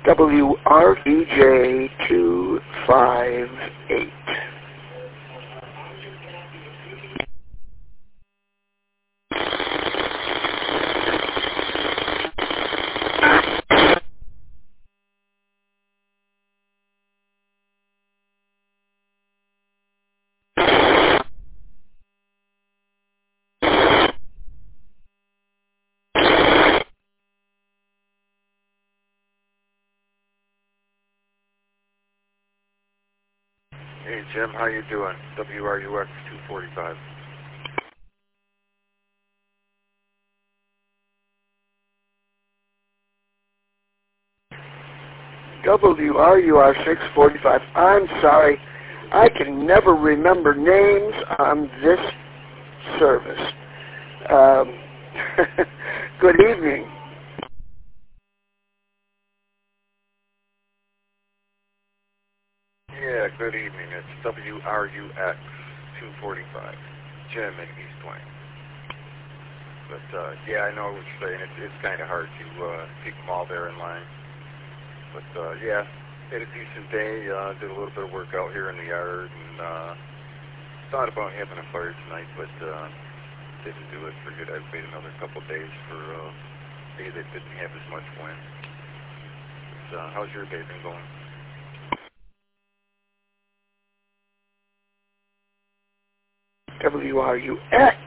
WREJ 258. Hey Jim, how you doing? WRUX 245. WRUR 645. I'm sorry, I can never remember names on this service. Good evening. Yeah, good evening. It's WRUX 245. Jim in East Wayne. But yeah, I know what you're saying. It's kind of hard to keep them all there in line. But yeah, had a decent day. Did a little bit of work out here in the yard, and thought about having a fire tonight, but didn't do it. Figured I'd wait another couple days for a day that didn't have as much wind. But, how's your day been going? WRUX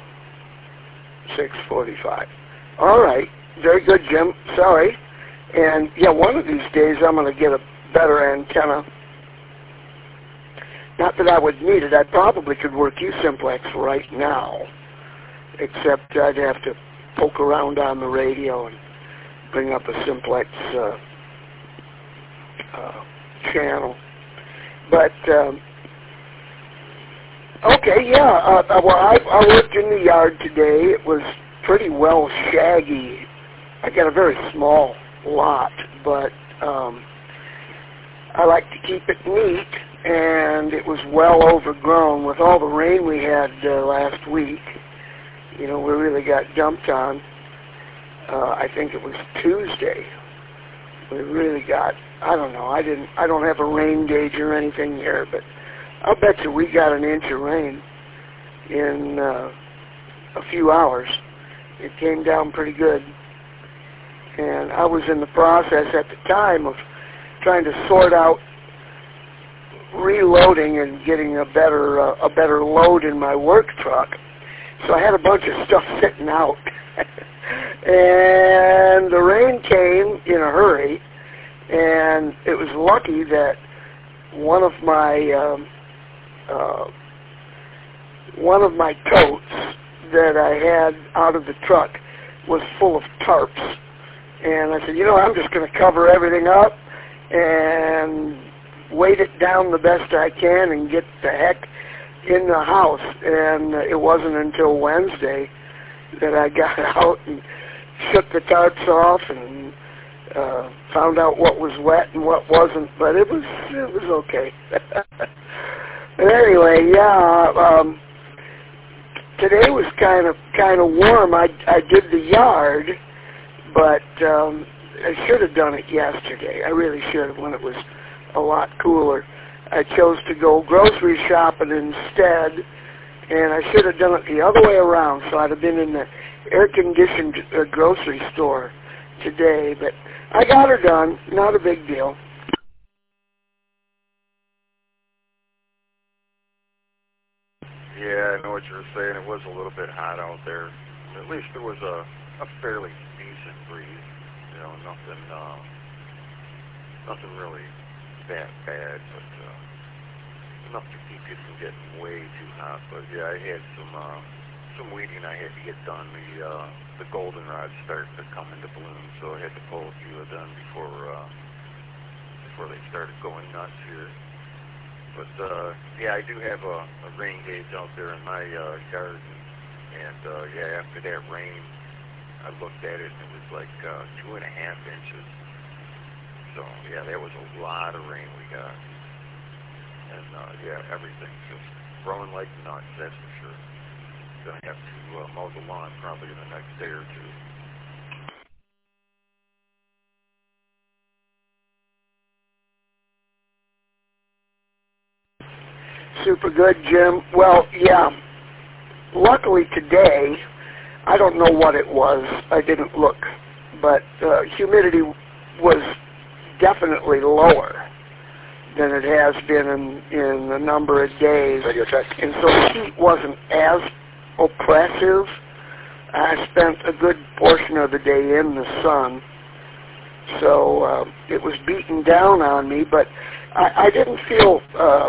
645. All right. Very good, Jim. Sorry. And, yeah, one of these days I'm going to get a better antenna. Not that I would need it. I probably could work U-Simplex right now, except I'd have to poke around on the radio and bring up a Simplex channel. But, okay, yeah. Well, I worked in the yard today. It was pretty well shaggy. I got a very small lot, but I like to keep it neat, and it was well overgrown with all the rain we had last week. You know, we really got dumped on. I think it was Tuesday. We really got, I don't know, I don't have a rain gauge or anything here, but I'll bet you we got an inch of rain in a few hours. It came down pretty good. And I was in the process at the time of trying to sort out reloading and getting a better load in my work truck. So I had a bunch of stuff sitting out. And the rain came in a hurry, and it was lucky that one of my totes that I had out of the truck was full of tarps. And I said, you know, I'm just going to cover everything up and weight it down the best I can and get the heck in the house. And it wasn't until Wednesday that I got out and shook the tarps off and found out what was wet and what wasn't. But it was okay. But anyway, yeah. Today was kind of warm. I did the yard. But I should have done it yesterday. I really should have, when it was a lot cooler. I chose to go grocery shopping instead, and I should have done it the other way around, so I'd have been in the air-conditioned grocery store today. But I got her done. Not a big deal. Yeah, I know what you were saying. It was a little bit hot out there. At least there was a fairly decent breeze. You know, nothing really that bad, but enough to keep you from getting way too hot. But yeah, I had some weeding I had to get done. The goldenrods started to come into bloom, so I had to pull a few of them before they started going nuts here. But yeah, I do have a rain gauge out there in my garden, and yeah, after that rain, I looked at it and it was like 2.5 inches. So yeah, that was a lot of rain we got, and yeah, everything's just growing like nuts. That's for sure. Gonna have to mow the lawn probably in the next day or two. Super good, Jim. Well, yeah. Luckily today, I don't know what it was. I didn't look. But humidity was definitely lower than it has been in a number of days. Radio check. And so the heat wasn't as oppressive. I spent a good portion of the day in the sun. So it was beating down on me, but I didn't feel,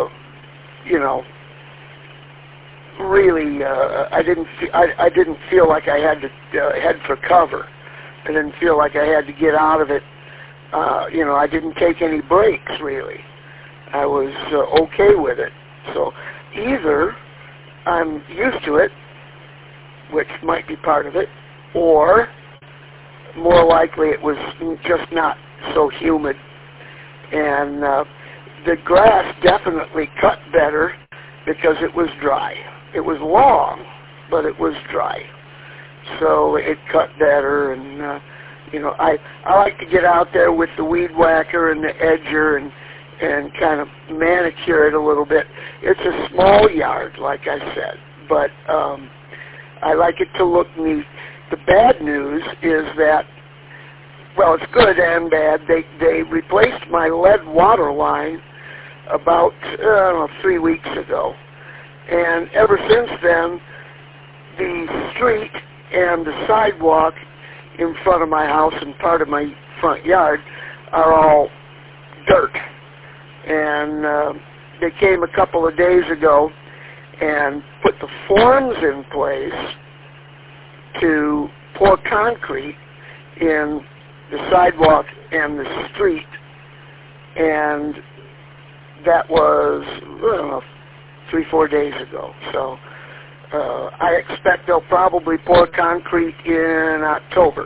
really, I didn't feel like I had to head for cover. I didn't feel like I had to get out of it. I didn't take any breaks, really. I was okay with it. So either I'm used to it, which might be part of it, or more likely it was just not so humid. And the grass definitely cut better because it was dry. It was long, but it was dry. So it cut better, and I like to get out there with the weed whacker and the edger and kind of manicure it a little bit. It's a small yard, like I said, but I like it to look neat. The bad news is that, well, it's good and bad. They replaced my lead water line about 3 weeks ago, and ever since then, the street and the sidewalk in front of my house and part of my front yard are all dirt. And they came a couple of days ago and put the forms in place to pour concrete in the sidewalk and the street. And that was, 3-4 days ago. So I expect they'll probably pour concrete in October.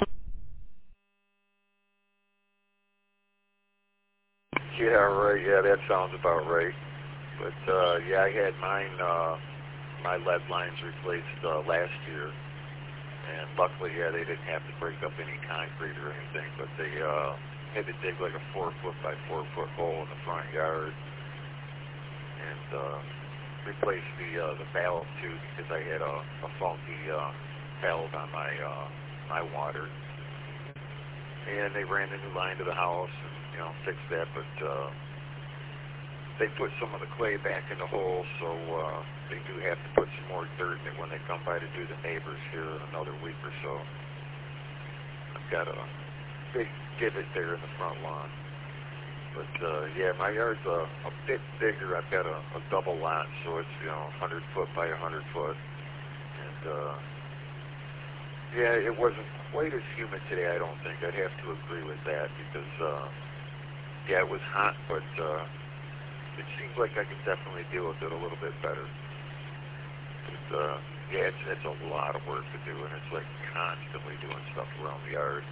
Yeah, right. Yeah, that sounds about right. But I had my lead lines replaced last year, and luckily, they didn't have to break up any concrete or anything. But they had to dig like a 4-foot by 4-foot hole in the front yard and replace the valve too, because I had a faulty valve on my water, and they ran a new line to the house and fixed that, but they put some of the clay back in the hole, so they do have to put some more dirt in it when they come by to do the neighbors here in another week or so. I've got a big divot there in the front lawn. But, my yard's a bit bigger. I've got a double lot, so it's, 100 foot by 100 foot. And, it wasn't quite as humid today, I don't think. I'd have to agree with that because, it was hot, but it seems like I could definitely deal with it a little bit better. But, it's a lot of work to do, and it's like constantly doing stuff around the yard.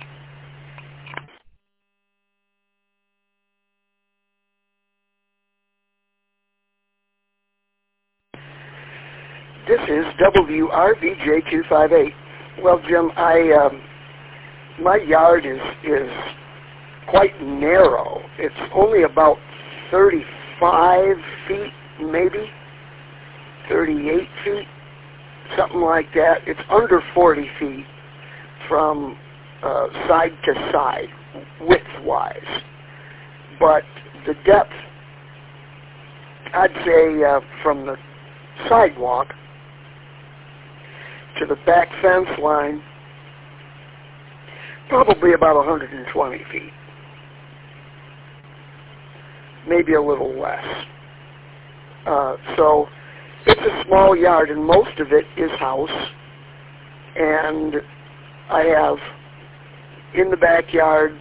This is WRVJ258. Well, Jim, my yard is quite narrow. It's only about 35 feet, maybe 38 feet, something like that. It's under 40 feet from side to side, width-wise. But the depth, I'd say from the sidewalk to the back fence line, probably about 120 feet. Maybe a little less. So it's a small yard, and most of it is house. And I have in the backyard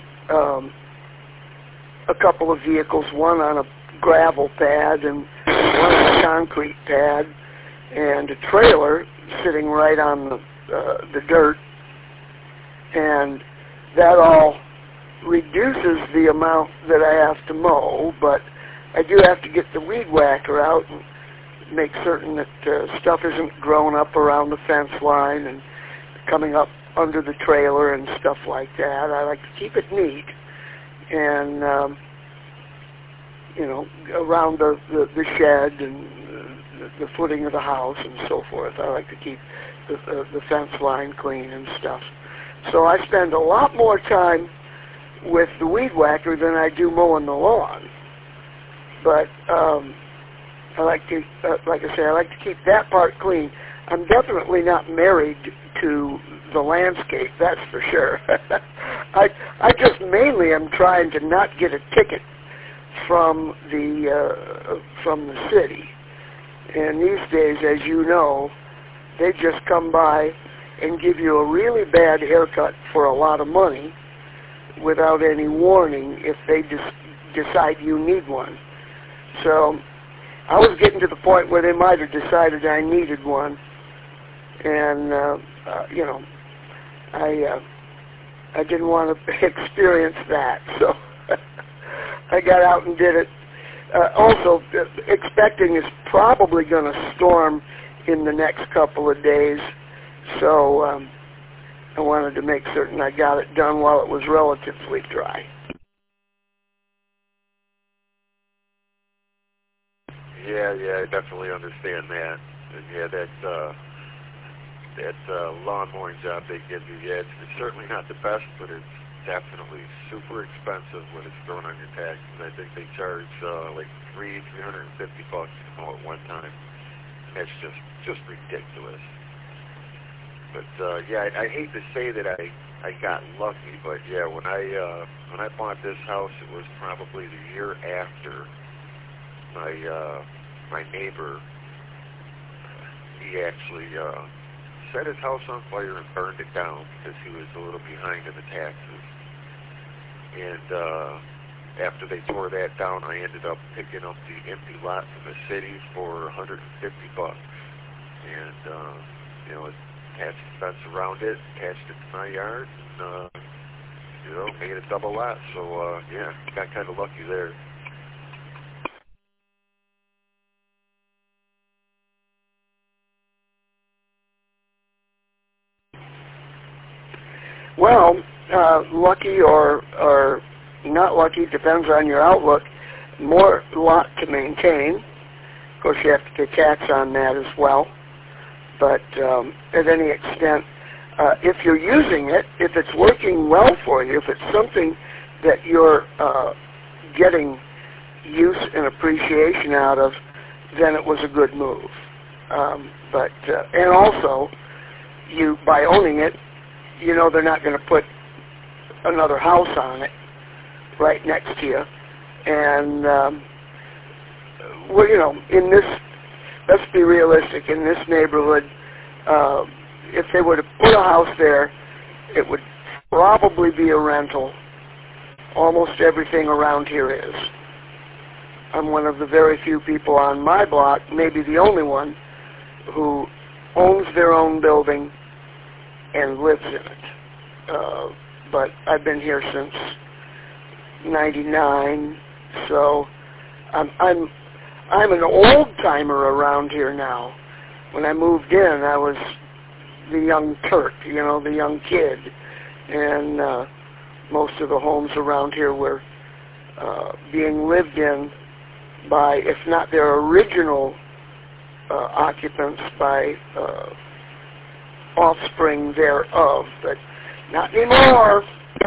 a couple of vehicles, one on a gravel pad and one on a concrete pad, and a trailer sitting right on the dirt. And that all reduces the amount that I have to mow, but I do have to get the weed whacker out and make certain that stuff isn't growing up around the fence line and coming up under the trailer and stuff like that. I like to keep it neat, and you know, around the shed and the footing of the house and so forth. I like to keep the fence line clean and stuff. So I spend a lot more time with the weed whacker than I do mowing the lawn. But I like to, like I say, I like to keep that part clean. I'm definitely not married to the landscape, that's for sure. I just mainly am trying to not get a ticket from the city. And these days, as you know, they just come by and give you a really bad haircut for a lot of money without any warning if they decide you need one. So I was getting to the point where they might have decided I needed one, and you know, I didn't want to experience that, so I got out and did it. Also, expecting it's probably going to storm in the next couple of days, so I wanted to make certain I got it done while it was relatively dry. Yeah, I definitely understand that. And yeah, that lawn mowing job they give you, yeah, it's certainly not the best, but it's definitely super expensive when it's thrown on your taxes. I think they charge like $350 to mow at one time. That's just ridiculous. But yeah, I hate to say that I got lucky, but yeah, when I bought this house, it was probably the year after my neighbor, he actually set his house on fire and burned it down because he was a little behind in the taxes. And after they tore that down, I ended up picking up the empty lot from the city for $150. And you know, attached the fence around it, attached it to my yard, and you know, made a double lot. So yeah, got kind of lucky there. Well, lucky or not lucky, depends on your outlook. More lot to maintain. Of course, you have to pay tax on that as well. But at any extent, if you're using it, if it's working well for you, if it's something that you're getting use and appreciation out of, then it was a good move. And also, you by owning it, you know they're not going to put another house on it right next to you. And, well, you know, in this, let's be realistic, in this neighborhood, if they were to put a house there, it would probably be a rental. Almost everything around here is. I'm one of the very few people on my block, maybe the only one, who owns their own building and lives in it. But I've been here since '99, so I'm an old timer around here now. When I moved in, I was the young Turk, you know, the young kid, and most of the homes around here were being lived in by, if not their original occupants, by offspring thereof, but not anymore.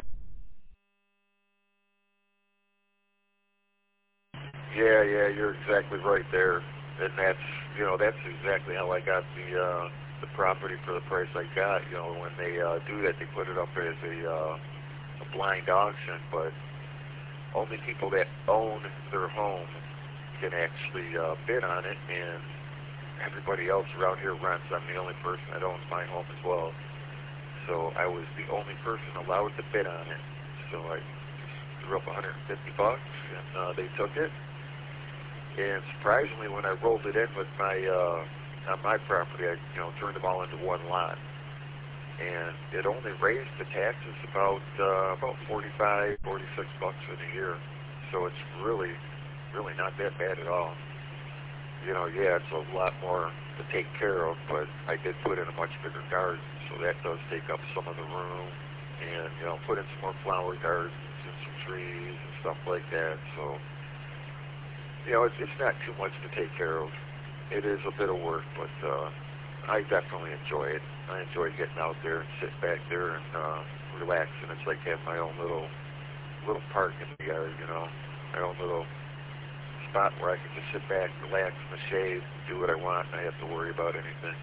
Yeah, you're exactly right there, and that's, you know, that's exactly how I got the property for the price I got. You know, when they do that, they put it up as a blind auction, but only people that own their home can actually bid on it, and everybody else around here rents. I'm the only person that owns my home as well. So I was the only person allowed to bid on it. So I just threw up $150, and they took it. And surprisingly, when I rolled it in with my on my property, I turned them all into one lot, and it only raised the taxes about $45, $46 in a year. So it's really not that bad at all. Yeah, it's a lot more to take care of, but I did put in a much bigger garden, so that does take up some of the room, and put in some more flower gardens and some trees and stuff like that. So it's not too much to take care of. It is a bit of work, but I definitely enjoy it. I enjoy getting out there and sitting back there and relaxing. It's like having my own little park in the yard, my own little spot where I can just sit back, relax in the shade, do what I want, and I have to worry about anything.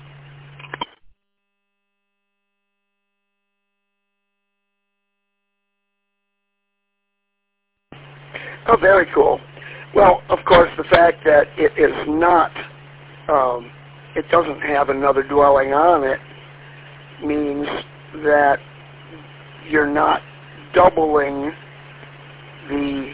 Oh, very cool. Well, of course, the fact that it is not, it doesn't have another dwelling on it means that you're not doubling the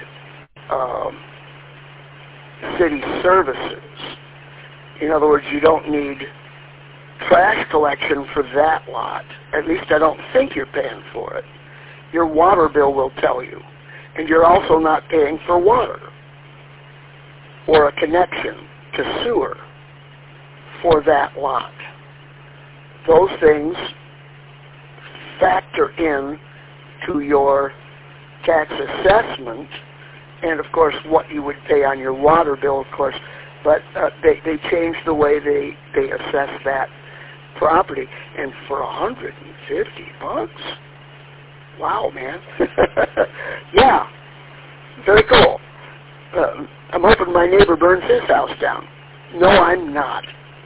city services. In other words, you don't need trash collection for that lot. At least I don't think you're paying for it. Your water bill will tell you. And you're also not paying for water or a connection to sewer for that lot. Those things factor in to your tax assessment and, of course, what you would pay on your water bill, of course. But they changed the way they assess that property. And for $150, wow, man. Yeah, very cool. I'm hoping my neighbor burns his house down. No, I'm not.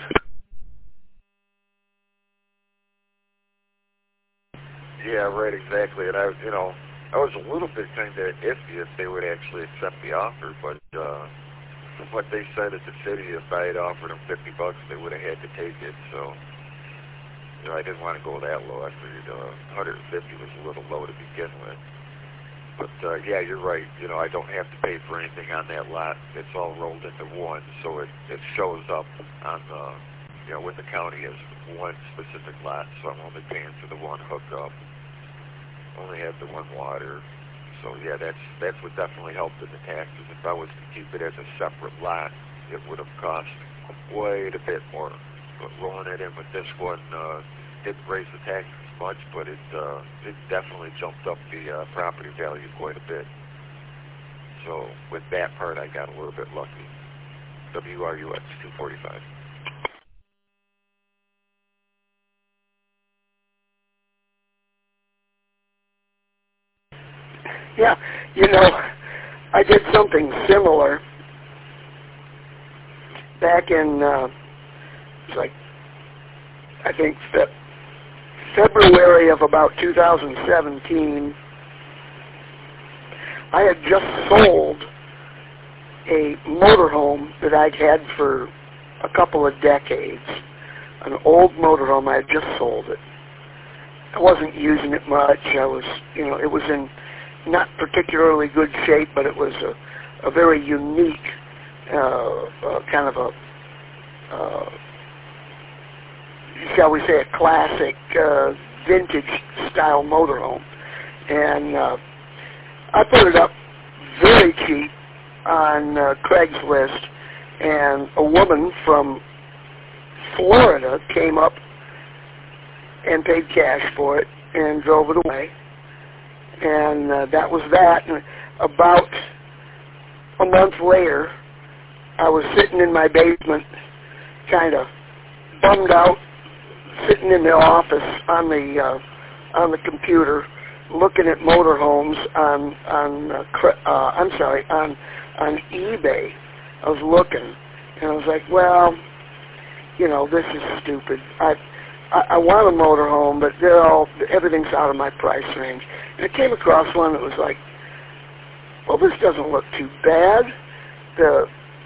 Yeah, right, exactly. And I was a little bit kind of iffy if they would actually accept the offer, but from what they said at the city, if I had offered them $50, they would have had to take it. So, I didn't want to go that low. I figured 150 was a little low to begin with. But yeah, you're right. I don't have to pay for anything on that lot. It's all rolled into one, so it shows up on the with the county as one specific lot. So I'm only paying for the one hookup. Only have the one water. So yeah, that's what definitely helped in the taxes. If I was to keep it as a separate lot, it would have cost quite a bit more. But rolling it in with this one didn't raise the taxes much, but it definitely jumped up the property value quite a bit. So with that part, I got a little bit lucky. WRUX 245. Yeah, I did something similar back in, I think February of about 2017. I had just sold a motorhome that I'd had for a couple of decades. An old motorhome. I had just sold it. I wasn't using it much. I was, it was in not particularly good shape, but it was a very unique kind of a, shall we say, a classic vintage style motorhome. And I put it up very cheap on Craigslist, and a woman from Florida came up and paid cash for it and drove it away. And that was that. And about a month later, I was sitting in my basement, kind of bummed out, sitting in the office on the computer, looking at motorhomes on eBay. I was looking, and I was like, well, this is stupid. I want a motorhome, but everything's out of my price range. And I came across one that was like, well, this doesn't look too bad. The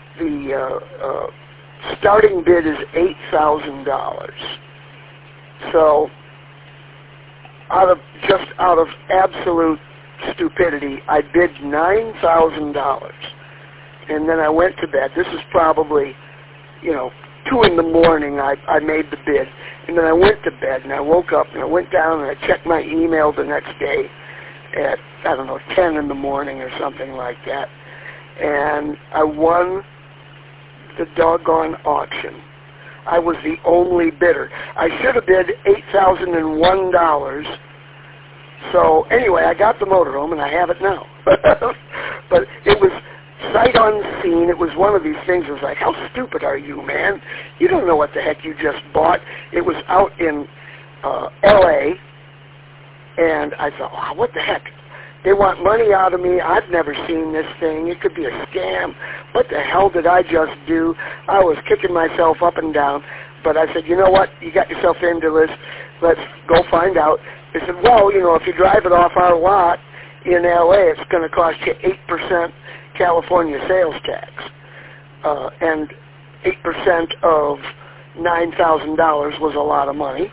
starting bid is $8,000. So out of absolute stupidity, I bid $9,000. And then I went to bed. This is probably, 2 in the morning I made the bid. And then I went to bed, and I woke up, and I went down, and I checked my email the next day at, 10 in the morning or something like that. And I won the doggone auction. I was the only bidder. I should have bid $8,001. So anyway, I got the motorhome, and I have it now. But it was sight unseen, it was one of these things. It was like, how stupid are you, man? You don't know what the heck you just bought. It was out in L.A., and I thought, wow, what the heck? They want money out of me. I've never seen this thing. It could be a scam. What the hell did I just do? I was kicking myself up and down. But I said, you know what? You got yourself into this. Let's go find out. They said, well, you know, if you drive it off our lot in L.A., it's going to cost you 8% California sales tax. And 8% of $9,000 was a lot of money.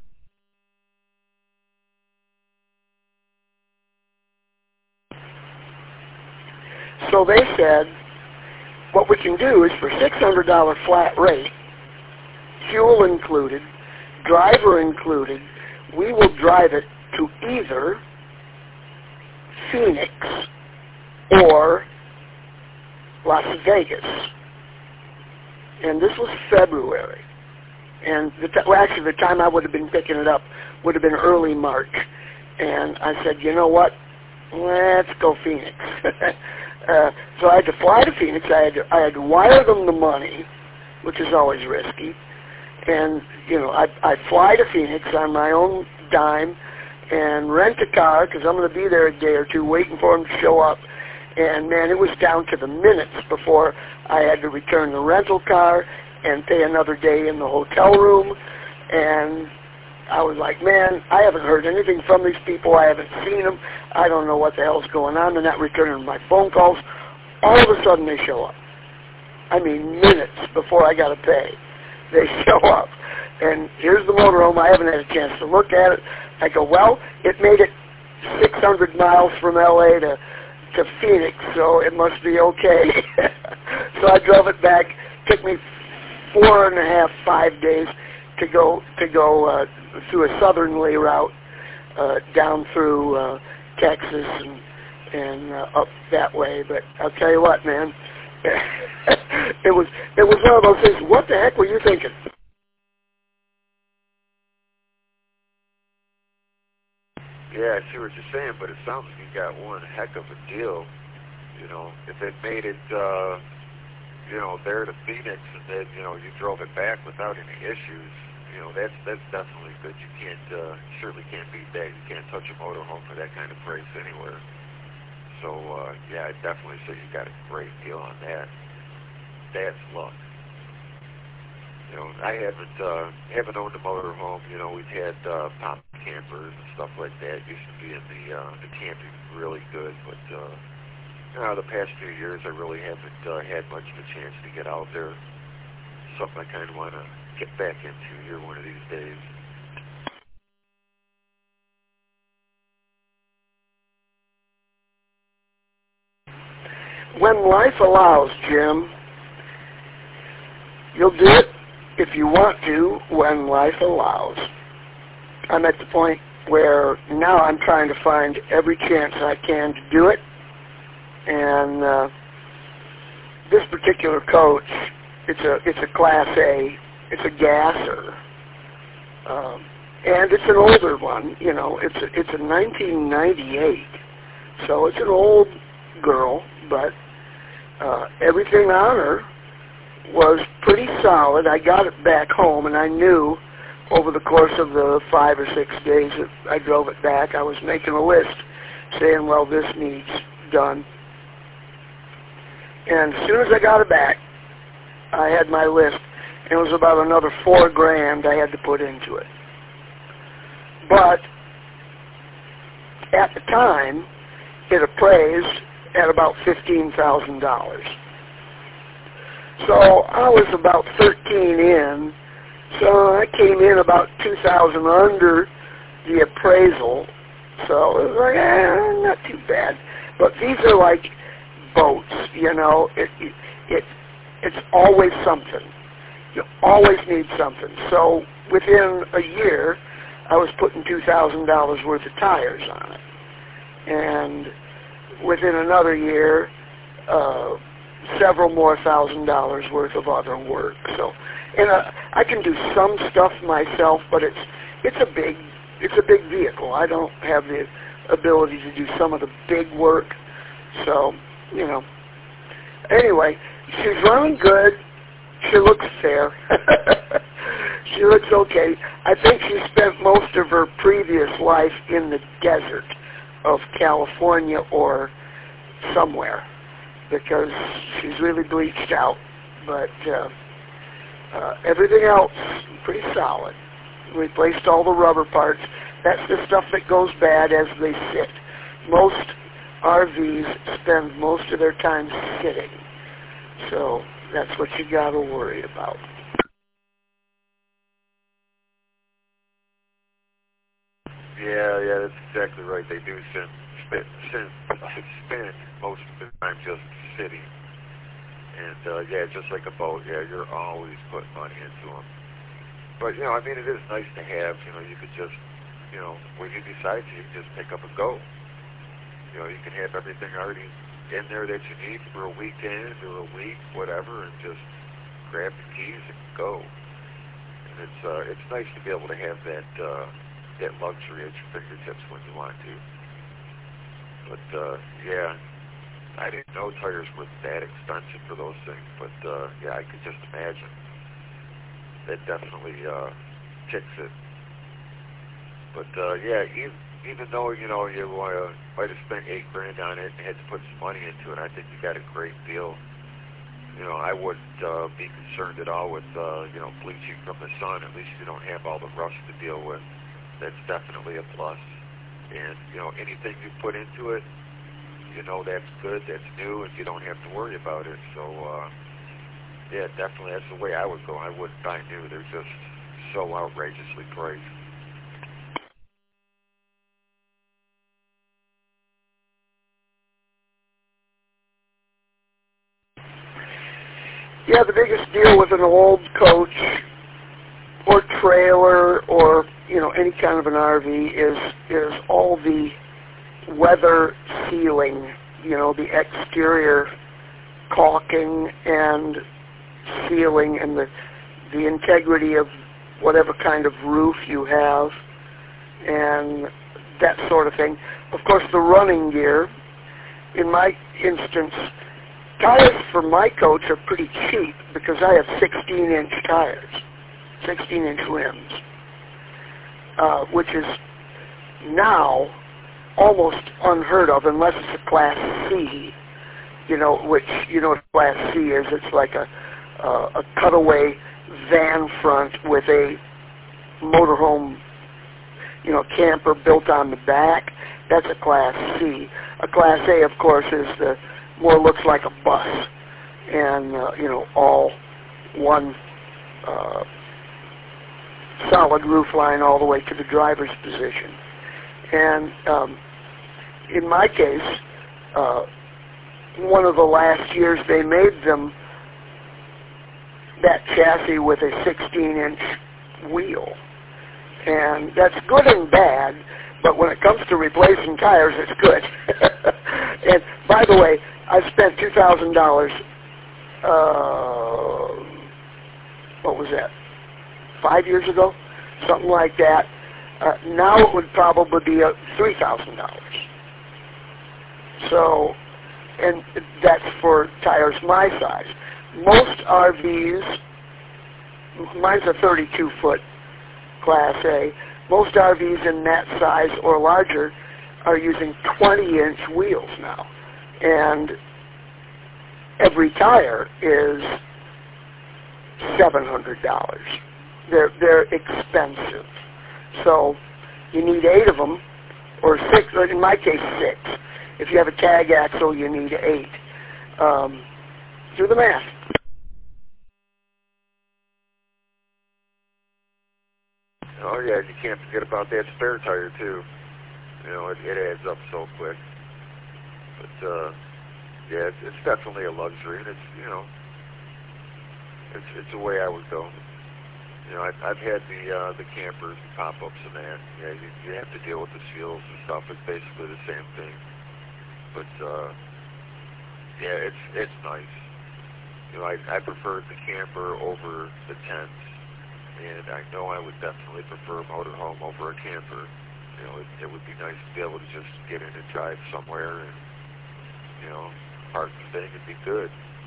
So they said, what we can do is for $600 flat rate, fuel included, driver included, we will drive it to either Phoenix or Las Vegas. And this was February. And actually the time I would have been picking it up would have been early March. And I said, you know what? Let's go Phoenix. So I had to fly to Phoenix. I had to wire them the money, which is always risky. And, you know, I'd fly to Phoenix on my own dime and rent a car because I'm going to be there a day or two waiting for them to show up. And, man, it was down to the minutes before I had to return the rental car and pay another day in the hotel room. And I was like, man, I haven't heard anything from these people. I haven't seen them. I don't know what the hell's going on. They're not returning my phone calls. All of a sudden they show up. I mean, minutes before I got to pay, they show up. And here's the motorhome. I haven't had a chance to look at it. I go, well, it made it 600 miles from L.A. to Phoenix, so it must be okay. So I drove it back. Took me 4.5, 5 days to go through a southerly route down through Texas and up that way. But I'll tell you what, man, it was one of those things. What the heck were you thinking? Yeah, I see what you're saying, but it sounds like you got one heck of a deal. You know, if it made it, you know, there to Phoenix, and then, you know, you drove it back without any issues, you know, that's definitely good. You can't, certainly can't beat that. You can't touch a motorhome for that kind of price anywhere. So, yeah, I'd definitely say you got a great deal on that. That's luck. You know, I haven't owned a motorhome. You know, we've had pop campers and stuff like that. Used to be in the camping really good, but you know, the past few years I really haven't had much of a chance to get out there. Something I kind of want to get back into here one of these days. When life allows, Jim, you'll do it if you want to when life allows. I'm at the point where now I'm trying to find every chance I can to do it. And this particular coach, it's a Class A. It's a gasser. And it's an older one. You know, it's a 1998. So it's an old girl, but everything on her was pretty solid. I got it back home, and I knew over the course of the 5 or 6 days that I drove it back, I was making a list saying, well, this needs done. And as soon as I got it back, I had my list, and it was about another $4,000 I had to put into it. But at the time, it appraised at about $15,000. So I was about 13 in, so I came in about 2,000 under the appraisal. So it was like, not too bad. But these are like boats, you know. It's always something. You always need something. So within a year, I was putting $2,000 worth of tires on it. And within another year, several more $1,000s worth of other work. So, and I can do some stuff myself, but it's a big vehicle. I don't have the ability to do some of the big work. So, you know, Anyway, she's running good. She looks fair. She looks okay. I think she spent most of her previous life in the desert of California or somewhere, because she's really bleached out. But everything else, pretty solid. Replaced all the rubber parts. That's the stuff that goes bad as they sit. Most RVs spend most of their time sitting. So that's what you got to worry about. Yeah, that's exactly right. They do spend most of the time just sitting. And, just like a boat, you're always putting money into them. But, I mean, it is nice to have, you could just, when you decide to, you can just pick up and go. You can have everything already in there that you need for a weekend or a week, whatever, and just grab the keys and go. And it's nice to be able to have that luxury at your fingertips when you want to. But, I didn't know tires were that expensive for those things, but, I could just imagine. That definitely ticks it. But, even though, you might have spent $8,000 on it and had to put some money into it, I think you got a great deal. I wouldn't be concerned at all with, bleaching from the sun. At least you don't have all the rust to deal with. That's definitely a plus. And, anything you put into it, that's good, that's new, and you don't have to worry about it. So, definitely that's the way I would go. I wouldn't buy new. They're just so outrageously priced. Yeah, the biggest deal with an old coach or trailer or, any kind of an RV is all the weather sealing, the exterior caulking and sealing and the integrity of whatever kind of roof you have and that sort of thing. Of course, the running gear. In my instance, tires for my coach are pretty cheap because I have 16-inch tires, 16-inch rims, which is now almost unheard of unless it's a Class C, which, what Class C is. It's like a cutaway van front with a motorhome, camper built on the back. That's a Class C. A Class A, of course, is more looks like a bus, and all one solid roof line all the way to the driver's position. And in my case, one of the last years they made them that chassis with a 16-inch wheel. And that's good and bad, but when it comes to replacing tires, it's good. And by the way, I spent $2,000, what was that, 5 years ago? Something like that. Now it would probably be $3,000. So, and that's for tires my size. Most RVs, mine's a 32-foot Class A, most RVs in that size or larger are using 20-inch wheels now. And every tire is $700. They're expensive. So you need 8 of them, or 6, or in my case 6. If you have a tag axle, you need 8. Do the math. Oh yeah, you can't forget about that spare tire too. It adds up so quick. But it's definitely a luxury, and it's a way I would go. I've had the campers and pop-ups and that. Yeah, you have to deal with the seals and stuff. It's basically the same thing. But it's nice. I preferred the camper over the tents, and I know I would definitely prefer a motorhome over a camper. It would be nice to be able to just get in and drive somewhere and, park the thing and be good.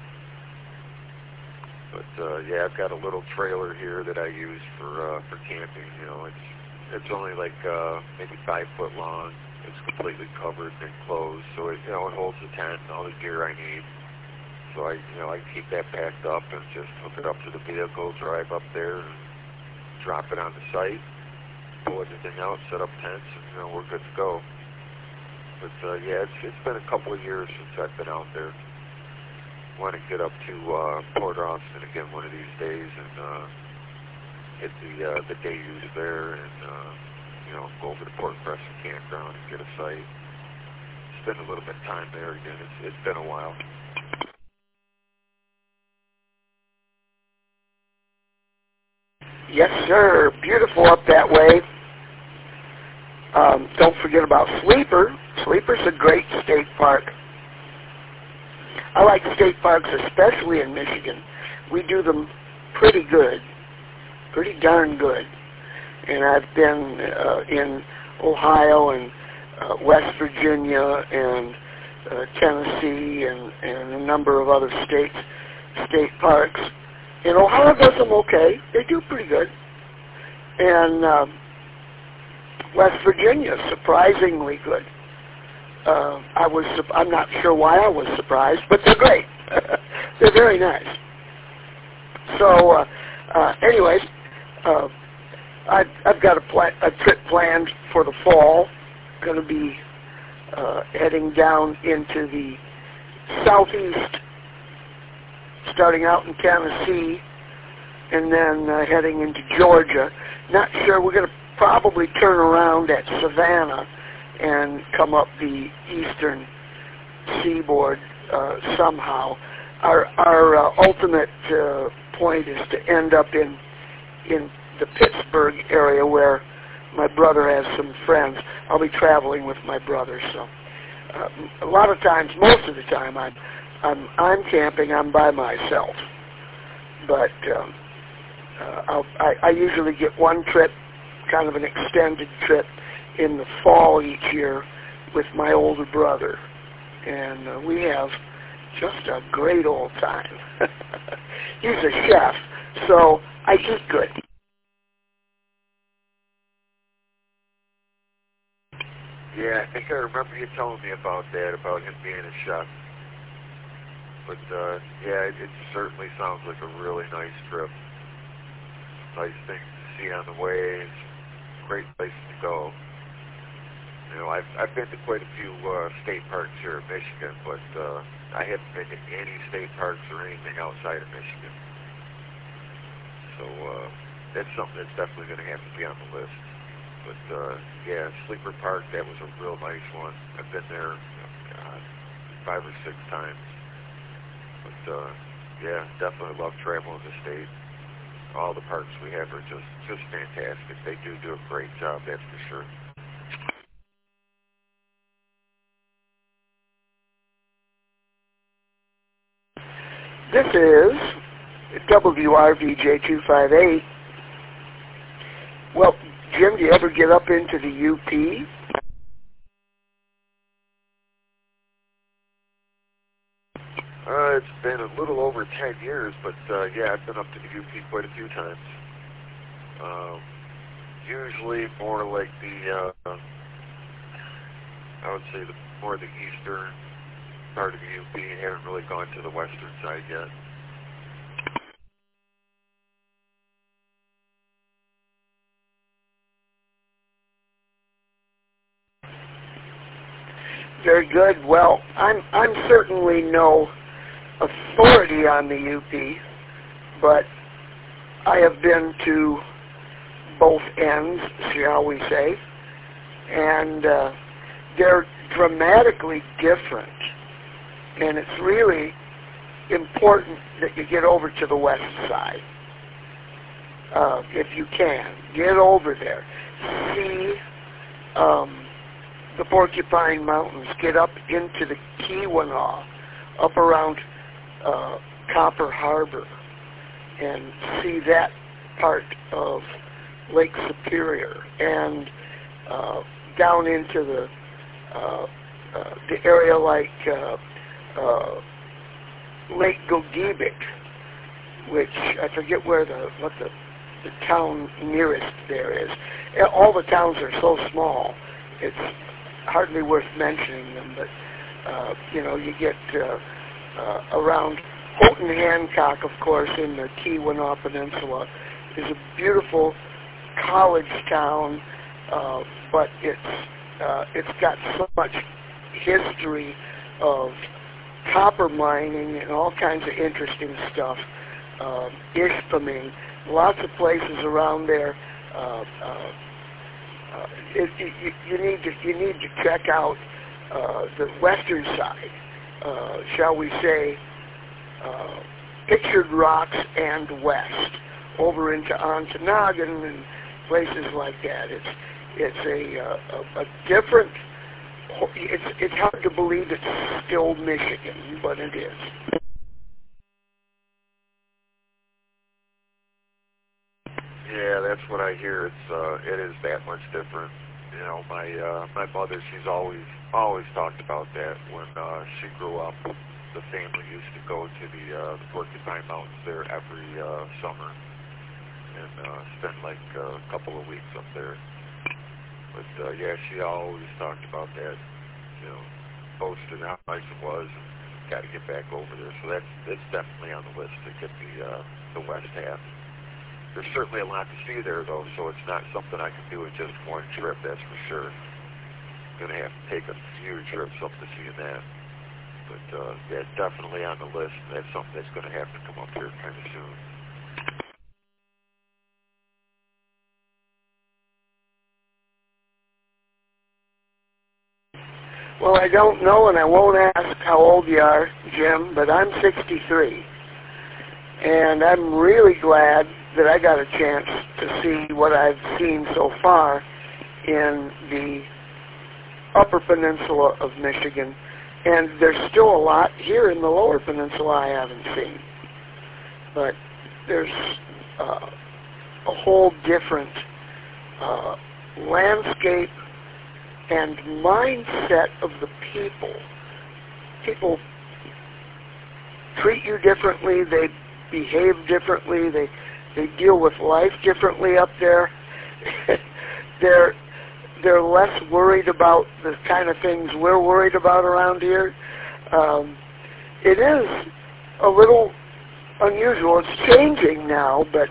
But yeah, I've got a little trailer here that I use for camping. You know, it's only like maybe 5 foot long. It's completely covered and enclosed, so it it holds the tent and all the gear I need. So I keep that packed up and just hook it up to the vehicle, drive up there, and drop it on the site, pull everything out, set up tents, and we're good to go. But yeah, it's been a couple of years since I've been out there. Want to get up to Port Austin again one of these days and hit the day use there and go over to Port Crescent Campground and get a site. Spend a little bit of time there again. It's been a while. Yes, sir. Beautiful up that way. Don't forget about Sleeper. Sleeper's a great state park. I like state parks, especially in Michigan. We do them pretty good, pretty darn good. And I've been in Ohio and West Virginia and Tennessee and a number of other state parks. And Ohio does them okay. They do pretty good. And West Virginia, surprisingly good. I'm not sure why I was surprised, but they're great. They're very nice. So, anyways, I've got a trip planned for the fall. Going to be heading down into the southeast, starting out in Tennessee, and then heading into Georgia. Not sure. We're going to probably turn around at Savannah and come up the eastern seaboard somehow. Our ultimate point is to end up in the Pittsburgh area where my brother has some friends. I'll be traveling with my brother, so a lot of times, most of the time, I'm camping. I'm by myself, but I usually get one trip, kind of an extended trip, in the fall each year with my older brother, and we have just a great old time. He's a chef, so I eat good. Yeah, I think I remember you telling me about that, about him being a chef. But yeah, it certainly sounds like a really nice trip. Nice things to see on the way. It's a great place to go. I've been to quite a few state parks here in Michigan, but I haven't been to any state parks or anything outside of Michigan. So that's something that's definitely going to have to be on the list. But yeah, Sleeper Park, that was a real nice one. I've been there 5 or 6 times. But yeah, definitely love traveling the state. All the parks we have are just fantastic. They do a great job, that's for sure. This is WRVJ258. Well, Jim, do you ever get up into the UP? It's been a little over 10 years, but yeah, I've been up to the UP quite a few times. Usually more like the, I would say more the eastern part of the UP. I haven't really gone to the western side yet. Very good. Well, I'm certainly no authority on the UP, but I have been to both ends, shall we say, and they're dramatically different. And it's really important that you get over to the west side. If you can, get over there. See the Porcupine Mountains. Get up into the Keweenaw, up around Copper Harbor, and see that part of Lake Superior, and down into the area like Lake Gogebic, which I forget where what the town nearest there is. All the towns are so small, it's hardly worth mentioning them, but you get around Houghton Hancock, of course, in the Keweenaw Peninsula, is a beautiful college town, but it's got so much history of copper mining and all kinds of interesting stuff. Ishpeming, lots of places around there. You need to check out the western side, shall we say, Pictured Rocks and west, over into Ontonagon and places like that. It's a different. It's hard to believe it's still Michigan, but it is. Yeah, that's what I hear. It is that much different. My mother, she's always talked about that when she grew up. The family used to go to the Porcupine Mountains there every summer and spend like a couple of weeks up there. But yeah, she always talked about that. Boasted how nice it was, and got to get back over there. So that's definitely on the list to get the west half. There's certainly a lot to see there, though, so it's not something I can do in just one trip, that's for sure. I'm going to have to take a few trips up to see that. But yeah, definitely on the list. That's something that's going to have to come up here kind of soon. Well, I don't know, and I won't ask how old you are, Jim, but I'm 63. And I'm really glad that I got a chance to see what I've seen so far in the Upper Peninsula of Michigan. And there's still a lot here in the Lower Peninsula I haven't seen. But there's a whole different landscape and mindset of the people. People treat you differently. They behave differently. They deal with life differently up there. They're less worried about the kind of things we're worried about around here. It is a little unusual. It's changing now, but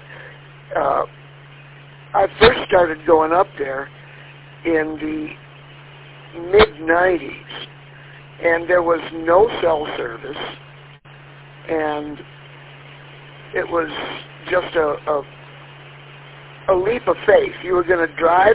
I first started going up there in the mid-90s, and there was no cell service, and it was just a leap of faith. You were going to drive.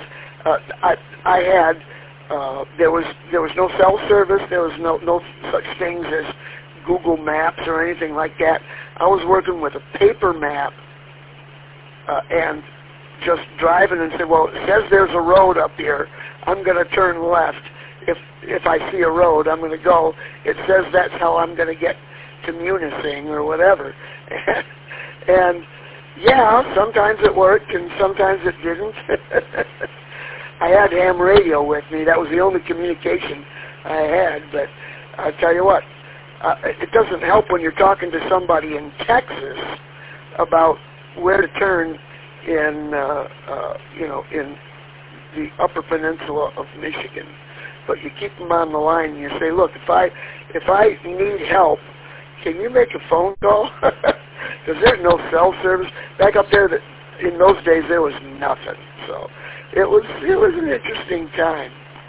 There was no cell service. There was no such things as Google Maps or anything like that. I was working with a paper map and just driving and said, well, it says there's a road up here. I'm going to turn left. If I see a road, I'm going to go. It says that's how I'm going to get to Munising or whatever. And yeah, sometimes it worked and sometimes it didn't. I had ham radio with me. That was the only communication I had. But I'll tell you what, it doesn't help when you're talking to somebody in Texas about where to turn in the Upper Peninsula of Michigan. But you keep them on the line and you say, look, if I need help, can you make a phone call? Because there's no cell service. Back up there, in those days, there was nothing. So it was an interesting time.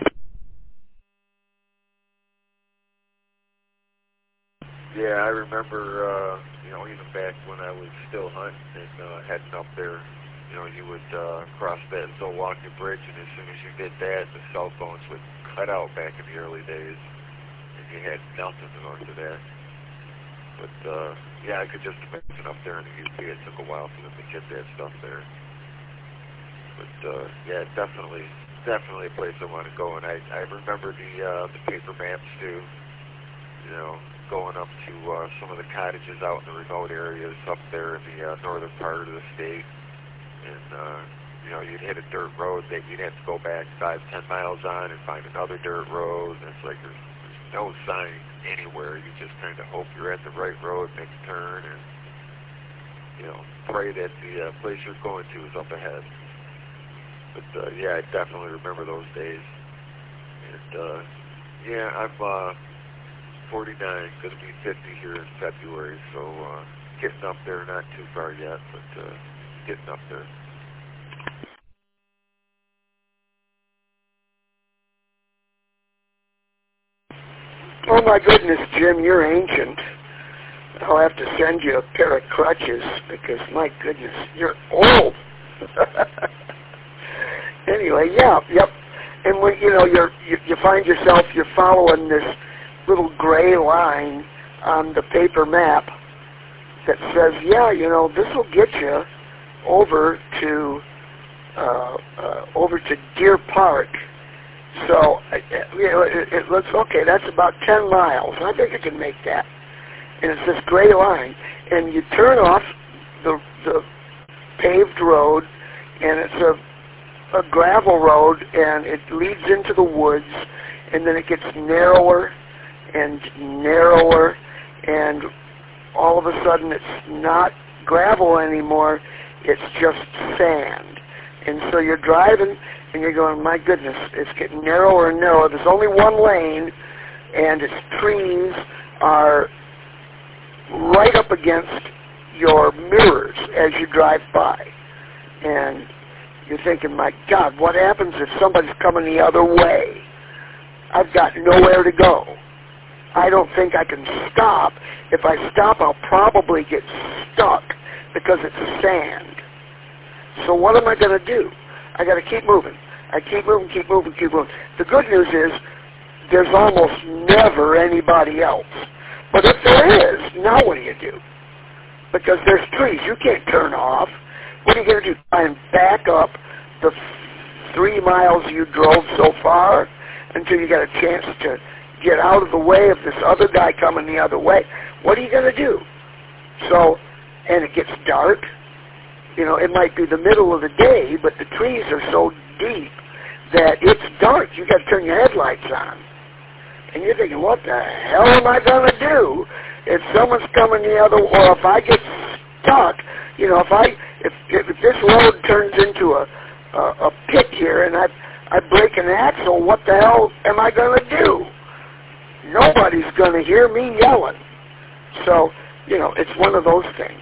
Yeah, I remember, even back when I was still hunting and heading up there, you would cross that Zilwaukee Bridge, and as soon as you did that, the cell phones would cut out back in the early days, and you had nothing north of that. But, yeah, I could just imagine up there in the UP, it took a while for them to get that stuff there. But, yeah, definitely a place I want to go, and I remember the paper maps, too, going up to some of the cottages out in the remote areas up there in the northern part of the state. And, you'd hit a dirt road that you'd have to go back 5-10 miles on and find another dirt road. And it's like there's no sign anywhere. You just kind of hope you're at the right road, make a turn, and pray that the place you're going to is up ahead. But yeah, I definitely remember those days. And yeah, I'm 49, going to be 50 here in February, so getting up there, not too far yet, but getting up there. Oh my goodness, Jim, you're ancient. I'll have to send you a pair of crutches because, my goodness, you're old. Anyway, yeah, yep. And when you find yourself, you're following this little gray line on the paper map that says, yeah, this will get you over to Deer Park. So, it looks okay. That's about 10 miles. I think I can make that. And it's this gray line, and you turn off the paved road, and it's a gravel road, and it leads into the woods, and then it gets narrower and narrower, and all of a sudden it's not gravel anymore, it's just sand. And so you're driving, and you're going, my goodness, it's getting narrower and narrower. There's only one lane, and its trees are right up against your mirrors as you drive by. And you're thinking, my God, what happens if somebody's coming the other way? I've got nowhere to go. I don't think I can stop. If I stop, I'll probably get stuck because it's sand. So what am I going to do? I got to keep moving. I keep moving, keep moving, keep moving. The good news is there's almost never anybody else. But if there is, now what do you do? Because there's trees. You can't turn off. What are you going to do? Try and back up the 3 miles you drove so far until you get a chance to get out of the way of this other guy coming the other way. What are you going to do? So, and it gets dark. It might be the middle of the day, but the trees are so deep that it's dark. You got to turn your headlights on. And you're thinking, what the hell am I going to do if someone's coming the other way, or if I get stuck? If this road turns into a pit here and I break an axle, what the hell am I going to do? Nobody's going to hear me yelling. So, it's one of those things.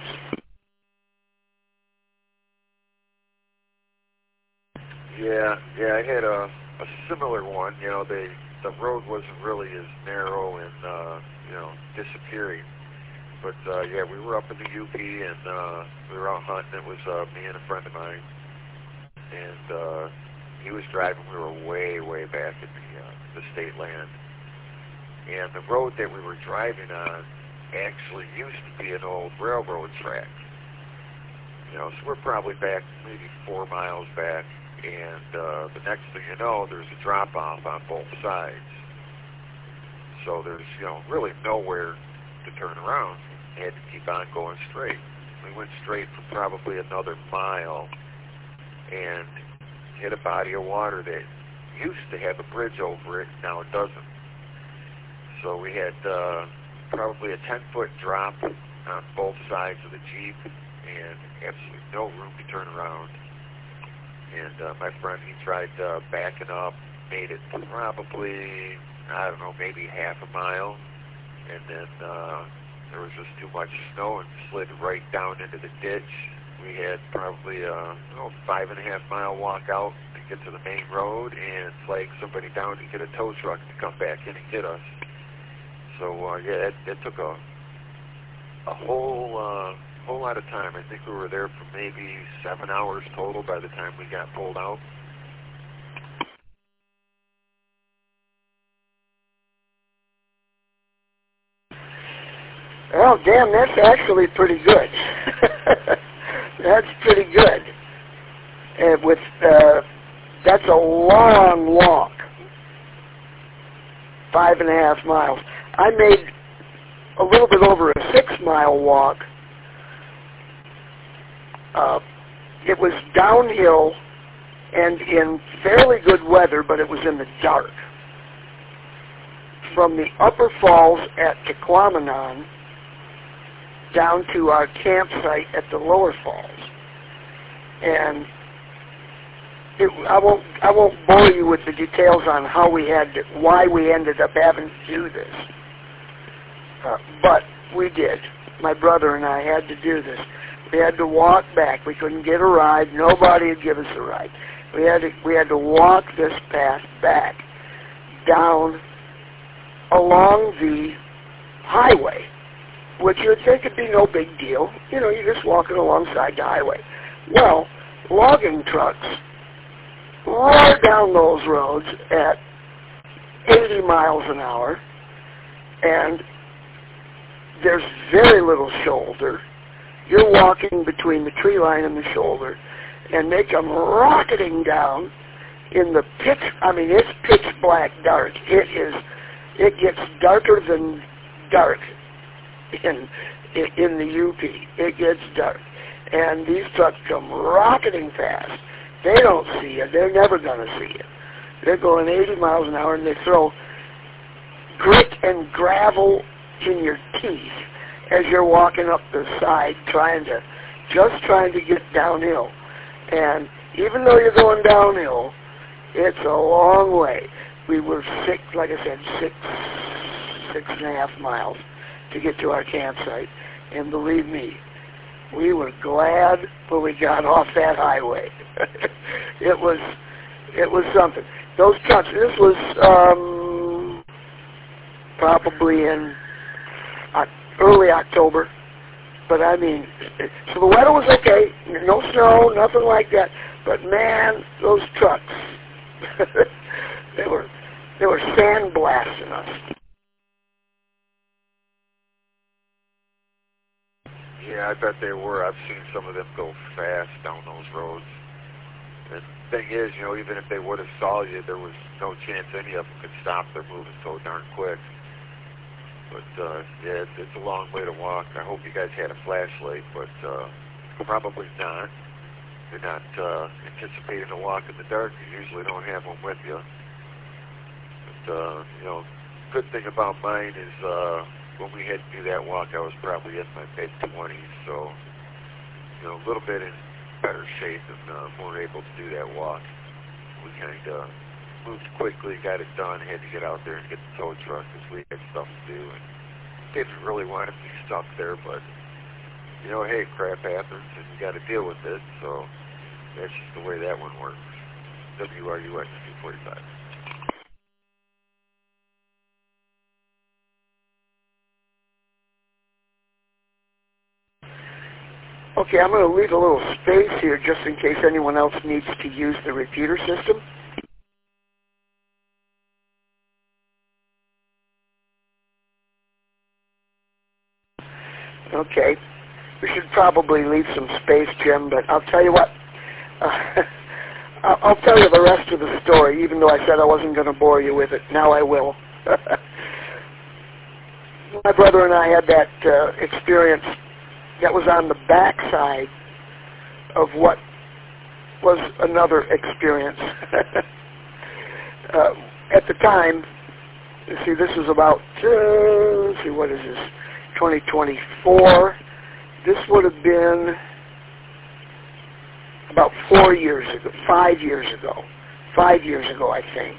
Yeah, I had a similar one. The road wasn't really as narrow and disappearing. But yeah, we were up in the UP and we were out hunting. It was me and a friend of mine, and he was driving. We were way back in the state land, and the road that we were driving on actually used to be an old railroad track. So we're probably back maybe 4 miles back. And the next thing you know, there's a drop-off on both sides. So there's, really nowhere to turn around. You had to keep on going straight. We went straight for probably another mile and hit a body of water that used to have a bridge over it. Now it doesn't. So we had probably a 10-foot drop on both sides of the Jeep and absolutely no room to turn around. And my friend, he tried backing up, made it probably, I don't know, maybe half a mile. And then there was just too much snow and slid right down into the ditch. We had probably a 5.5 mile walk out to get to the main road and flag somebody down to get a tow truck to come back in and get us. So, yeah, it took a whole lot of time. I think we were there for maybe 7 hours total by the time we got pulled out. Oh, damn, that's actually pretty good. That's pretty good. And that's a long walk. 5.5 miles. I made a little bit over a 6-mile walk. It was downhill and in fairly good weather, but it was in the dark. From the upper falls at Tequamanon down to our campsite at the lower falls. And I won't bore you with the details on why we ended up having to do this. But we did. My brother and I had to do this. We had to walk back. We couldn't get a ride. Nobody would give us a ride. We had to walk this path back down along the highway, which you'd think would be no big deal. You know, you're just walking alongside the highway. Well, logging trucks roar down those roads at 80 miles an hour, and there's very little shoulder. You're walking between the tree line and the shoulder, and they come rocketing down in the pitch. I mean, it's pitch black dark. It gets darker than dark in the UP. It gets dark, and these trucks come rocketing fast. They don't see you. They're never going to see you. They're going 80 miles an hour, and they throw grit and gravel in your teeth as you're walking up the side trying to get downhill. And even though you're going downhill, it's a long way. We were like I said, six and a half miles to get to our campsite. And believe me, we were glad when we got off that highway. It was something. Those trucks, this was probably in early October, but I mean, so the weather was okay, no snow, nothing like that, but man, those trucks, they were sandblasting us. Yeah, I bet they were. I've seen some of them go fast down those roads. And the thing is, you know, even if they would have saw you, there was no chance any of them could stop. They're moving so darn quick. But, yeah, it's a long way to walk. I hope you guys had a flashlight, but probably not. You're not anticipating a walk in the dark. You usually don't have one with you. But, you know, good thing about mine is when we had to do that walk, I was probably in my mid-20s, so, you know, a little bit in better shape and more able to do that walk. We kind of moved quickly, got it done, had to get out there and get the tow truck because we had stuff to do and didn't really want to be stuck there, but, you know, hey, crap happens and you got to deal with it, so that's just the way that one works. WRUX 245. Okay, I'm going to leave a little space here just in case anyone else needs to use the repeater system. Okay, we should probably leave some space, Jim, but I'll tell you what. I'll tell you the rest of the story, even though I said I wasn't going to bore you with it. Now I will. My brother and I had that experience that was on the backside of what was another experience. At the time, see, this was about, let's see, what is this, 2024. This would have been about 4 years ago, 5 years ago. 5 years ago, I think.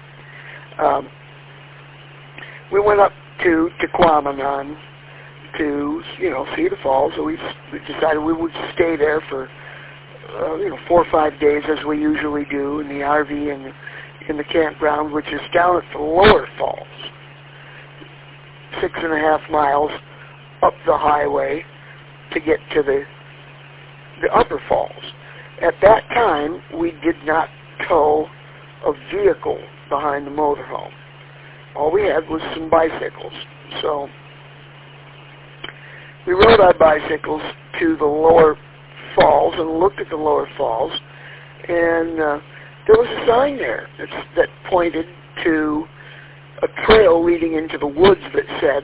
We went up to Tequamanon to, you know, see the falls. So we decided we would stay there for, 4 or 5 days, as we usually do in the RV and in the campground, which is down at the lower falls, 6.5 miles up the highway to get to the upper falls. At that time, we did not tow a vehicle behind the motorhome. All we had was some bicycles. So we rode our bicycles to the lower falls and looked at the lower falls, and there was a sign there that pointed to a trail leading into the woods that said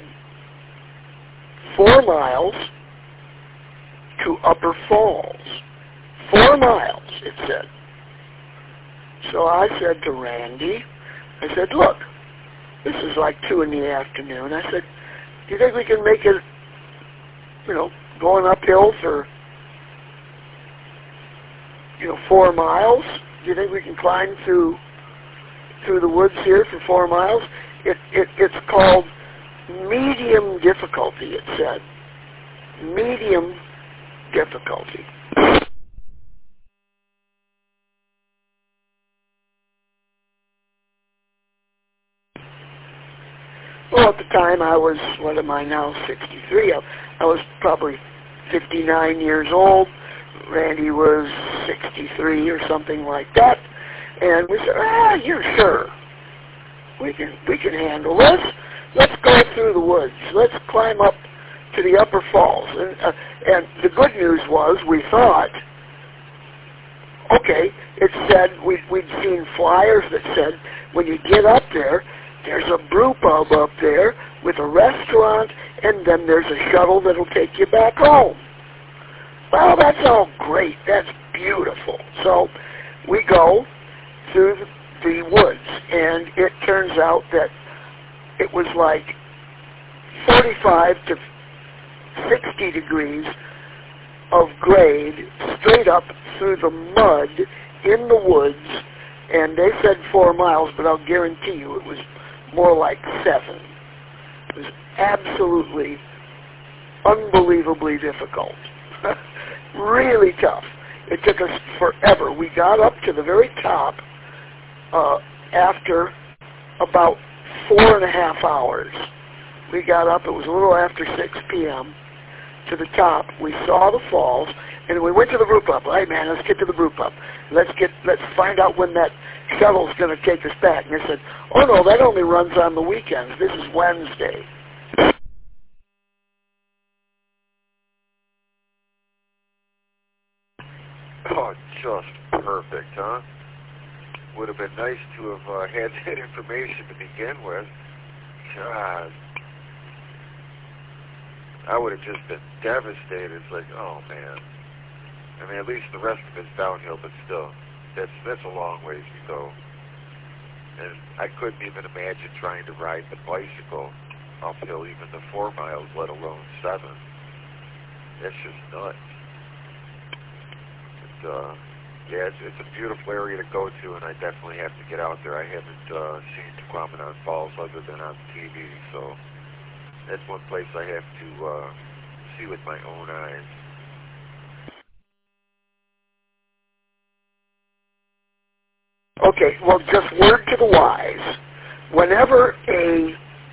4 miles to Upper Falls. 4 miles, it said. So I said to Randy, I said, look, this is like 2 in the afternoon. I said, do you think we can make it going uphill for 4 miles. Do you think we can climb through the woods here for 4 miles? It's called medium difficulty, it said. Medium difficulty. Well, at the time I was, what am I now, 63. I was probably 59 years old. Randy was 63 or something like that. And we said, you're sure. We can handle this. Let's go through the woods. Let's climb up to the upper falls. And the good news was we thought, okay, it said, we'd seen flyers that said, when you get up there, there's a brew pub up there with a restaurant, and then there's a shuttle that'll take you back home. Well, that's all great. That's beautiful. So we go through the woods, and it turns out that it was like 45 to 60 degrees of grade straight up through the mud in the woods, and they said 4 miles, but I'll guarantee you it was more like 7. It was absolutely, unbelievably difficult. Really tough. It took us forever. We got up to the very top after about 4.5 hours. We got up, it was a little after 6 p.m., to the top. We saw the falls, and we went to the brew pub. Hey, man, let's get to the brew pub. Let's find out when that shuttle's going to take us back. And they said, oh, no, that only runs on the weekends. This is Wednesday. Oh, just perfect, huh? Would have been nice to have had that information to begin with. God. I would have just been devastated. It's like, oh, man. I mean, at least the rest of it's downhill, but still, that's a long ways to go. And I couldn't even imagine trying to ride the bicycle uphill even the 4 miles, let alone 7. That's just nuts. It's a beautiful area to go to, and I definitely have to get out there. I haven't seen Tahquamenon Falls other than on TV, so that's one place I have to see with my own eyes. Okay, well, just word to the wise. Whenever a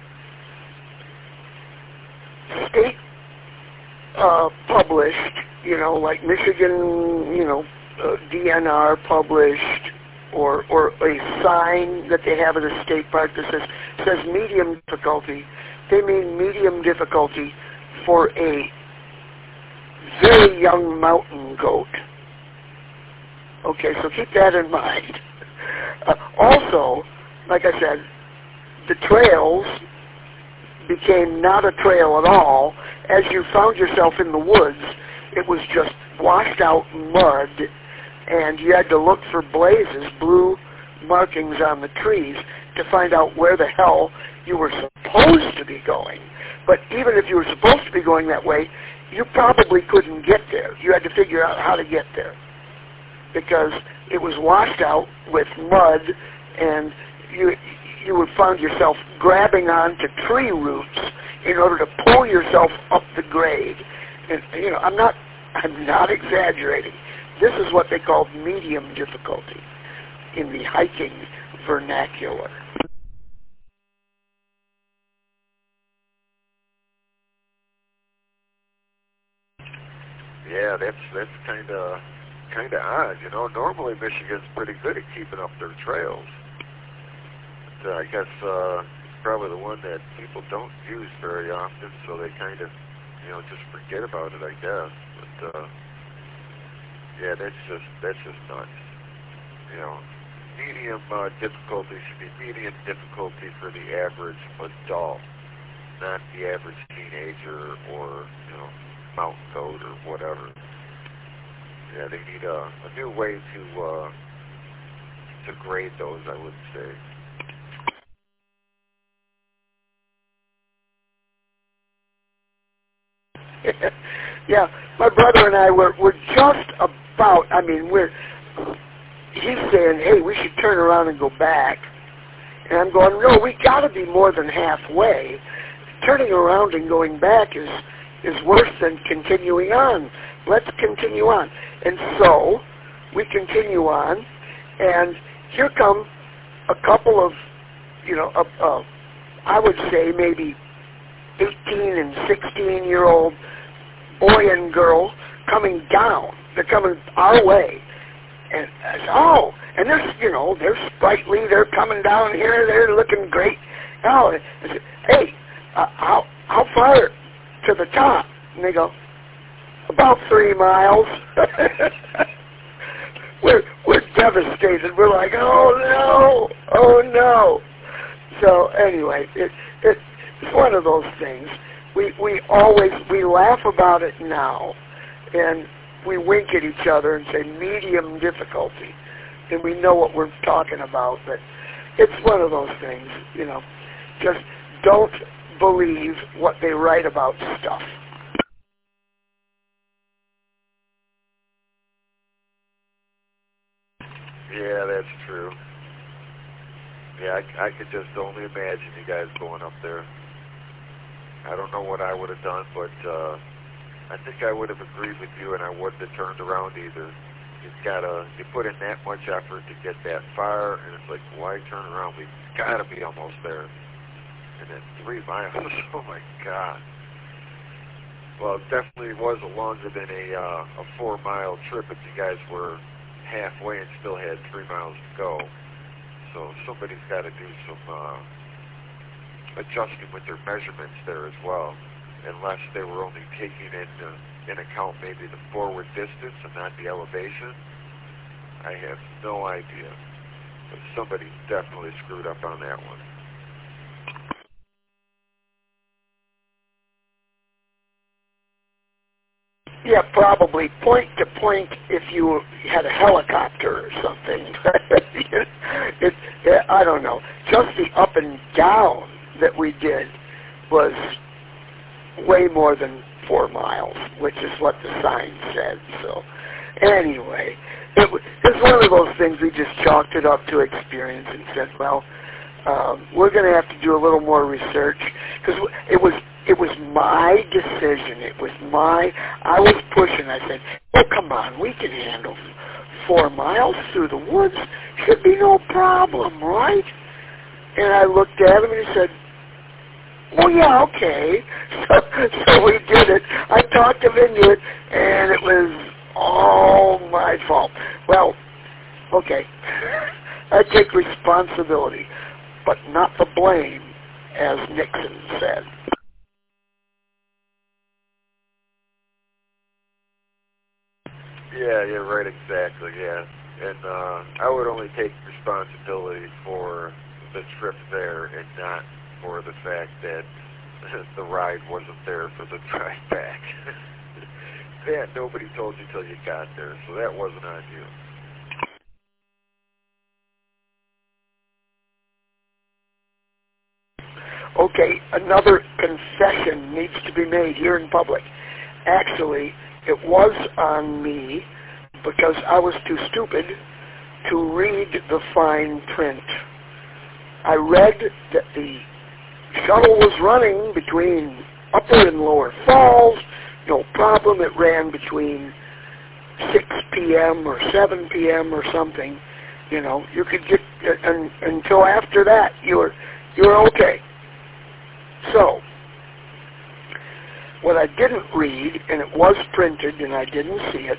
state published, like Michigan, DNR published, or a sign that they have at a state park that says medium difficulty, they mean medium difficulty for a very young mountain goat. Okay, so keep that in mind. Also, like I said, the trails became not a trail at all. As you found yourself in the woods, it was just washed out mud, and you had to look for blazes, blue markings on the trees, to find out where the hell you were supposed to be going. But even if you were supposed to be going that way, you probably couldn't get there. You had to figure out how to get there, because it was washed out with mud, and you would find yourself grabbing onto tree roots in order to pull yourself up the grade. And I'm not exaggerating. This is what they call medium difficulty in the hiking vernacular. Yeah, that's kind of odd. Normally Michigan's pretty good at keeping up their trails. But, I guess it's probably the one that people don't use very often, so they kind of, just forget about it, I guess. But yeah, that's just nuts. Medium difficulty should be medium difficulty for the average adult, not the average teenager or mountain goat or whatever. Yeah, they need a new way to grade those, I would say. Yeah, my brother and I were just about, I mean, he's saying, hey, we should turn around and go back. And I'm going, no, we got to be more than halfway. Turning around and going back is worse than continuing on. Let's continue on. And so we continue on, and here come a couple of, I would say maybe 18 and 16-year-old boy and girl coming down. They're coming our way. And I said, oh, and they're sprightly. They're coming down here. They're looking great. Oh, I said, hey, how far to the top? And they go, about 3 miles. We're devastated. We're like, oh no. So anyway, it's one of those things. We laugh about it now, and we wink at each other and say medium difficulty, and we know what we're talking about. But it's one of those things, Just don't believe what they write about stuff. Yeah, that's true. Yeah, I could just only imagine you guys going up there. I don't know what I would have done, but I think I would have agreed with you, and I wouldn't have turned around either. You put in that much effort to get that far, and it's like, why turn around? We've got to be almost there. And then 3 miles, oh my God. Well, it definitely was longer than a 4-mile trip if you guys were halfway and still had 3 miles to go. So somebody's got to do some adjusting with their measurements there as well, unless they were only taking in account maybe the forward distance and not the elevation. I have no idea, but somebody definitely screwed up on that one. Yeah, probably point to point if you had a helicopter or something. I don't know. Just the up and down that we did was way more than 4 miles, which is what the sign said. So anyway, it's one of those things we just chalked it up to experience and said, well, we're going to have to do a little more research, because it was my decision. I was pushing. I said, oh, come on, we can handle 4 miles through the woods. Should be no problem, right? And I looked at him and he said, well, yeah, okay. So we did it. I talked him into it, and it was all my fault. Well, okay. I take responsibility, but not the blame, as Nixon said. Yeah, you're right, exactly, yeah. And I would only take responsibility for the trip there and not for the fact that the ride wasn't there for the drive back. That nobody told you till you got there, so that wasn't on you. Okay, another confession needs to be made here in public. Actually, it was on me because I was too stupid to read the fine print. I read that the shuttle was running between Upper and Lower Falls, no problem. It ran between 6 p.m. or 7 p.m. or something. You could get until after that you were okay. So, what I didn't read, and it was printed and I didn't see it,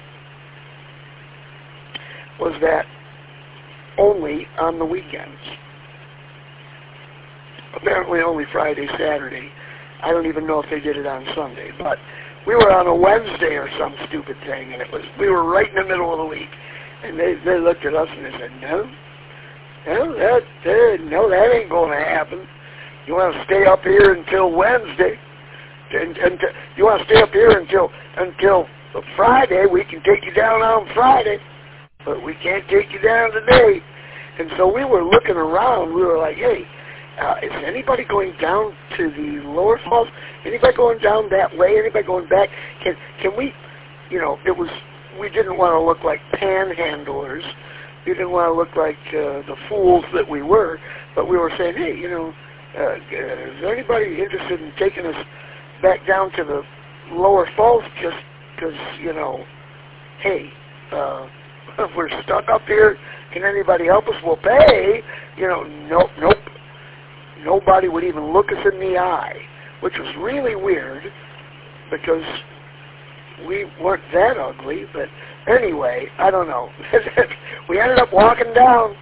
was that only on the weekends. Apparently only Friday, Saturday. I don't even know if they did it on Sunday, but we were on a Wednesday or some stupid thing, and we were right in the middle of the week. And they looked at us and they said, no, that ain't going to happen. You want to stay up here until Wednesday, and you want to stay up here until Friday. We can take you down on Friday, but we can't take you down today. And so we were looking around. We were like, hey, is anybody going down to the lower falls? Anybody going down that way? Anybody going back? Can we, we didn't want to look like panhandlers. We didn't want to look like the fools that we were, but we were saying, hey, is there anybody interested in taking us back down to the lower falls just because, hey, we're stuck up here. Can anybody help us? We'll pay. Nope. Nobody would even look us in the eye, which was really weird because we weren't that ugly. But anyway, I don't know. We ended up walking down.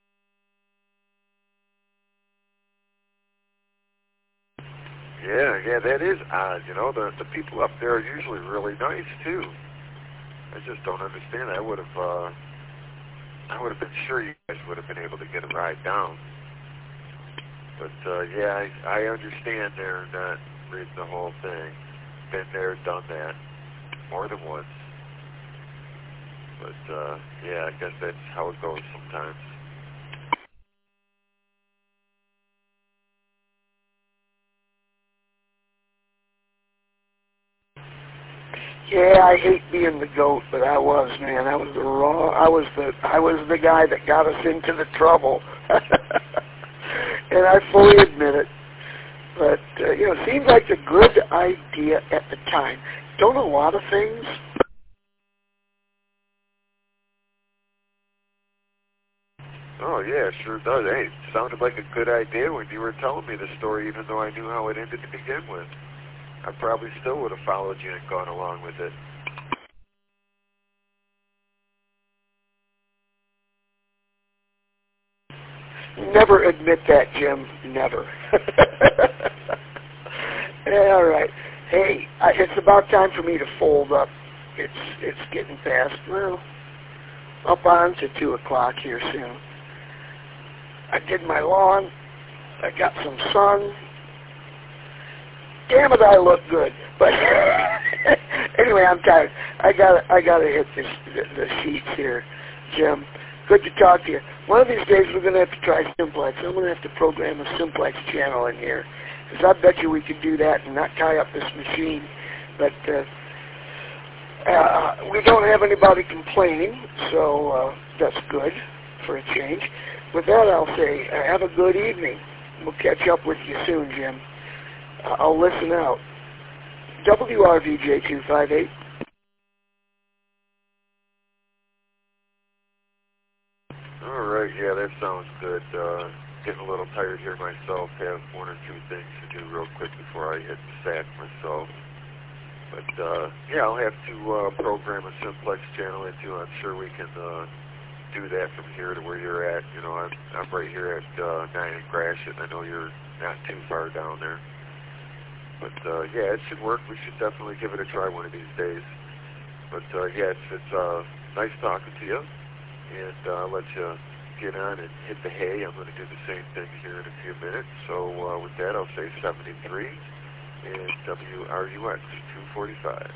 Yeah, that is odd. The people up there are usually really nice too. I just don't understand. I would have been sure you guys would have been able to get a ride down. But yeah, I understand they're not reading the whole thing. Been there, done that, more than once. But yeah, I guess that's how it goes sometimes. Yeah, I hate being the goat, but I was, man. I was the guy that got us into the trouble. And I fully admit it. But, it seemed like a good idea at the time. Don't a lot of things? Oh, yeah, it sure does. Hey, it sounded like a good idea when you were telling me the story, even though I knew how it ended to begin with. I probably still would have followed you and gone along with it. Never admit that, Jim. Never. Yeah, all right. Hey, it's about time for me to fold up. It's getting past, up on to 2 o'clock here soon. I did my lawn. I got some sun. Damn it, I look good. But anyway, I'm tired. I gotta hit the sheets here, Jim. Good to talk to you. One of these days we're going to have to try Simplex. I'm going to have to program a Simplex channel in here, because I bet you we could do that and not tie up this machine. But we don't have anybody complaining, so that's good for a change. With that, I'll say have a good evening. We'll catch up with you soon, Jim. I'll listen out. WRVJ258. All right, yeah, that sounds good. Getting a little tired here myself. Have 1 or 2 things to do real quick before I hit the sack myself. But yeah, I'll have to program a Simplex channel into. I'm sure we can do that from here to where you're at. I'm right here at 9 and Gratiot. I know you're not too far down there. But yeah, it should work. We should definitely give it a try one of these days. But yeah, it's nice talking to you. And I'll let you get on and hit the hay. I'm going to do the same thing here in a few minutes. So with that, I'll say 73 and WRUX 245.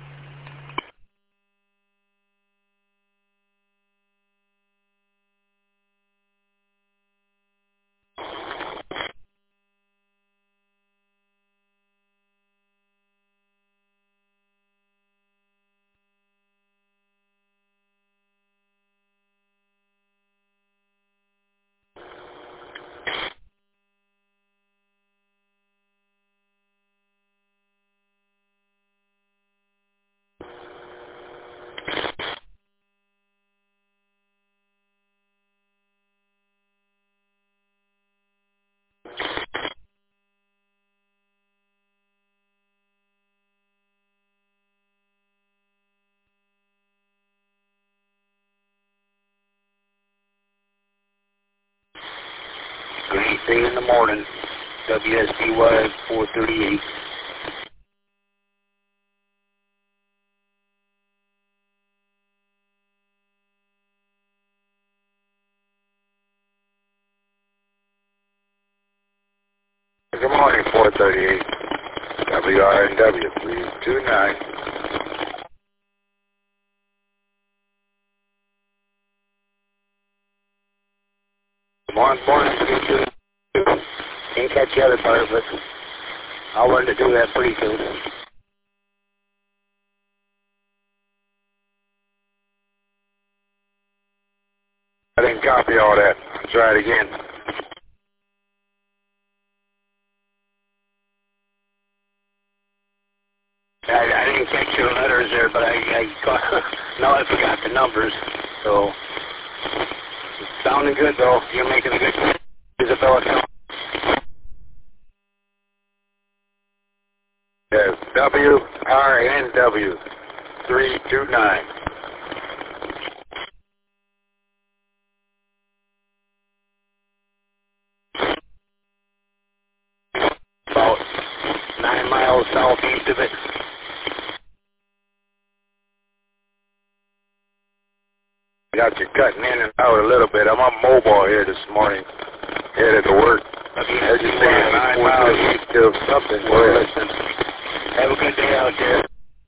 Great day in the morning. WSBY 438. Good morning, 438. WRNW, please. 29. Morning, 322. Didn't catch the other part, but I'll learn to do that pretty soon. I didn't copy all that. I'll try it again. I didn't catch your letters there, but now I forgot the numbers. So, it's sounding good though. You're making a good Isabella. Yes, WRNW 329. About 9 miles southeast of it. Got you cutting in and out a little bit. I'm on mobile here this morning, headed to work. As you say, 9 miles east of something. Listen, have a good day out there.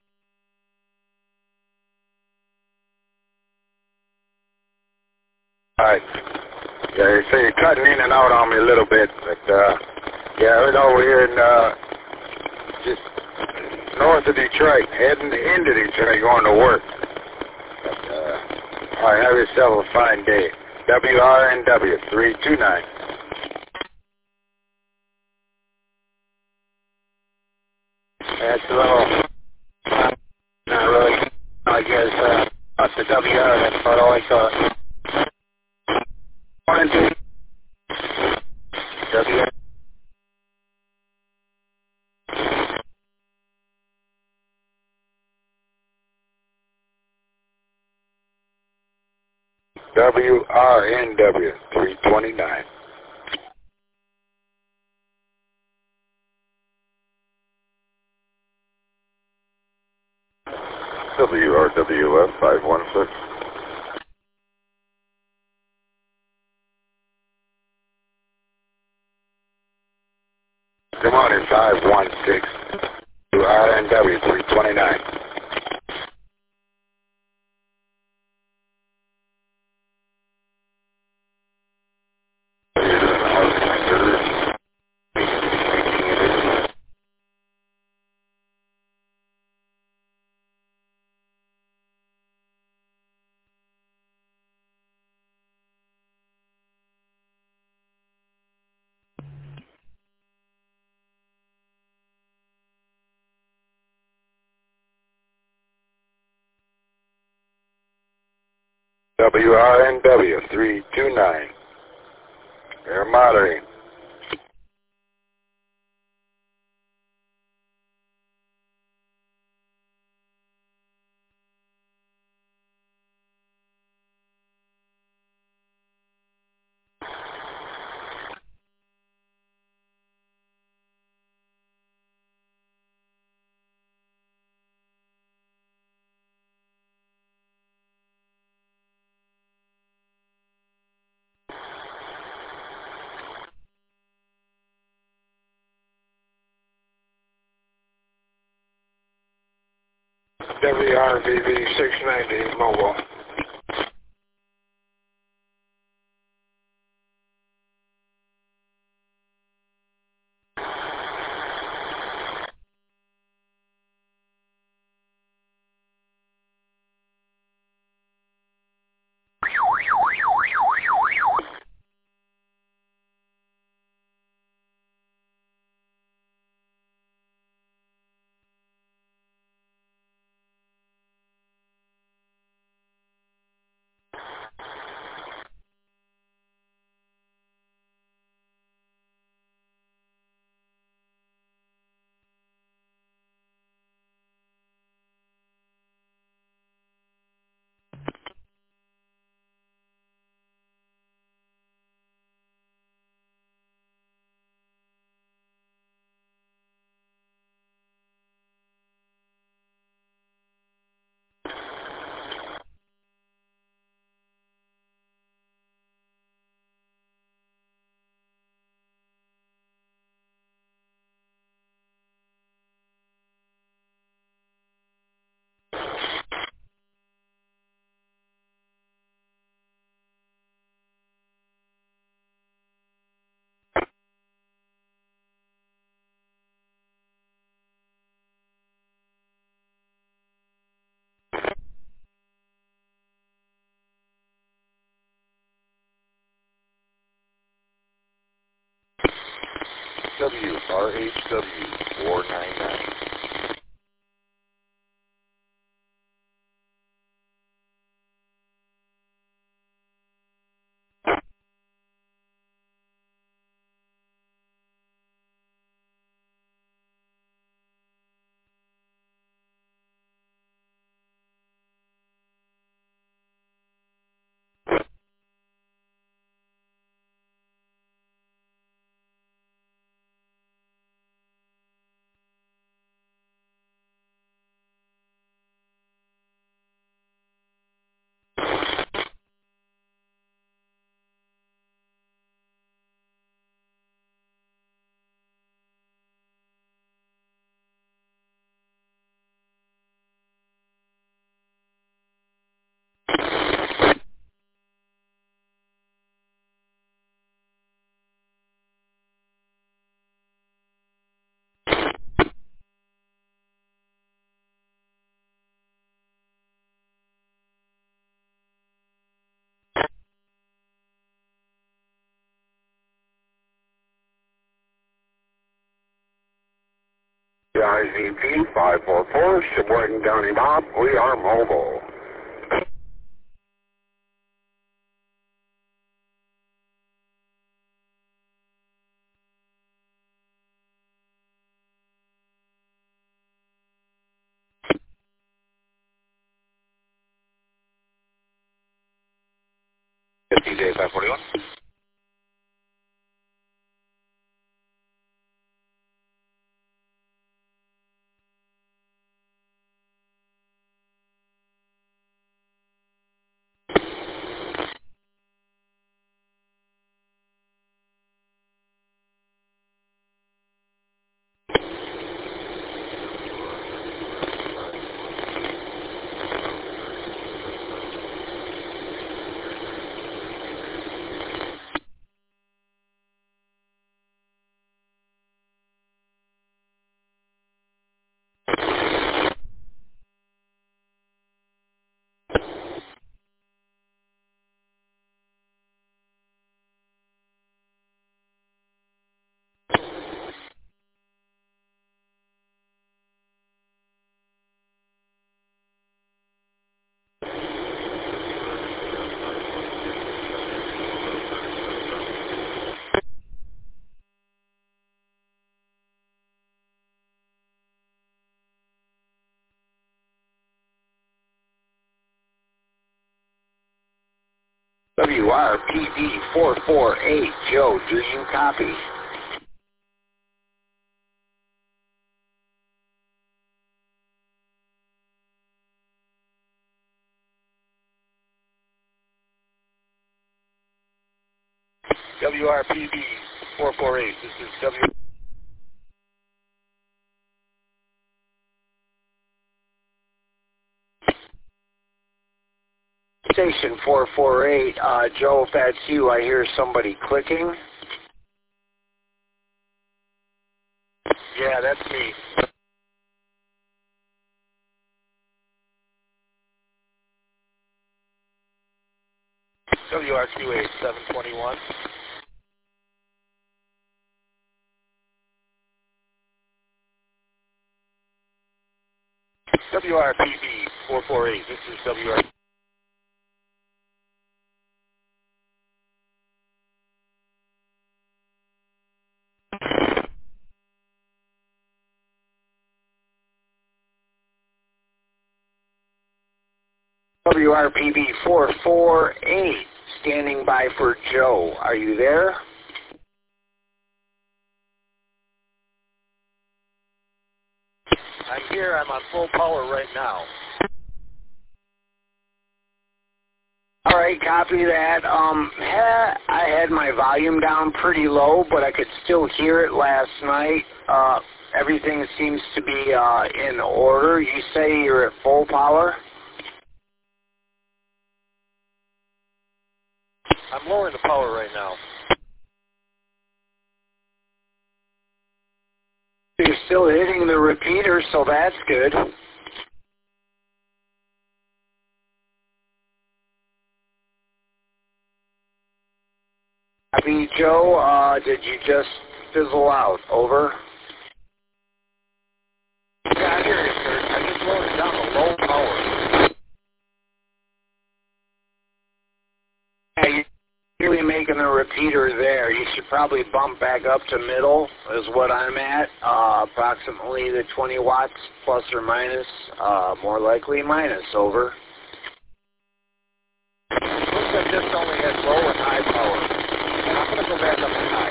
Alright. Yeah, you say you're cutting in and out on me a little bit, but yeah, we're over here in just north of Detroit, heading into Detroit, going to work. But, alright, have yourself a fine day. WRNW 329. That's a little, not really, I guess, up the WR, that's about all I caught. Morning, dude. WR. WRNW 329. WRWF 516. Good morning, 516. WRNW 329. WRNW 329. Air monitoring. WRVV 690 mobile. WRHW 499. IZP 544, Sheboygan County Bob, we are mobile. TJ 541. WRPD 448, Joe, do you copy? WRPD 448, this is Station 448, Joe, if that's you, I hear somebody clicking. Yeah, that's me. WRQA 721. WRPB 448, this is WR. WRPB 448, standing by for Joe. Are you there? I'm here. I'm on full power right now. All right, copy that. I had my volume down pretty low, but I could still hear it last night. Everything seems to be in order. You say you're at full power? I'm lowering the power right now. You're still hitting the repeater, so that's good. Copy, Joe. Did you just fizzle out. Over. Yeah, I hear you, sir. I just loaded down the low power. Yeah, you're really making a repeater there. You should probably bump back up to middle is what I'm at. Approximately the 20 watts plus or minus. More likely minus. Over. Looks like this only has low and high power. And I'm going to go back up to high.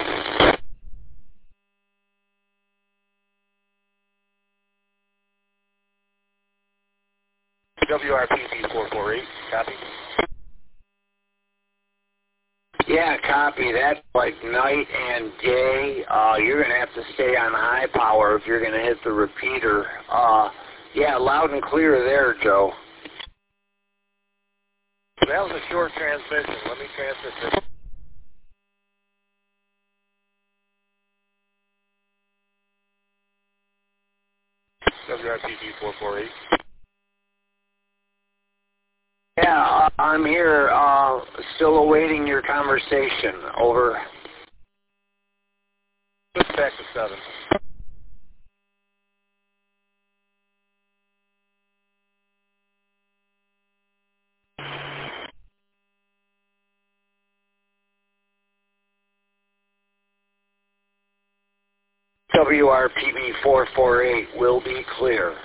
WRPZ 448, copy. Yeah, copy. That's like night and day. You're going to have to stay on high power if you're going to hit the repeater. Yeah, loud and clear there, Joe. That was a short transmission. Let me transmit this. WRPG 448. Yeah, I'm here, still awaiting your conversation. Over. Switch back to 7. WRPB 448 will be clear.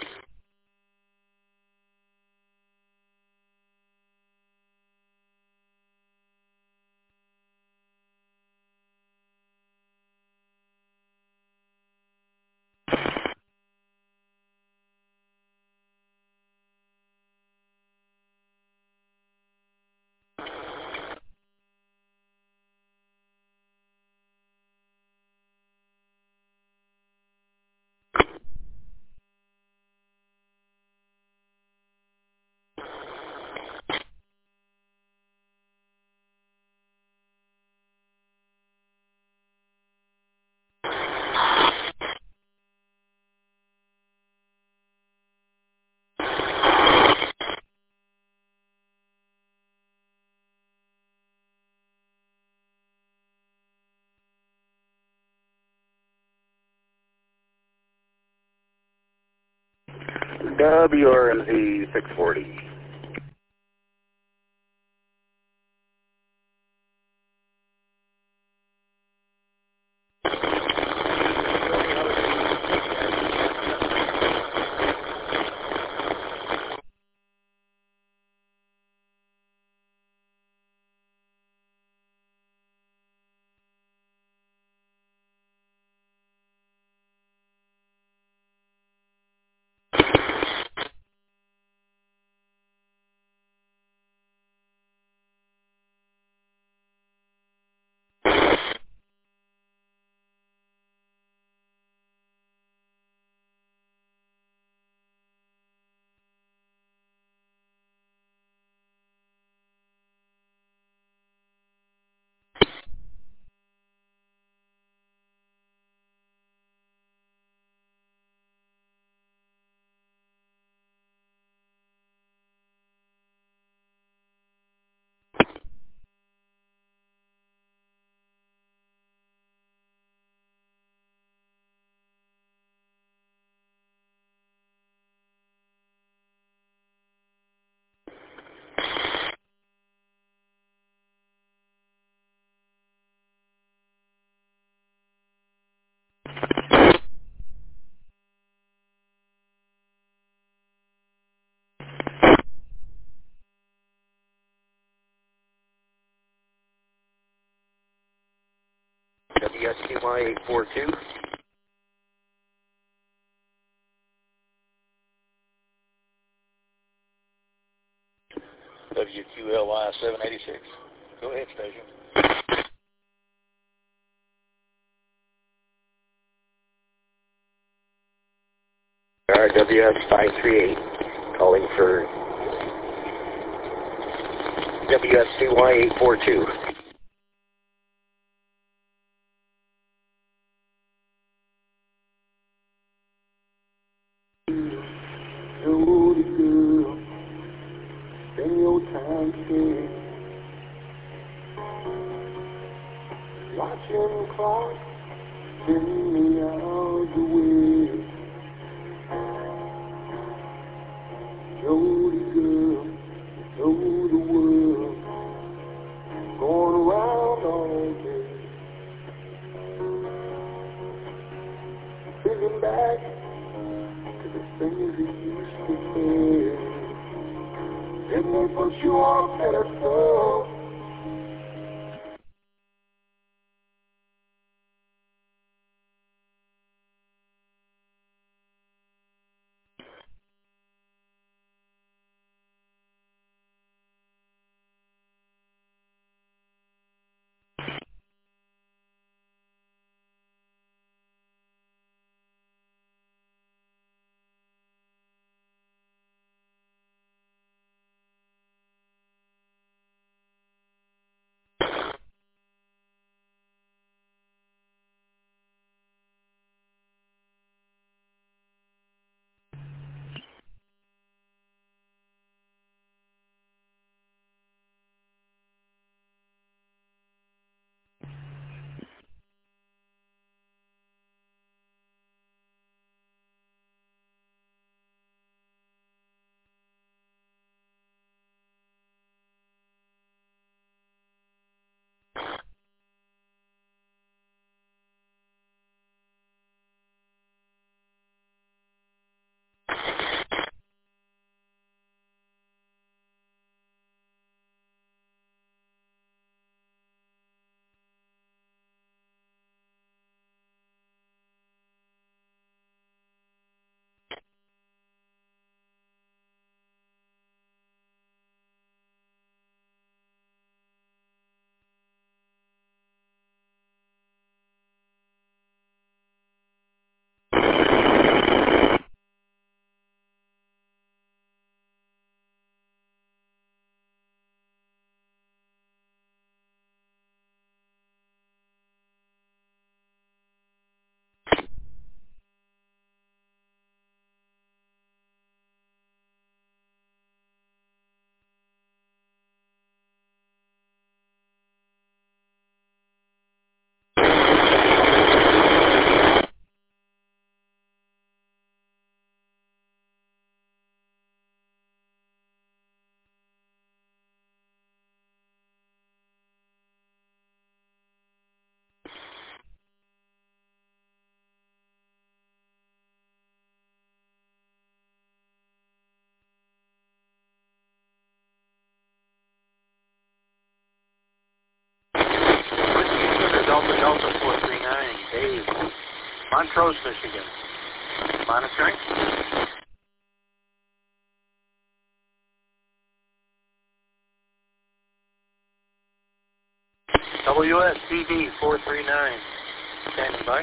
WRMZ 640. WSTY 842. WQLY 786. Go ahead, station. RWS 538, calling for WSTY 842. Watching the clock send me out the way. Jody girl, told the world, going around all day. Thinking back to the things we used to say. Didn't they put you on pedestal? Delta 439, Dave, Montrose, Michigan. Monitoring. WSTD 439, standing by.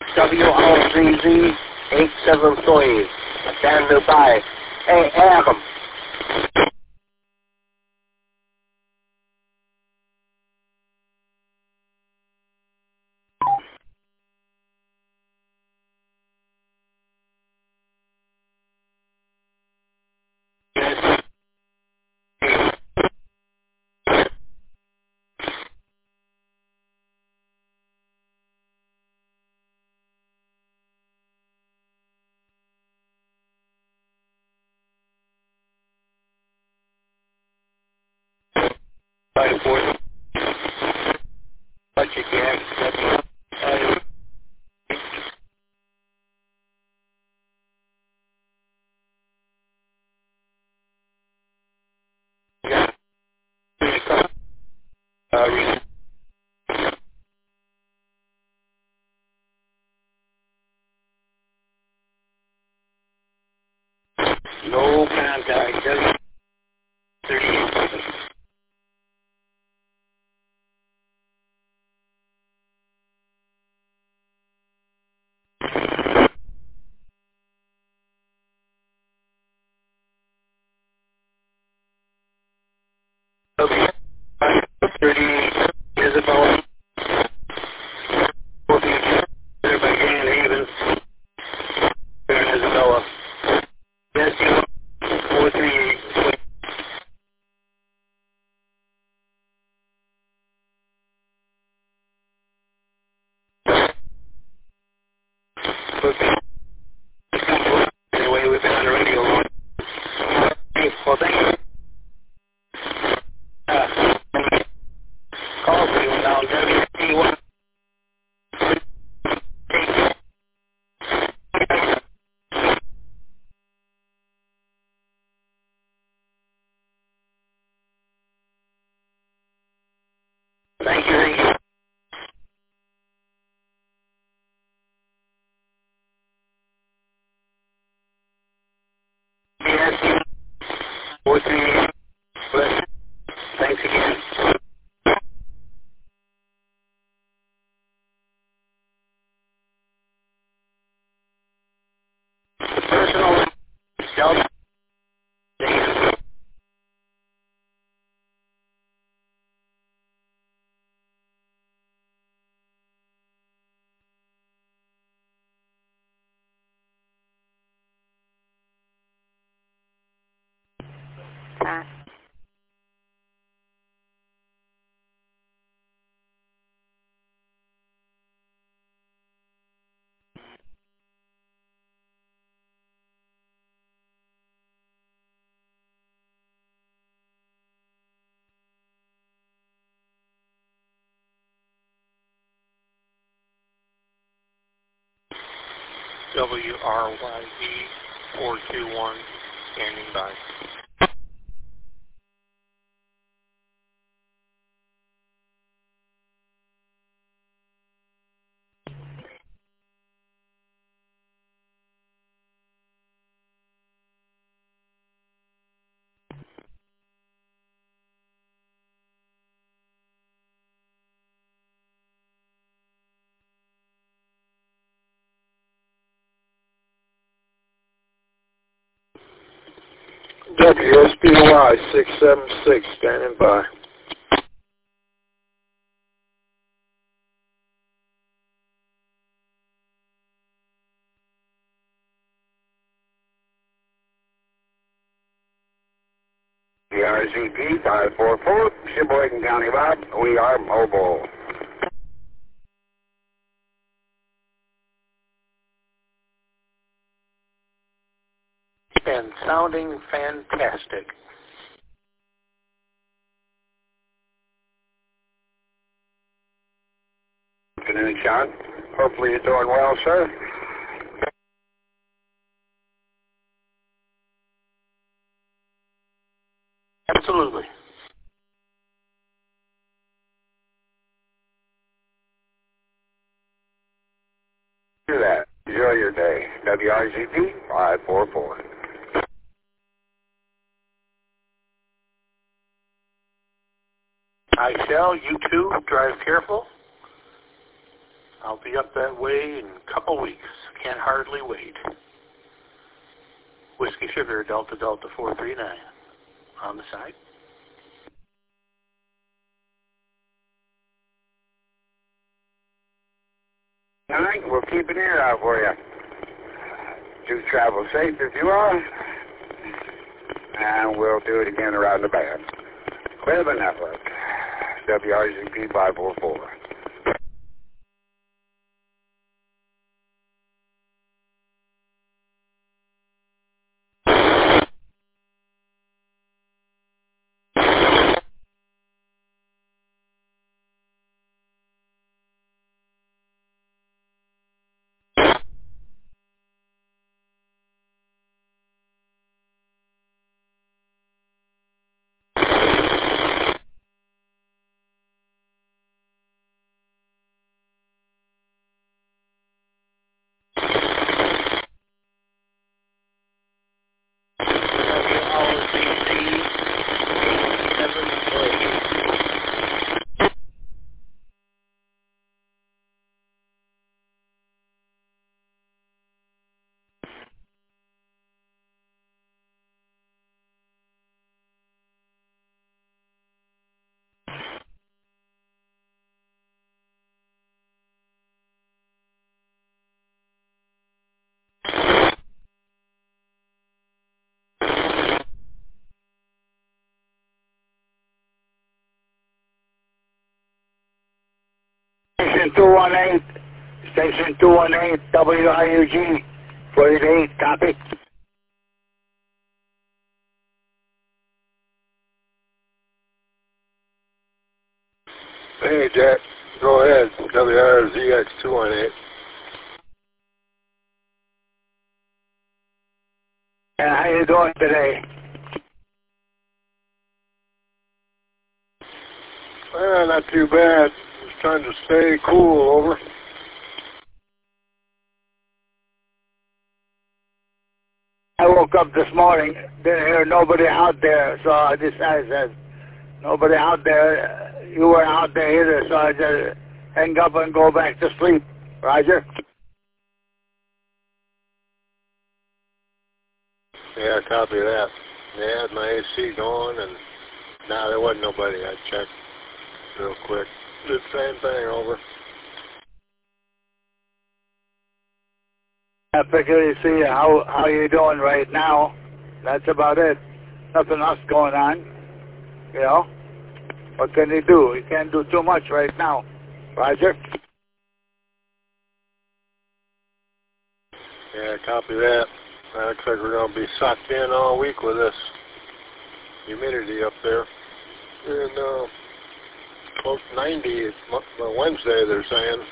WLZZ 8730. Standing by. Hey, Adam. No contact. Okay. 30 Isabella. 14 again, even. Isabella. Yes, you. 438. Anyway, we've been on the radio long. Well, thank you. Call for you now, WT1. Thank you, thank you. Yes, 438. Thanks again. Personal Delta. WRYE 421, standing by. WSBY 676, standing by. RZP 544, Sheboygan County, Bob. We are mobile. And sounding fantastic. Good afternoon, Sean. Hopefully you're doing well, sir. Absolutely. Do that. Enjoy your day. WRZP 544. I shall. You too. Drive careful. I'll be up that way in a couple weeks. Can't hardly wait. Whiskey Sugar, Delta Delta 439 on the side. All right, we'll keep an ear out for you. Do travel safe if you are. And we'll do it again around the bend. Weather Network, WRZP 544. Station 218, WIUG 48, copy. Hey, Jack. Go ahead. WRZX 218. How you doing today? Not too bad. Just trying to stay cool, over. I woke up this morning, didn't hear nobody out there, so I said, nobody out there, you weren't out there either, so I just hang up and go back to sleep. Roger? Yeah, copy that. They had my AC going, and now there wasn't nobody. I checked real quick. Did the same thing, over. I figure you see how you doing right now. That's about it. Nothing else going on. You know? What can you do? You can't do too much right now. Roger? Yeah, copy that. Looks like we're going to be sucked in all week with this humidity up there. And close to 90 Wednesday, they're saying.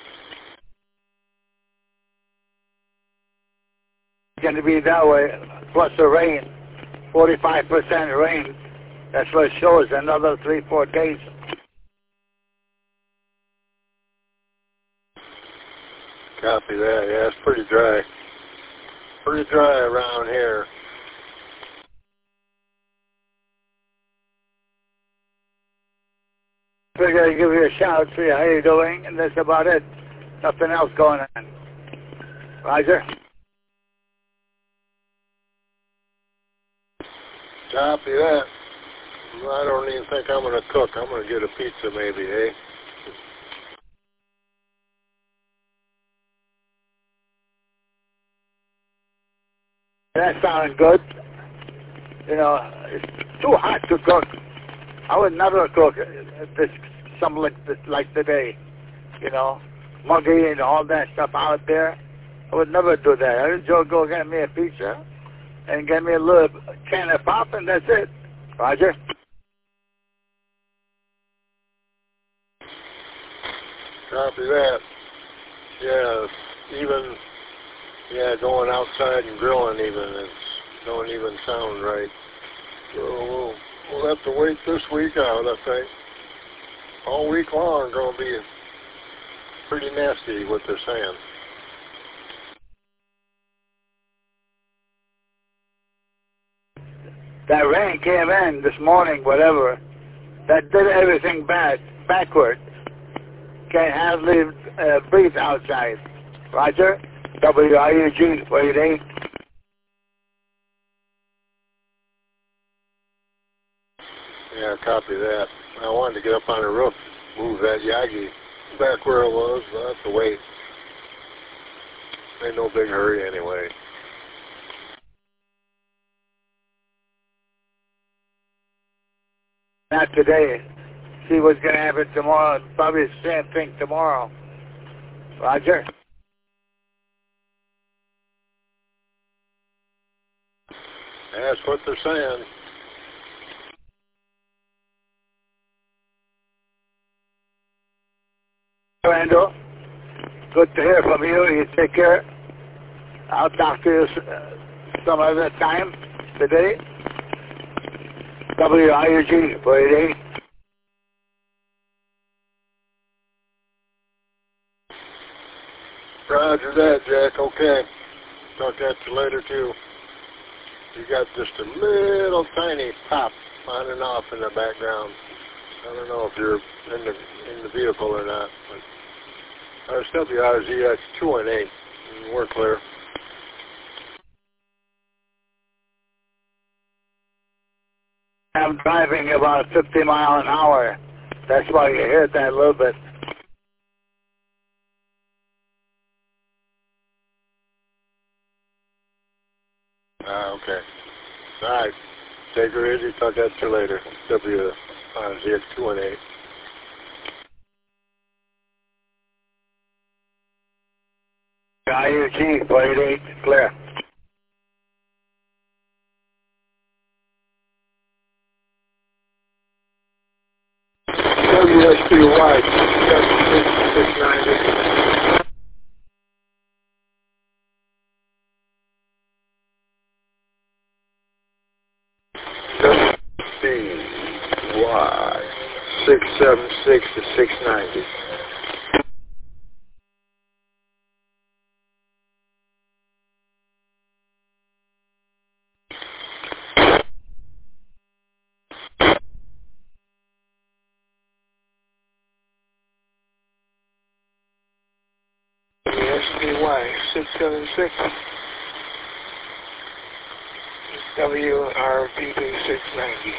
Going to be that way, plus the rain, 45% rain. That's what it shows, another 3-4 days. Copy that, yeah, it's pretty dry. Pretty dry around here. Figure I'd give you a shout, see how you're doing, and that's about it. Nothing else going on. Roger? Copy that. I don't even think I'm going to cook. I'm going to get a pizza maybe, eh? That sounds good. You know, it's too hot to cook. I would never cook something like today. You know, muggy and all that stuff out there. I would never do that. I would just go get me a pizza and get me a little can of pop, and that's it. Roger? Copy that. Yeah, even, going outside and grilling even, it don't even sound right. So we'll have to wait this week out, I think. All week long, going to be pretty nasty what they're saying. That rain came in this morning, whatever. That did everything backwards. can hardly breathe outside. Roger. WIUG, waiting. Yeah, copy that. I wanted to get up on the roof, move that Yagi back where it was, but I have to wait. Ain't no big hurry anyway. Not today. See what's going to happen tomorrow. Probably the same thing tomorrow. Roger. That's what they're saying. Randall, good to hear from you. You take care. I'll talk to you some other time today. WIUG, waiting. Roger that, Jack. Okay. Talk at you later, too. You got just a little tiny pop on and off in the background. I don't know if you're in the vehicle or not, but RSWRZX 218. We're clear. I'm driving about 50 miles an hour. That's why you hear that a little bit. Okay. All right. Take her easy. Talk at you later. WRZX 218. IUG, waiting, clear. WSPY 690. WSPY 676 to 690. WSPY 676. WRVD 690.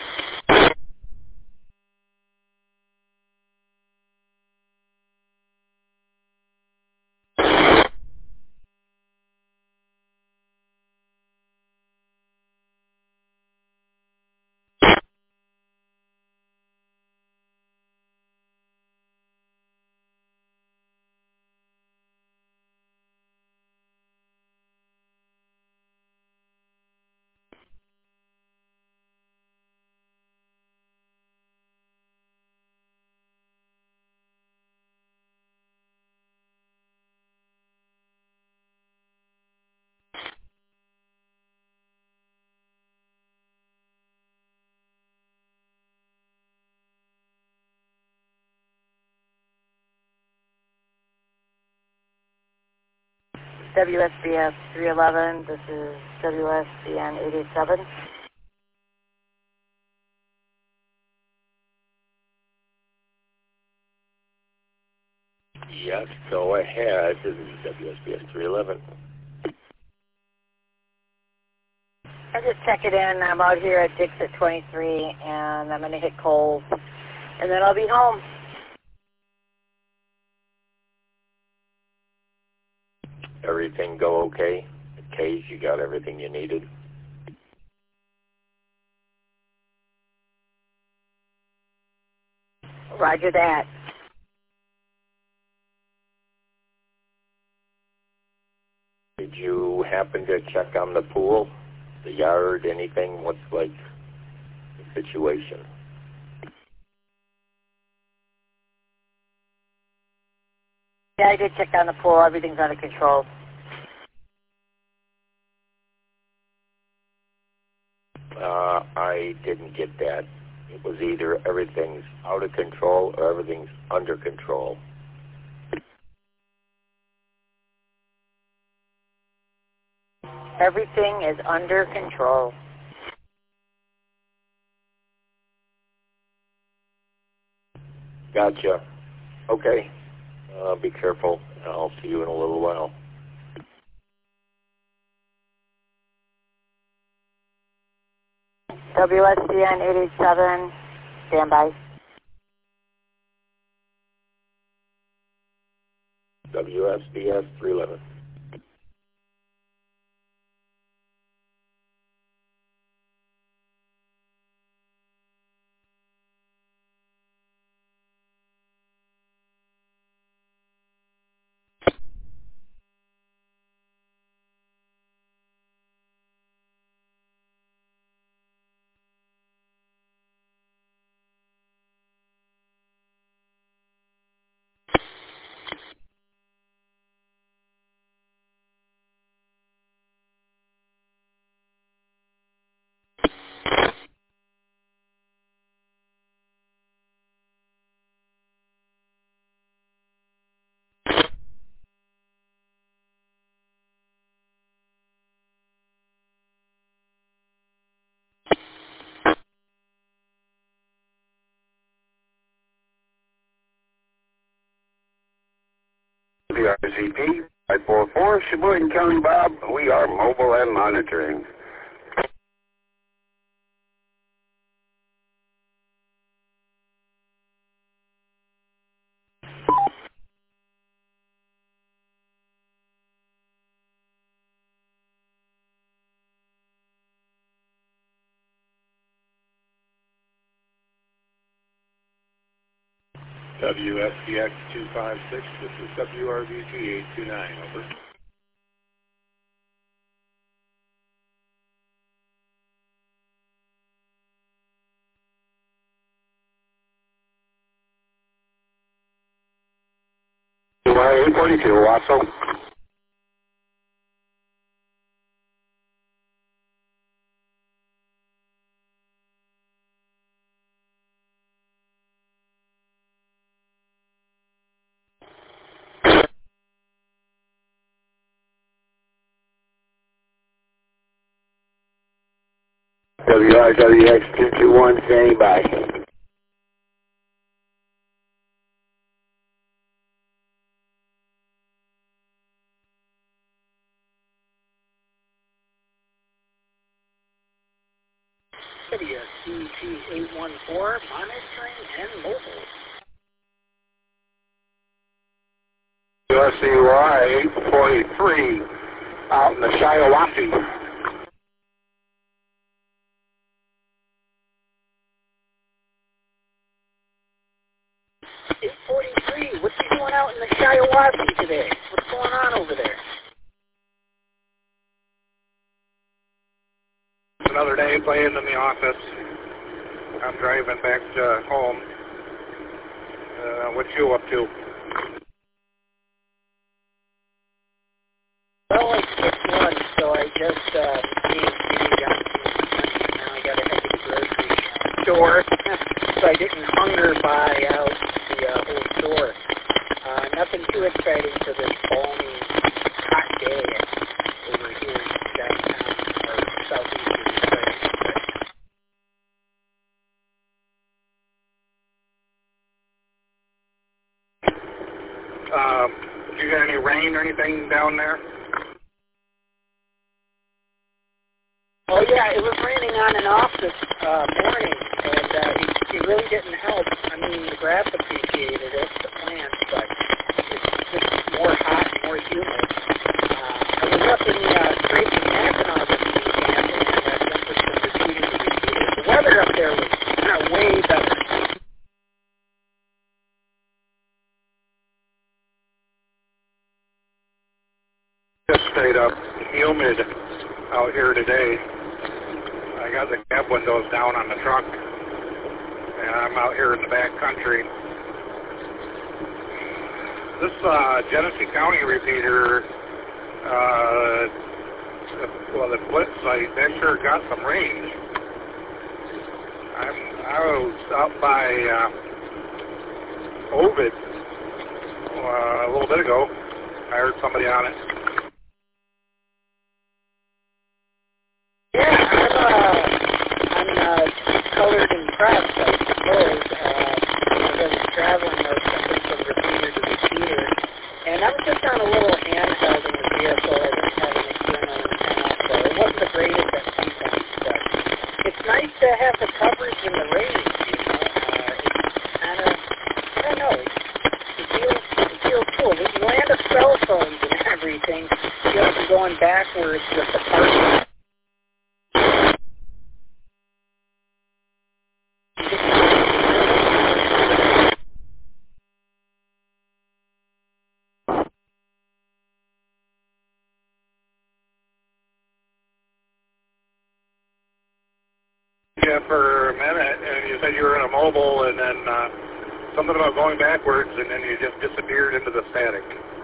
WSBS 311, this is WSBN 887. Yes, go ahead. This is WSBS 311. I just check it in. I'm out here at Dixit 23, and I'm going to hit Coles, and then I'll be home. Everything go okay? Case, you got everything you needed? Roger that. Did you happen to check on the pool, the yard, anything? What's like the situation? Yeah, I did check on the pool. Everything's under control. I didn't get that. It was either everything's out of control or everything's under control. Everything is under control. Gotcha. Okay. Be careful. I'll see you in a little while. WSDN 887, standby. WSDS 311. WRZP 544, Sheboygan County, Bob. We are mobile and monitoring. WSPX 256, this is WRVG 829, over. WR842, Watson. WRWX221, standing by. WCG814, monitoring and mobile. WCY 843, out in the Shiawassee. 843, what's he doing out in the Shiawassee today? What's going on over there? Another day playing in the office. I'm driving back home. What you up to? Well, I skipped lunch, so I just came down to now I got to head to the grocery store, so I didn't hunger buy out the whole store. Nothing too exciting for this balmy, hot day over here in downtown or southeast of Did you get any rain or anything down there? Oh yeah, it was raining on and off this morning, and it really didn't help. I mean, the grass appreciated it, the plants, but it's just more hot and more humid. I was up in Tracy, Mackinac this weekend, and I went for some repeating the repeaters. The weather up there was way better. Just stayed up humid out here today. I got the cab windows down on the truck, and I'm out here in the back country. This Genesee County repeater, the Blitz site, that sure got some range. I was out by Ovid a little bit ago. I heard somebody on it. Yeah, I'm colored impressed, I suppose. As I was traveling, I was sending some coverage with the party. Yeah, for a minute, and you said you were in a mobile, and then something about going backwards, and then you just disappeared into the static.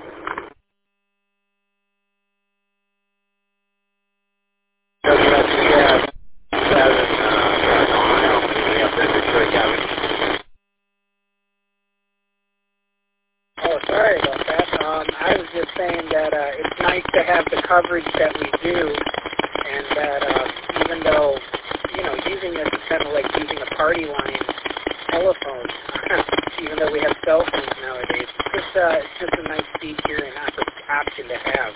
Oh, sorry about that. I was just saying that it's nice to have the coverage that we do, and that even though, you know, using this is kind of like using a party line telephone, even though we have cell phones nowadays. It's just a nice feature and option to have.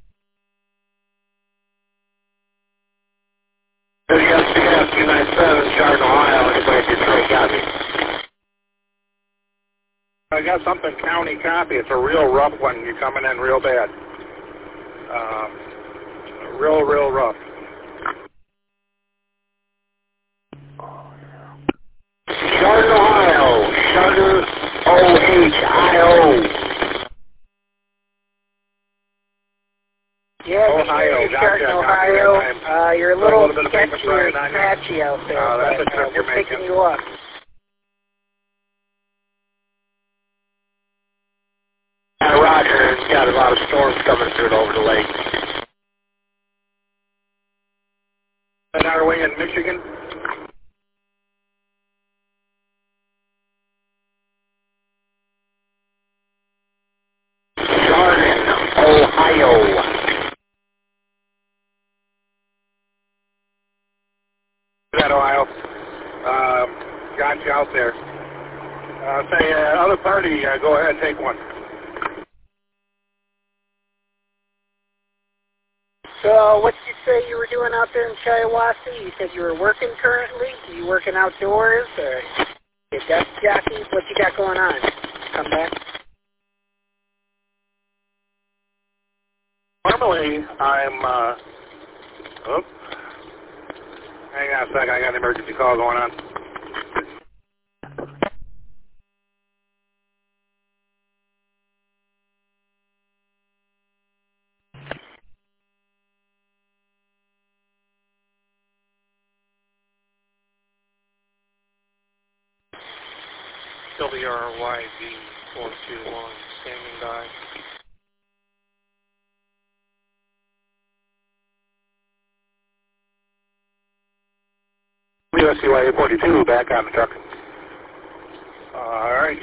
WSBS 297, Chardon, Ohio. Anybody Detroit copy? I got something county copy. It's a real rough one. You're coming in real bad. Real rough. Chardon, Ohio. Chardon, O-H-I-O. Yeah, Ohio, Chardon, Ohio. You're a little sketchy or patchy out there, but we're picking you up. Roger, it's got a lot of storms coming through over the lake. And are we in Michigan? Chardon, Ohio. Is that Ohio? Got you out there. Say, other party, go ahead, take one. So what did you say you were doing out there in Shiawassee? You said you were working currently? Are you working outdoors? Or you desk jockey? What you got going on? Come back. Normally, I'm, hang on a sec, I got an emergency call going on. WRYV421, standing by. WSCY 42, back on the truck. All right.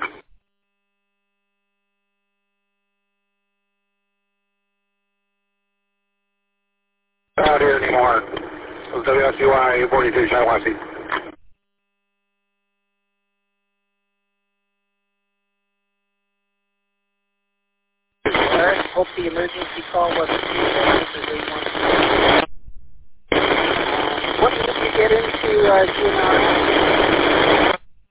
Not out here anymore. WSCY 42, Shiawassee. Hope the emergency call wasn't too long. What did you get into, GNR?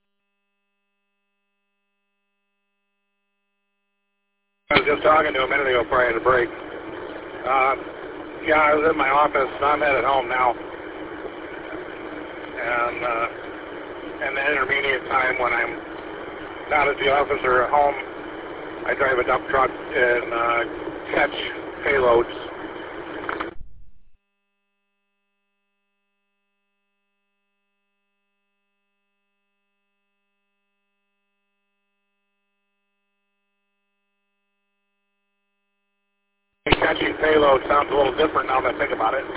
I was just talking to him a minute ago prior to the break. Yeah, I was in my office. I'm headed home now. And the intermediate time when I'm not at the office or at home, I drive a dump truck and catch payloads. Catching payload sounds a little different now that I think about it.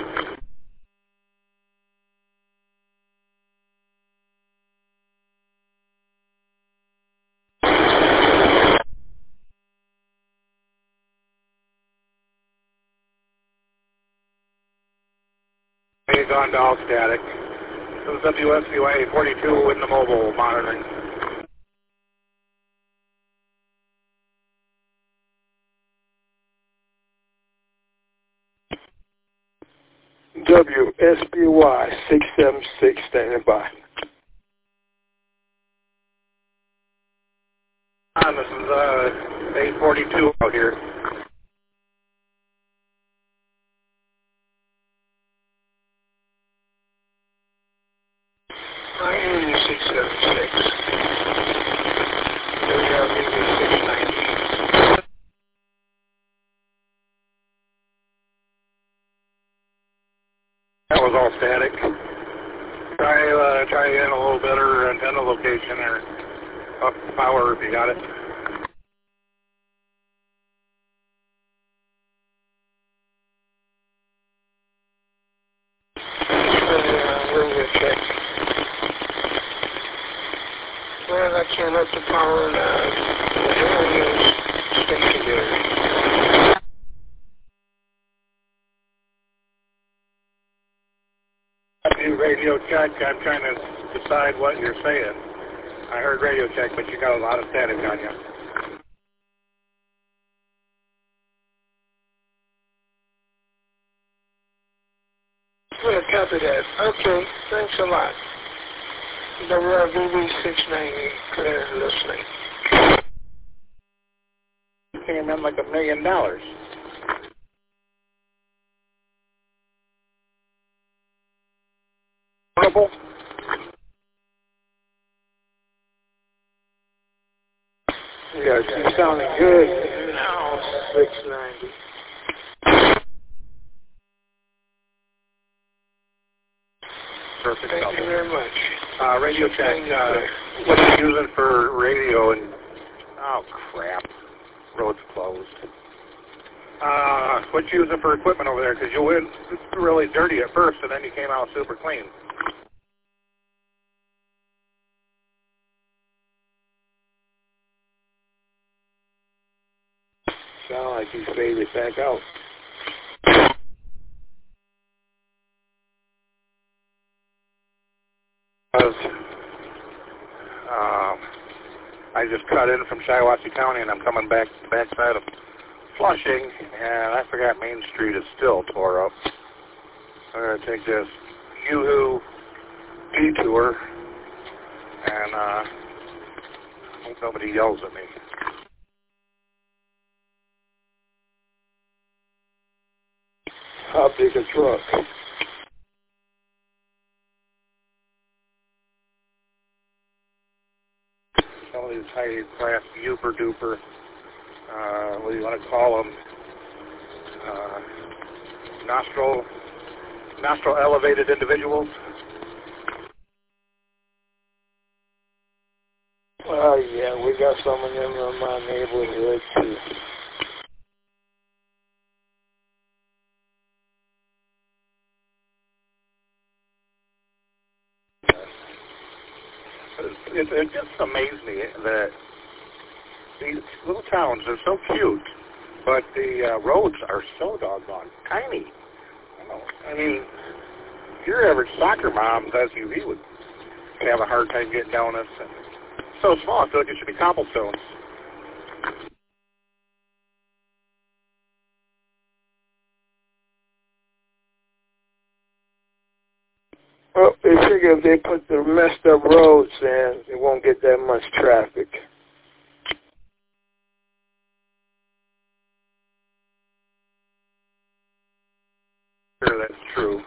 Gone to all static. This is WSCY 42 in the mobile monitoring. WSBY 676 standing by. This is 842 out here. 676. WRVV 690. That was all static. Try in a little better antenna location or up power if you got it. Radio check. Well, I can't up the power and the radio station there. Radio check. I'm trying to decide what you're saying. I heard radio check, but you got a lot of static on you. Yeah, copy that. Okay, thanks a lot. WRVV 690, clear listening. Came in like $1 million. Portable? Yeah, you're sounding good now, 690. Perfect. Thank you very much. Radio check. What are you using for radio? And oh crap, road's closed. What you using for equipment over there? Because you went really dirty at first, and then you came out super clean. Sound like you faded back out. I just cut in from Shiawassee County, and I'm coming back to the backside of Flushing, and I forgot Main Street is still tore up. I'm going to take this Yoo-hoo detour, and hope nobody yells at me. How big a truck? Some of these high-class Uber-duper, what do you want to call them, nostril elevated individuals. Yeah, we got some of them in my neighborhood too. It just amazed me that these little towns are so cute, but the roads are so doggone tiny. I mean, your average soccer mom's SUV would have a hard time getting down this. And so small, I feel like it should be cobblestones. Well, they figure if they put the messed up roads in, it won't get that much traffic. Sure, that's true.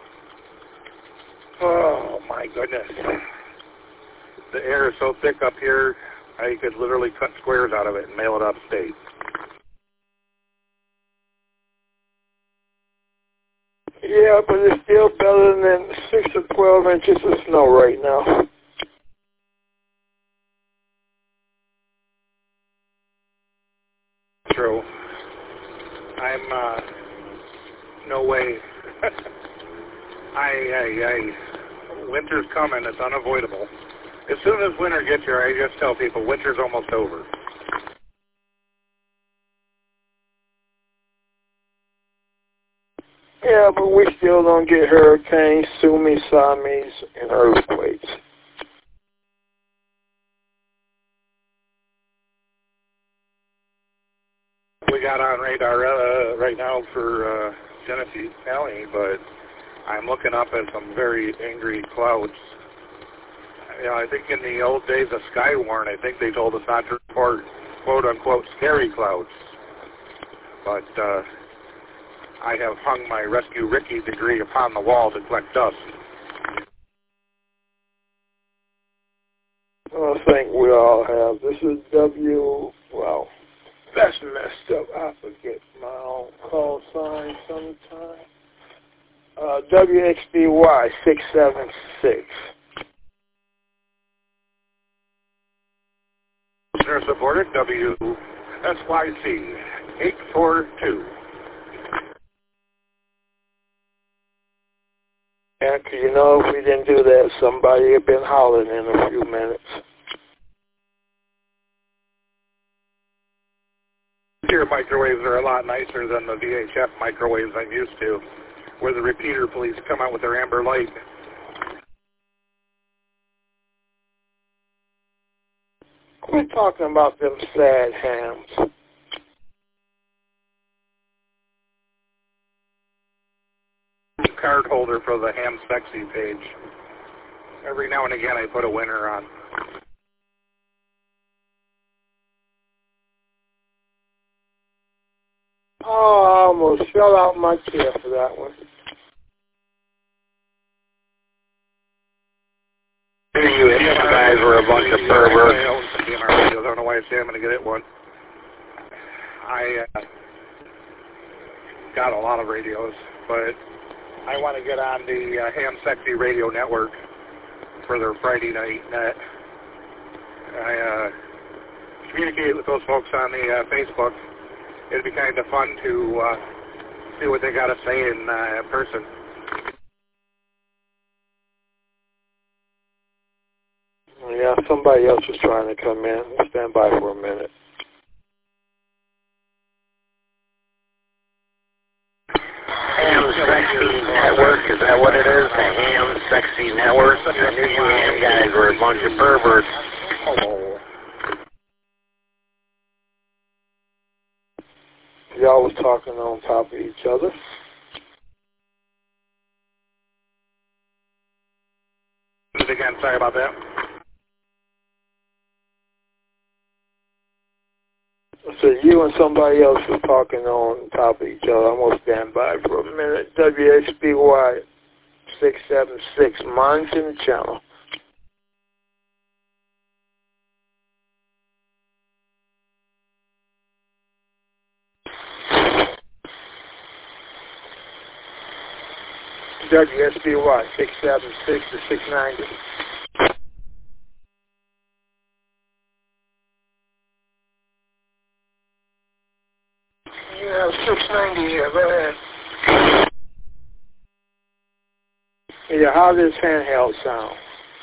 Oh, my goodness. The air is so thick up here, I could literally cut squares out of it and mail it upstate. Yeah, but it's still better than 6 or 12 inches of snow right now. True. I'm, no way. Winter's coming. It's unavoidable. As soon as winter gets here, I just tell people winter's almost over. Yeah, but we still don't get hurricanes, tsunamis, and earthquakes. We got on radar right now for Genesee County, but I'm looking up at some very angry clouds. You know, I think in the old days of Skywarn, I think they told us not to report quote-unquote scary clouds. But I have hung my Rescue Ricky degree upon the wall to collect dust. I think we all have. This is well, that's messed up. I forget my own call sign sometime. WXBY 676. Listener supported WSYC 842. And you know, if we didn't do that, somebody had been hollering in a few minutes. Your microwaves are a lot nicer than the VHF microwaves I'm used to, where the repeater police come out with their amber light. Quit talking about them sad hams. Card holder for the Ham Sexy page. Every now and again I put a winner on. Oh, I almost fell out my chair for that one. You guys were a bunch of perverts. I don't know why I say I'm going to get it one. I got a lot of radios, but I want to get on the Ham Sexy Radio Network for their Friday night net. I communicate with those folks on the Facebook. It'd be kind of fun to see what they got to say in person. Yeah, somebody else is trying to come in. Stand by for a minute. Ham Sexy Network, is that what it is? The Ham Sexy Network? I knew you ham guys were a bunch of perverts. Oh. Y'all was talking on top of each other. Again, sorry about that. So you and somebody else was talking on top of each other. I'm going to stand by for a minute. WXBY 676, monitoring the channel. WSBY 676 to 690. Yeah, 690 here. Go ahead. Yeah, how does handheld sound?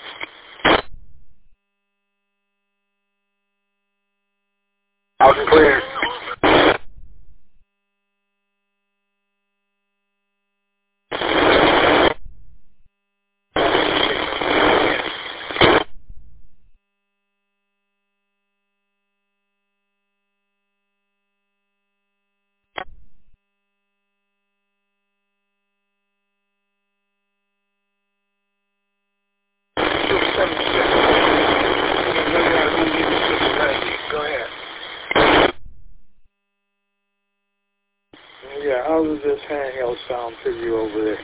Out and clear. Yeah, how does this handheld sound to you over there?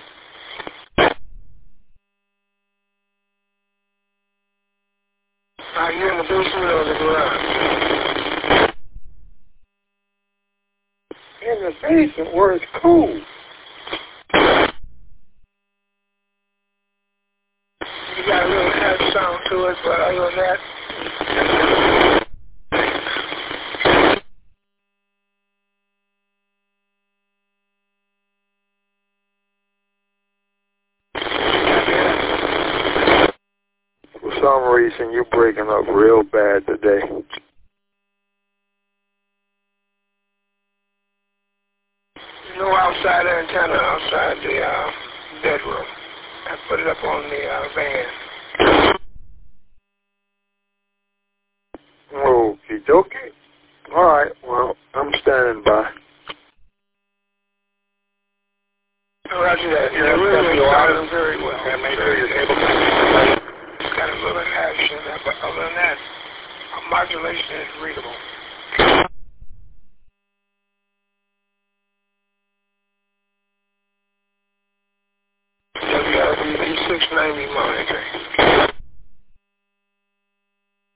Are you in the basement or the garage? In the basement where it's cool. You got a little head sound to it, but other than that, for some reason, you're breaking up real bad today. No outside antenna outside the bedroom. I put it up on the van. Okie dokie. All right, well, I'm standing by. Roger that. Yeah, really sounding very well. And make sure your cable got a little action, but other than that, modulation is readable. WRBV 690 monitoring.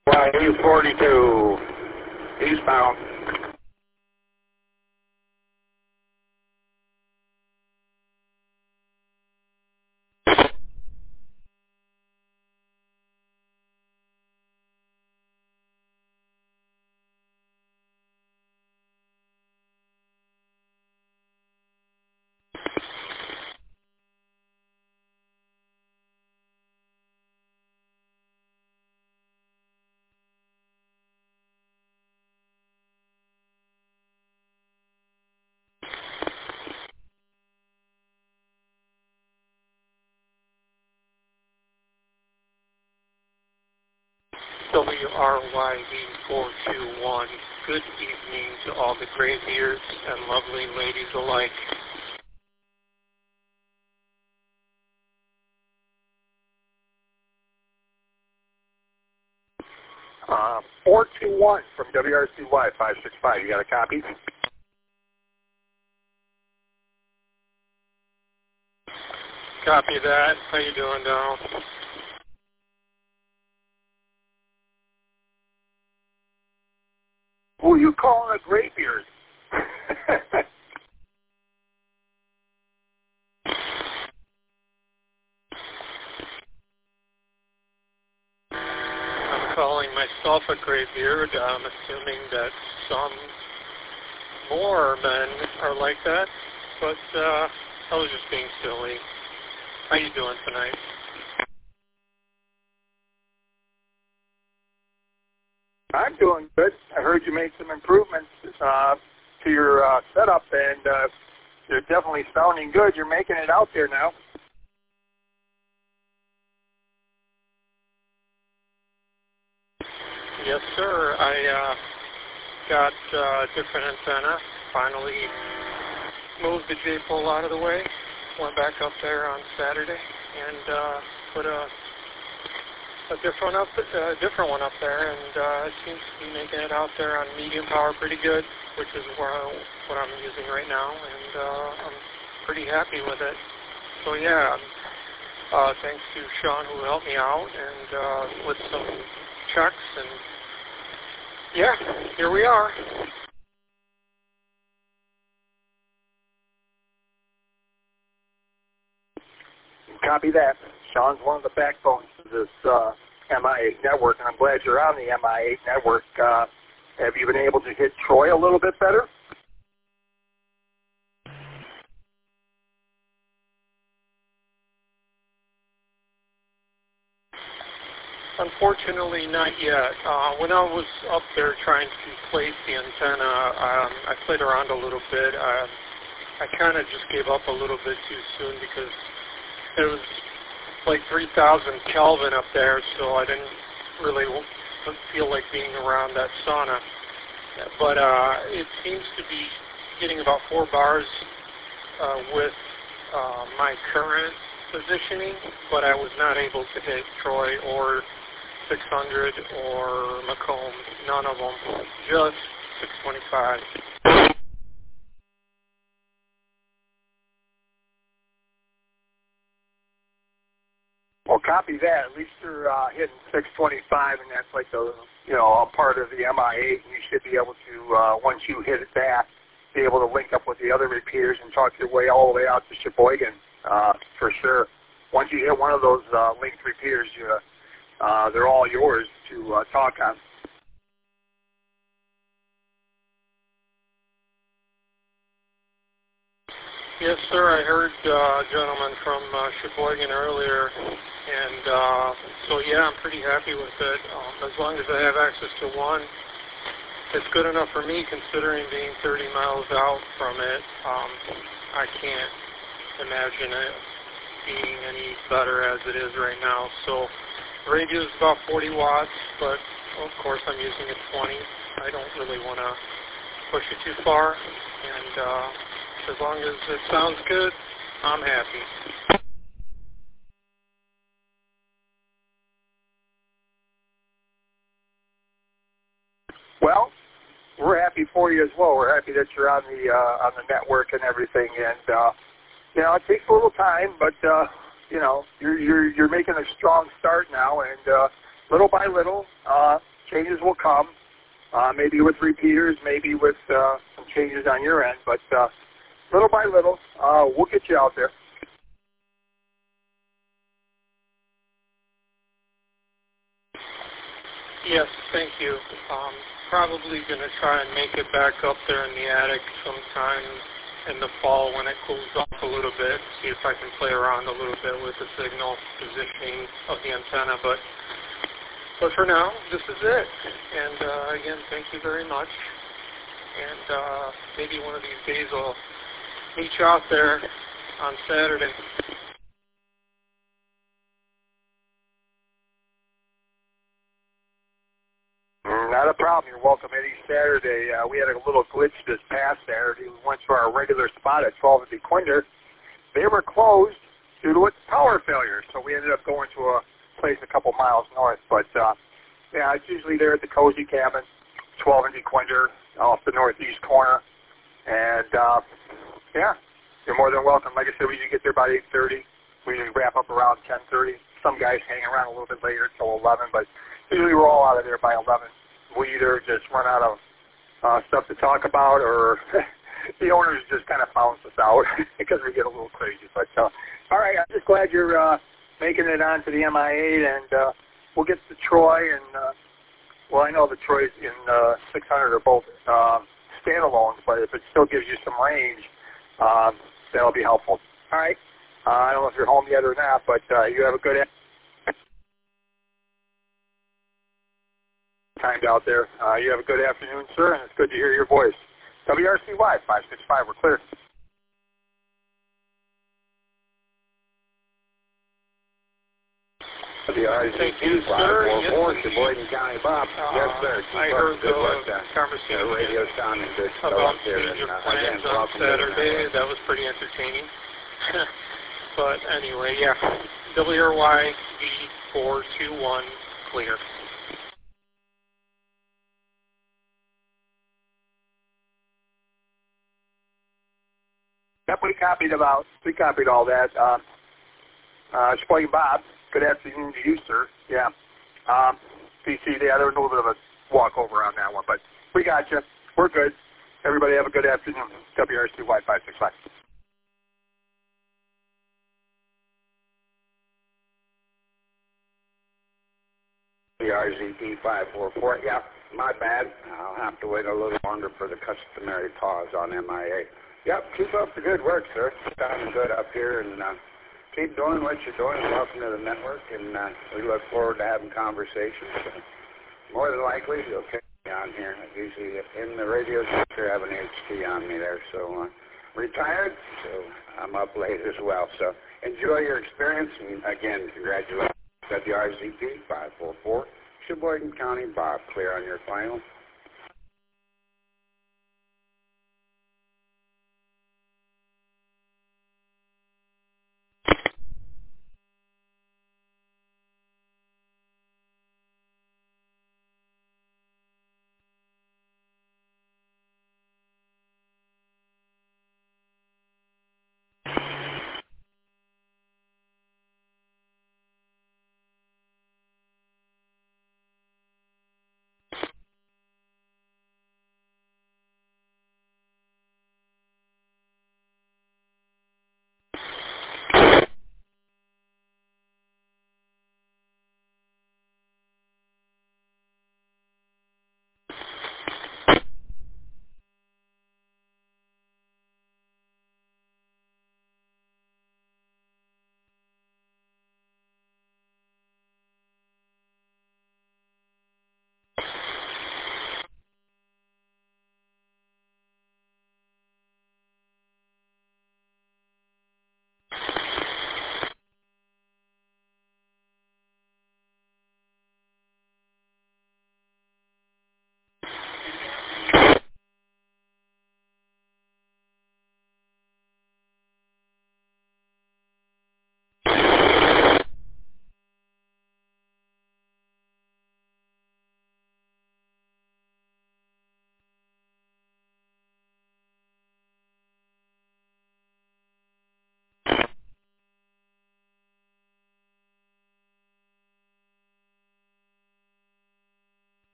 YU-42, eastbound. WRYV421, good evening to all the graybeards and lovely ladies alike. 421 from WRCY 565. You got a copy? Copy that. How you doing, Donald? Who are you calling a graybeard? I'm calling myself a graybeard. I'm assuming that some more men are like that, but I was just being silly. How you doing tonight? I'm doing good. I heard you made some improvements to your setup, and you're definitely sounding good. You're making it out there now. Yes, sir. I got a different antenna. Finally moved the J-pole out of the way. Went back up there on Saturday and put a different one up there, and it seems to be making it out there on medium power pretty good, which is what I'm using right now, and I'm pretty happy with it. So yeah, thanks to Sean who helped me out and with some checks, and yeah, here we are. Copy that. Sean's one of the backbones of this MI8 network, and I'm glad you're on the MI8 network. Have you been able to hit Troy a little bit better? Unfortunately, not yet. When I was up there trying to place the antenna, I played around a little bit. I kind of just gave up a little bit too soon because it was like 3,000 Kelvin up there, so I didn't really feel like being around that sauna. But it seems to be getting about 4 bars with my current positioning, but I was not able to hit Troy or 600 or Macomb, none of them, just 625. Well, copy that. At least you're hitting 625, and that's like a part of the MI8. And you should be able to, once you hit that, be able to link up with the other repeaters and talk your way all the way out to Sheboygan, for sure. Once you hit one of those linked repeaters, they're all yours to talk on. Yes, sir. I heard a gentleman from Sheboygan earlier, and so yeah, I'm pretty happy with it. As long as I have access to one, it's good enough for me considering being 30 miles out from it. I can't imagine it being any better as it is right now. So the radio is about 40 watts, but of course I'm using a 20. I don't really want to push it too far, and as long as it sounds good, I'm happy. Well, we're happy for you as well. We're happy that you're on the network and everything. And it takes a little time, but you're making a strong start now. And little by little, changes will come, maybe with repeaters, maybe with some changes on your end, but little by little, we'll get you out there. Yes, thank you. Probably going to try and make it back up there in the attic sometime in the fall when it cools off a little bit, see if I can play around a little bit with the signal positioning of the antenna. But for now, this is it. And again, thank you very much. And maybe one of these days I'll meet you out there on Saturday. Not a problem. You're welcome any Saturday. We had a little glitch this past Saturday. We went to our regular spot at 12 and DeQuinder. They were closed due to a power failure, so we ended up going to a place a couple miles north. But, yeah, it's usually there at the Cozy Cabin, 12 and DeQuinder, off the northeast corner. And, yeah, you're more than welcome. Like I said, we usually get there about 8:30. We usually wrap up around 10:30. Some guys hang around a little bit later until 11, but usually we're all out of there by 11. We either just run out of stuff to talk about, or the owners just kind of bounce us out because we get a little crazy. But all right, I'm just glad you're making it onto the MI8, and we'll get to Troy. And well, I know the Troy and 600 are both standalones, but if it still gives you some range, that'll be helpful. All right. I don't know if you're home yet or not, but you have a good timed out there. You have a good afternoon, sir, and it's good to hear your voice. WRCY 565, we're clear. Thank you, sir. Sheboygan County, Bob. Yes, sir. I heard the conversation radio sounding good about there. your plans on Saturday. That was pretty entertaining. But anyway, yeah. WRY V421, clear. Yep, we copied all that. Sheboygan Bob, good afternoon to you, sir. Yeah. PC, yeah, there was a little bit of a walkover on that one, but we got you. We're good. Everybody have a good afternoon. WRCY 565. RZP 544. Yeah, my bad. I'll have to wait a little longer for the customary pause on MIA. Yep, keep up the good work, sir. Sounding good up here, and keep doing what you're doing. Welcome to the network, and we look forward to having conversations. More than likely, you'll catch me on here. I usually, in the radio sector, have an HT on me there, so retired, so I'm up late as well. So enjoy your experience, and again, congratulations. WRZP 544, Sheboygan County, Bob, clear on your final.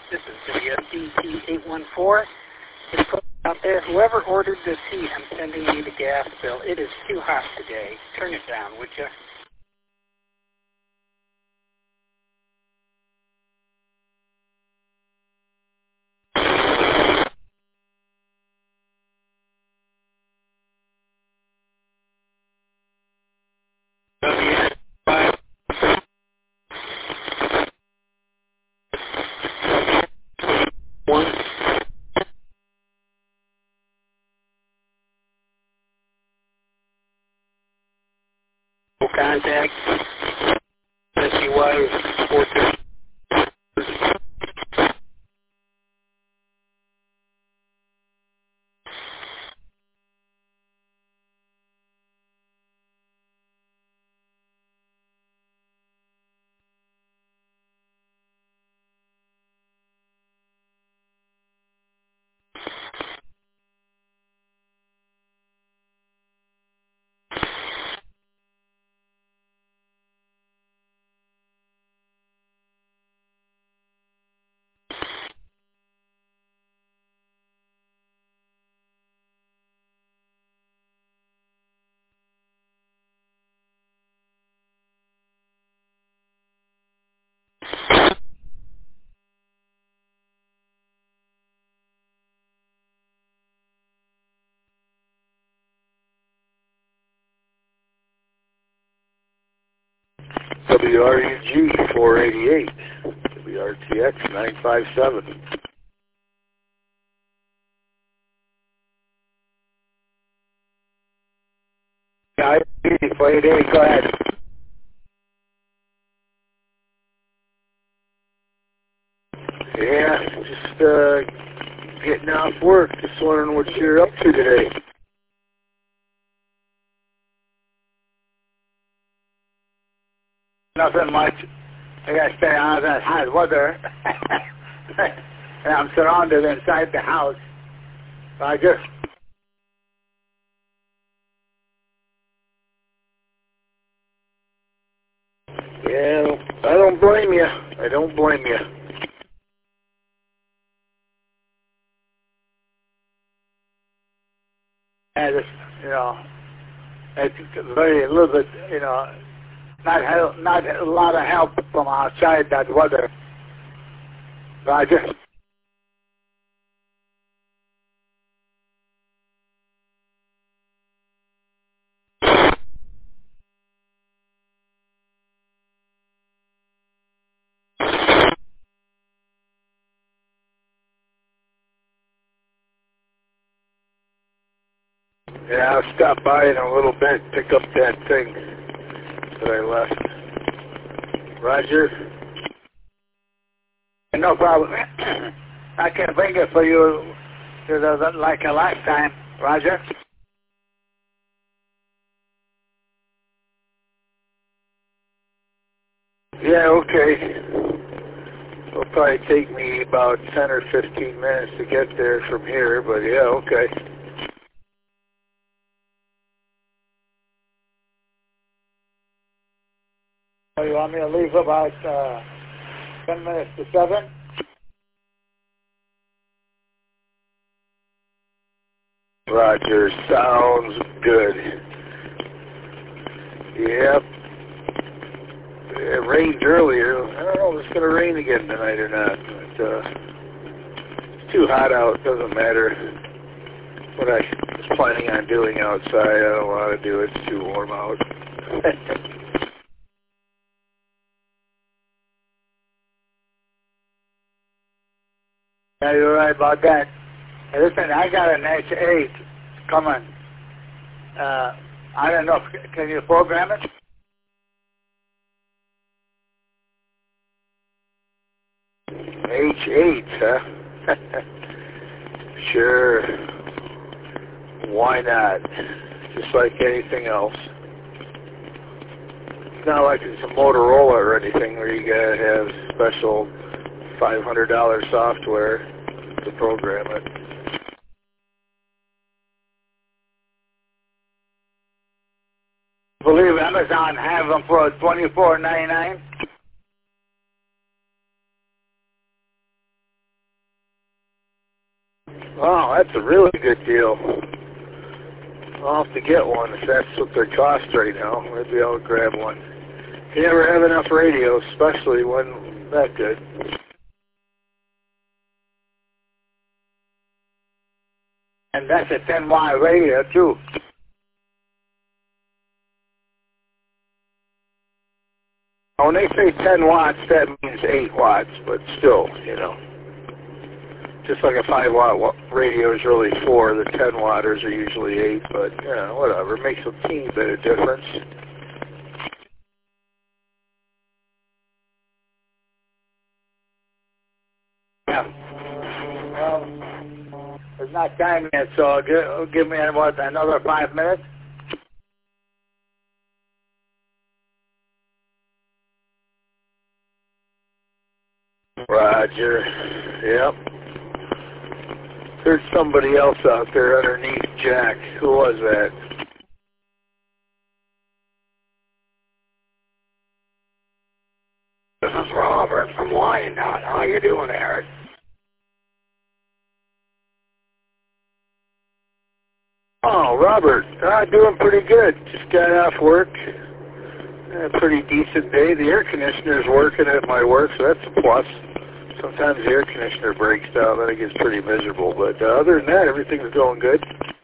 This is WSDT814. Just put it out there. Whoever ordered this heat, I'm sending you the gas bill. It is too hot today. Turn it down, would you? Contact SUI 430. WRUG 488, WRTX 957. Yeah, 488, go ahead. Yeah, just getting off work. Just wondering what you're up to today. Nothing much. I gotta stay out of that hot weather. And I'm surrounded inside the house. I just... Yeah, I don't blame you. I don't blame you. And it's, you know, it's very a little bit, you know, not a lot of help from outside that weather. But I just... Yeah, I'll stop by in a little bit, pick up that thing that I left. Roger? No problem. I can bring it for you like a last time. Roger? Yeah, okay. It'll probably take me about 10 or 15 minutes to get there from here, but yeah, okay. So you want me to leave about 10 minutes to 7? Roger, sounds good. Yep. It rained earlier. I don't know if it's going to rain again tonight or not. But, it's too hot out. Doesn't matter. What I was planning on doing outside, I don't want to do it. It's too warm out. Yeah, you're right about that. Hey, listen, I got an H8 coming. I don't know. Can you program it? H8, huh? Sure. Why not? Just like anything else. It's not like it's a Motorola or anything where you gotta have special $500 software to program it. I believe Amazon have them for $24.99. Wow, that's a really good deal. I'll have to get one if that's what they cost right now. Maybe I'll grab one. You never have enough radio, especially one that good. And that's a 10-watt radio, too. When they say 10 watts, that means 8 watts, but still, you know. Just like a 5-watt radio is really 4, the 10-watters are usually 8, but, you know, whatever. It makes a teeny bit of difference. Yeah. Well, it's not time yet, so give me, what, another 5 minutes? Roger. Yep. There's somebody else out there underneath Jack. Who was that? This is Robert from Wyandotte. How you doing, Eric? Oh, Robert. Doing pretty good. Just got off work. A pretty decent day. The air conditioner's working at my work, so that's a plus. Sometimes the air conditioner breaks down, then it gets pretty miserable. But other than that, everything's going good.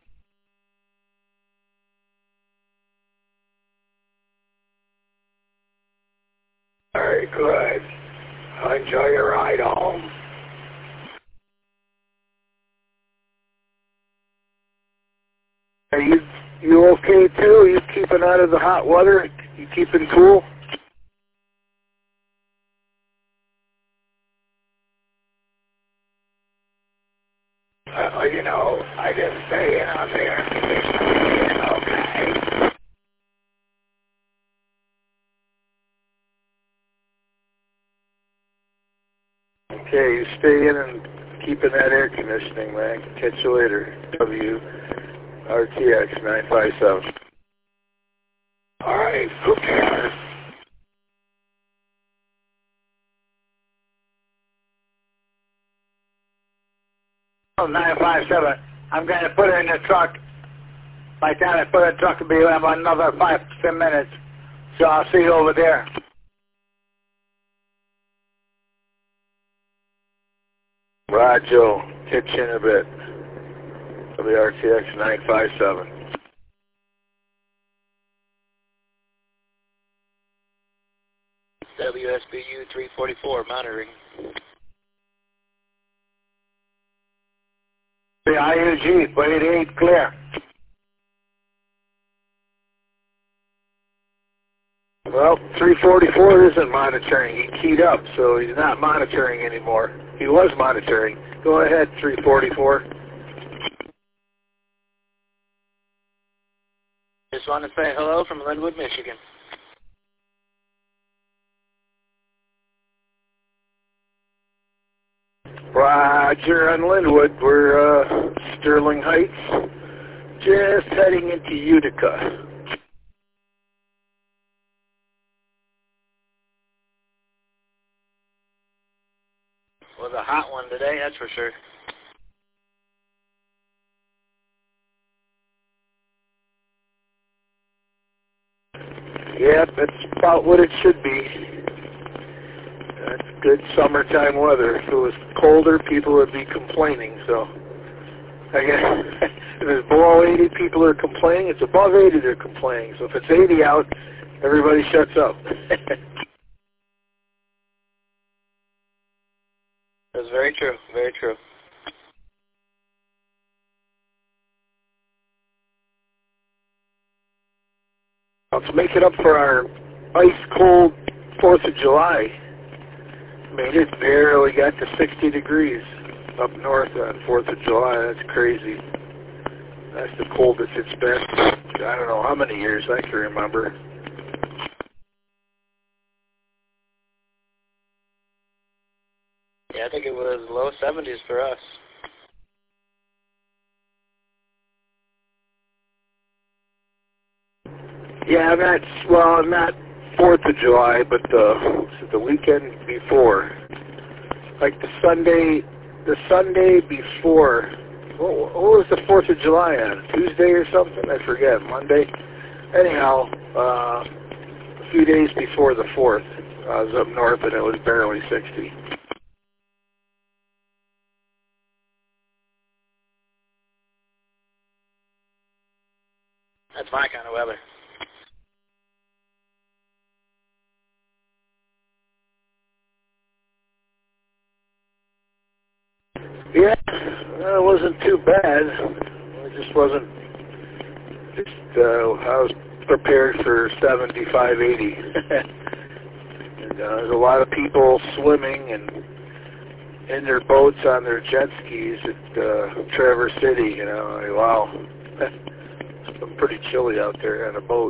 Very good. Enjoy your ride home. Are you okay too? Are you keeping out of the hot weather? You keeping cool? You know, I just stay in on the air conditioning, okay? Okay, you stay in and keep in that air conditioning, man. Catch you later. WRTX 957. All right, who cares? Oh, 957. I'm going to put it in the truck. By the time I put it in the truck, it'll be about another 5 to 10 minutes. So I'll see you over there. Roger. Catch you in a bit. WRTX 957. WSBU 344 monitoring. The IUG, 88 clear. Well, 344 isn't monitoring. He keyed up, so he's not monitoring anymore. He was monitoring. Go ahead, 344. Just want to say hello from Linwood, Michigan. Roger on Linwood. We're Sterling Heights, just heading into Utica. Was a hot one today, that's for sure. Yeah, that's about what it should be. That's good summertime weather. If it was colder, people would be complaining. So, I guess if it's below 80, people are complaining. It's above 80, they're complaining. So if it's 80 out, everybody shuts up. That's very true, very true. Let's make it up for our ice-cold 4th of July. I mean, it barely got to 60 degrees up north on 4th of July. That's crazy. That's the coldest it's been. I don't know how many years I can remember. Yeah, I think it was low 70s for us. Yeah, not 4th of July, but the weekend before. Like the Sunday before what was the 4th of July on? Tuesday or something? I forget. Monday? Anyhow, a few days before the 4th, I was up north and it was barely 60. That's my kind of weather. Yeah, it wasn't too bad. It just wasn't. I was prepared for 75, 80. And there's a lot of people swimming and in their boats on their jet skis at Traverse City. You know, like, wow, it's pretty chilly out there on a boat.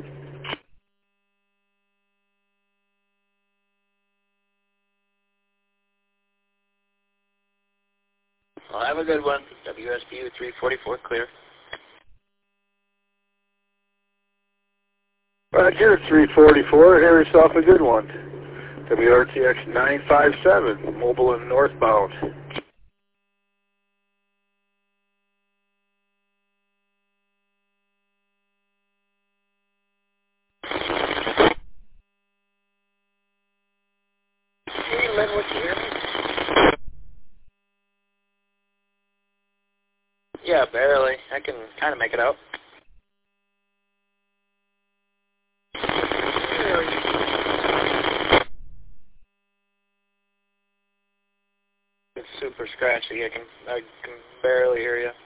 Well, have a good one. WSBU 344 clear. Roger, 344. Have yourself a good one. WRTX 957, mobile and northbound. Hey, Linwood, you hear me? Yeah, barely. I can kind of make it out. It's super scratchy. I can barely hear you.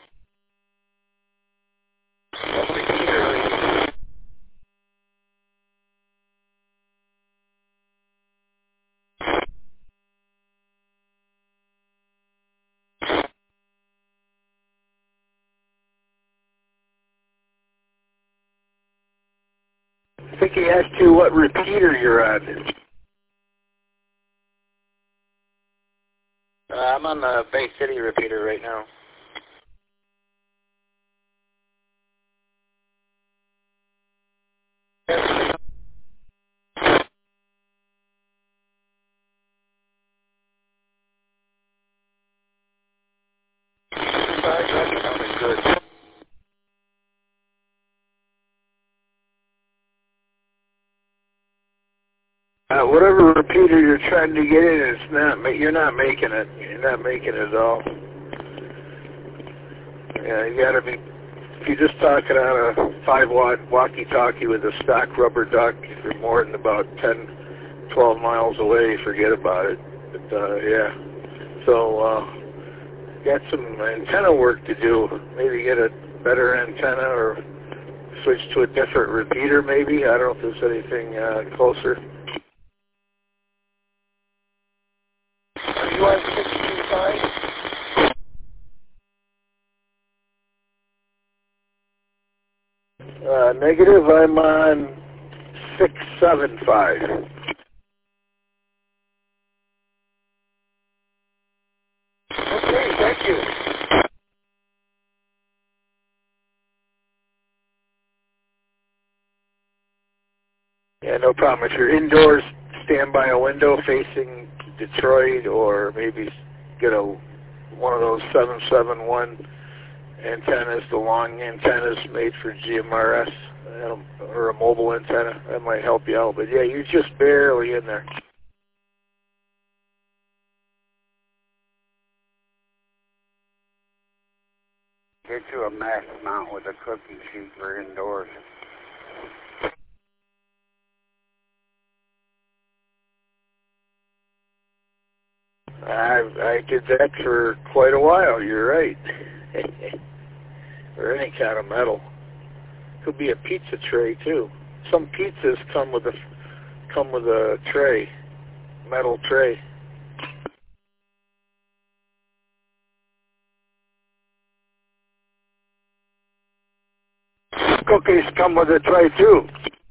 I think he asked you what repeater you're on. I'm on the Bay City repeater right now. That sounded good. Whatever repeater you're trying to get in, it's not. You're not making it. You're not making it at all. Yeah, you gotta be. If you're just talking on a 5-watt walkie-talkie with a stock rubber duck, if you're more than about 10, 12 miles away, forget about it. But yeah, so got some antenna work to do. Maybe get a better antenna or switch to a different repeater. Maybe I don't know if there's anything closer. Are you on 625? Negative, I'm on 675. Okay, thank you. Yeah, no problem. If you're indoors, stand by a window facing Detroit, or maybe get one of those 771 antennas, the long antennas made for GMRS, or a mobile antenna. That might help you out. But yeah, you're just barely in there. Get you a max mount with a cookie sheet for indoors. I did that for quite a while. You're right. Or any kind of metal. Could be a pizza tray too. Some pizzas come with a tray, metal tray. Cookies come with a tray too.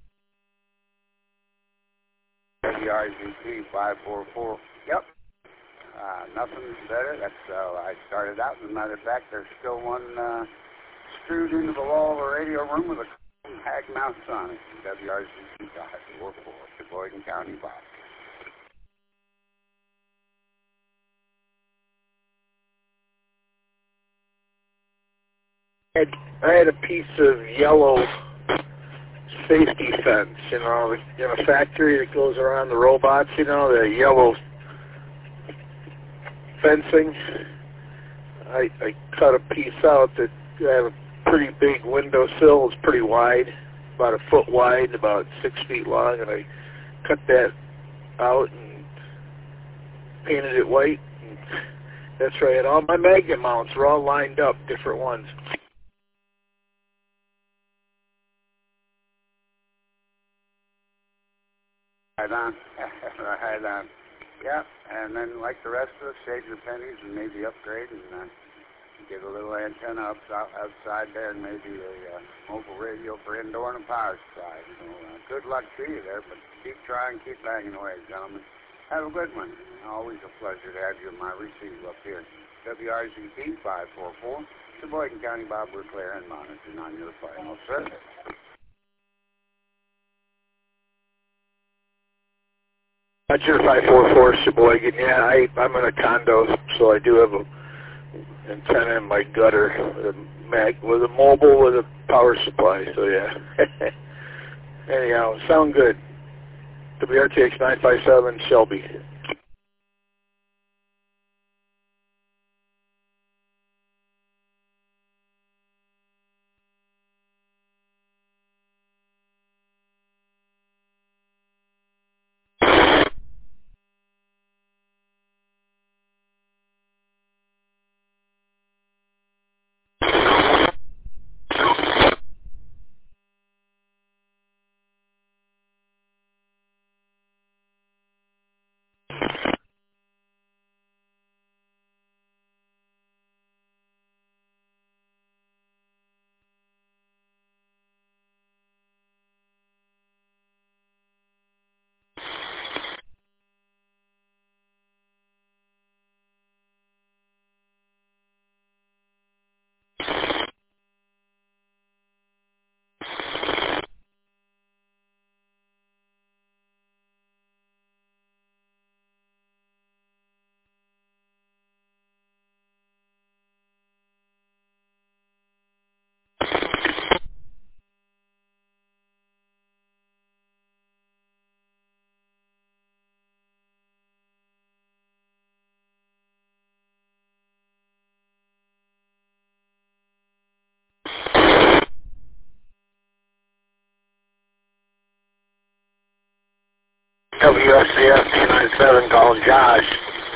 WRGT 544. Yep. Nothing better. That's how I started out. As a matter of fact, there's still one screwed into the wall of the radio room with a hag mouse on it. WRGT 544, Sheboygan County box. I had a piece of yellow safety fence, in a factory that goes around the robots, the yellow fencing. I cut a piece out that had a pretty big windowsill. It's pretty wide, about a foot wide, about 6 feet long, and I cut that out and painted it white. And that's right. All my magnet mounts are all lined up, different ones. Right on. Right on. Yeah, and then like the rest of us, save your pennies and maybe upgrade and get a little antenna outside there and maybe a mobile radio for indoor and a power supply. So good luck to you there, but keep trying, keep banging away, gentlemen. Have a good one. Always a pleasure to have you in my receiver up here. WRZP 544, Sheboygan County, Bob Berclair, and monitoring on your final service. Roger, 544 Sheboygan. Yeah, I'm in a condo, so I do have a antenna in my gutter with a mobile with a power supply. So yeah. Anyhow, sound good. WRTX 957 Shelby. WSCF 297 calling Josh.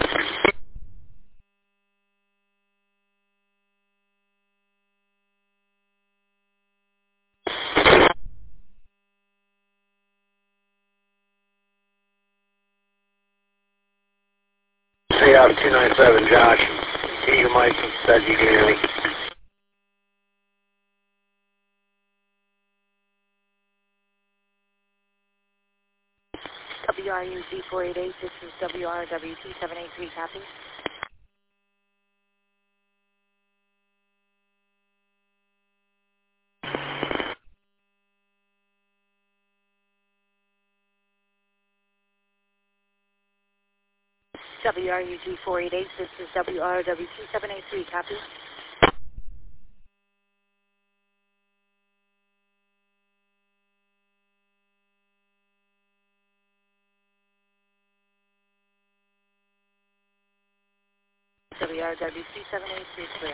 CF 297 Josh. Can you mic said you can hear me. WRUG 488, this is WRWT 783, copy. WRUG 488, this is WRWT 783, copy. WRWT 783, clear.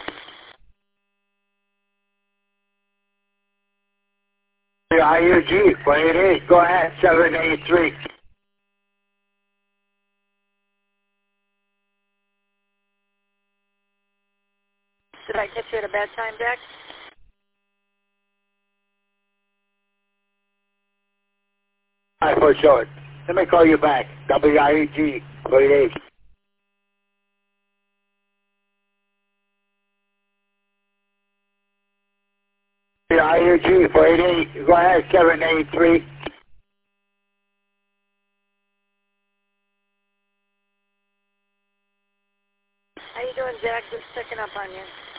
WRUG 488, go ahead, 783. Did I catch you at a bad time, Jack? All right, for sure. Let me call you back. WRUG 488. WRUG 488, go ahead, 783. How you doing, Jack? Just checking up on you.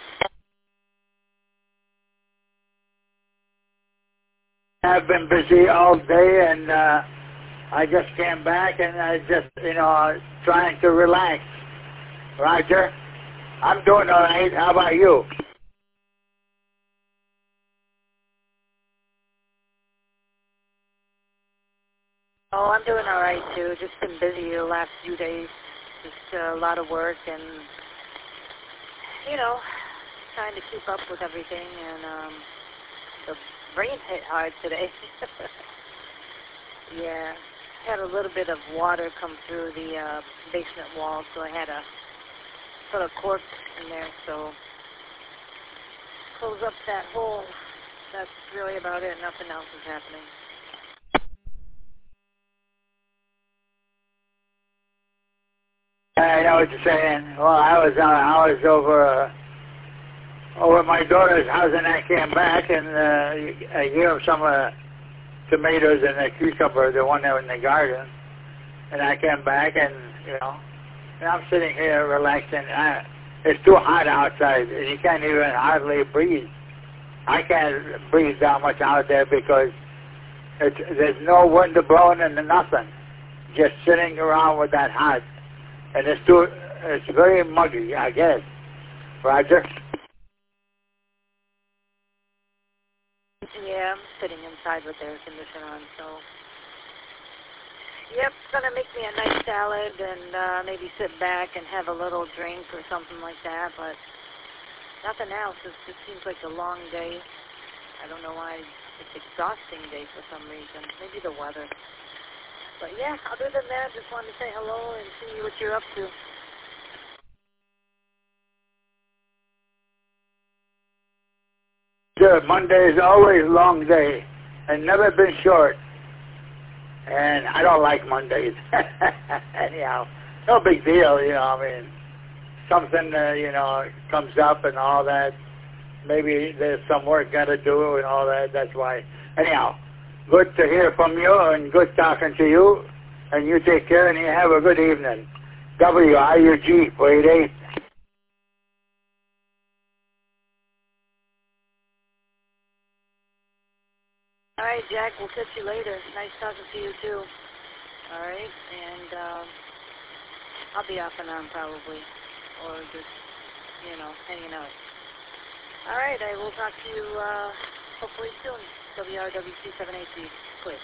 I've been busy all day, and I just came back, and I just, trying to relax. Roger? I'm doing all right. How about you? Oh, I'm doing all right, too. Just been busy the last few days. Just a lot of work and, you know, trying to keep up with everything. And the rain hit hard today. Yeah. Had a little bit of water come through the basement wall, so I had to put a cork in there, so close up that hole. That's really about it. Nothing else is happening. I know what you're saying. Well, I was over my daughter's house, and I came back, and I gave him some tomatoes and a cucumber, the one that was in the garden. And I came back, and and I'm sitting here relaxing. It's too hot outside, and you can't even hardly breathe. I can't breathe that much out there because there's no wind blowing and nothing. Just sitting around with that hot. And it's very muggy, I guess. Roger? Yeah, I'm sitting inside with the air conditioner on, so. Yep, it's going to make me a nice salad and maybe sit back and have a little drink or something like that, but nothing else. It just seems like a long day. I don't know why. It's an exhausting day for some reason. Maybe the weather. But yeah, other than that, just wanted to say hello and see what you're up to. Sure, Monday is always a long day and never been short. And I don't like Mondays. Anyhow, no big deal, I mean, something, comes up and all that. Maybe there's some work got to do and all that. That's why. Anyhow, good to hear from you and good talking to you. And you take care and you have a good evening. WIUG 488. All right, Jack, we'll catch you later. Nice talking to you, too. All right, and I'll be off and on probably, or just, hanging out. All right, I will talk to you hopefully soon. WRWC 780, quick.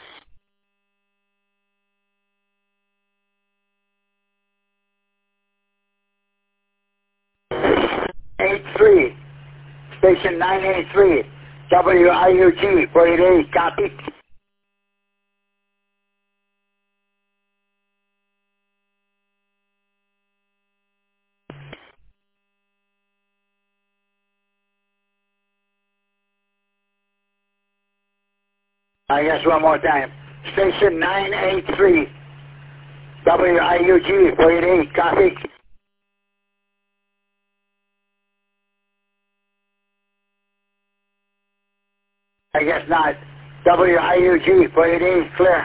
83, station 983, WIUG 488, copy. I guess one more time. Station 983, WIUG 488, copy. I guess not. WIUG 488, clear.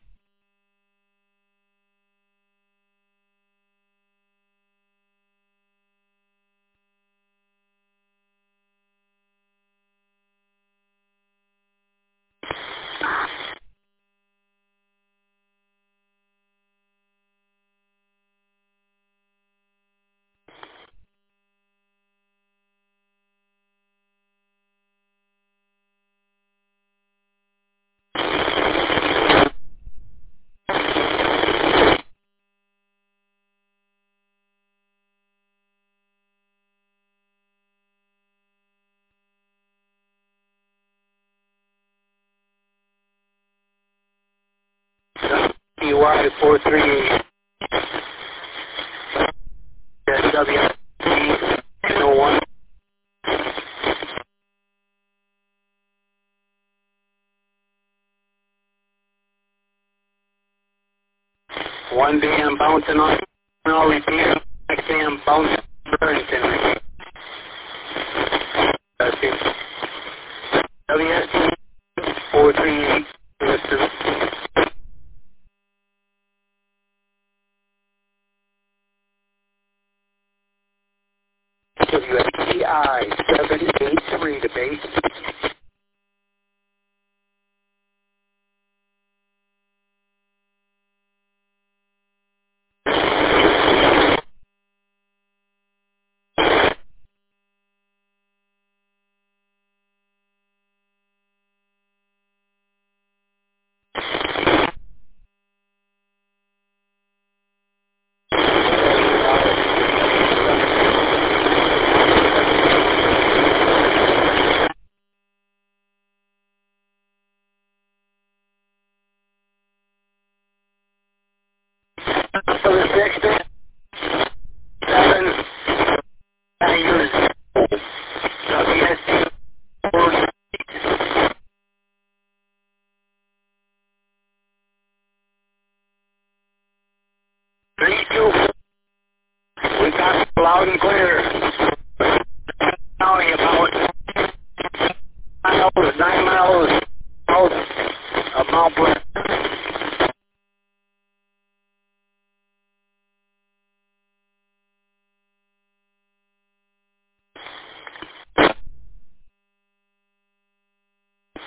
DY 438. WC 101. One dam bouncing on. I'll repeat. Next dam bouncing. Burlington. WSC 438. WSCI 783 to base.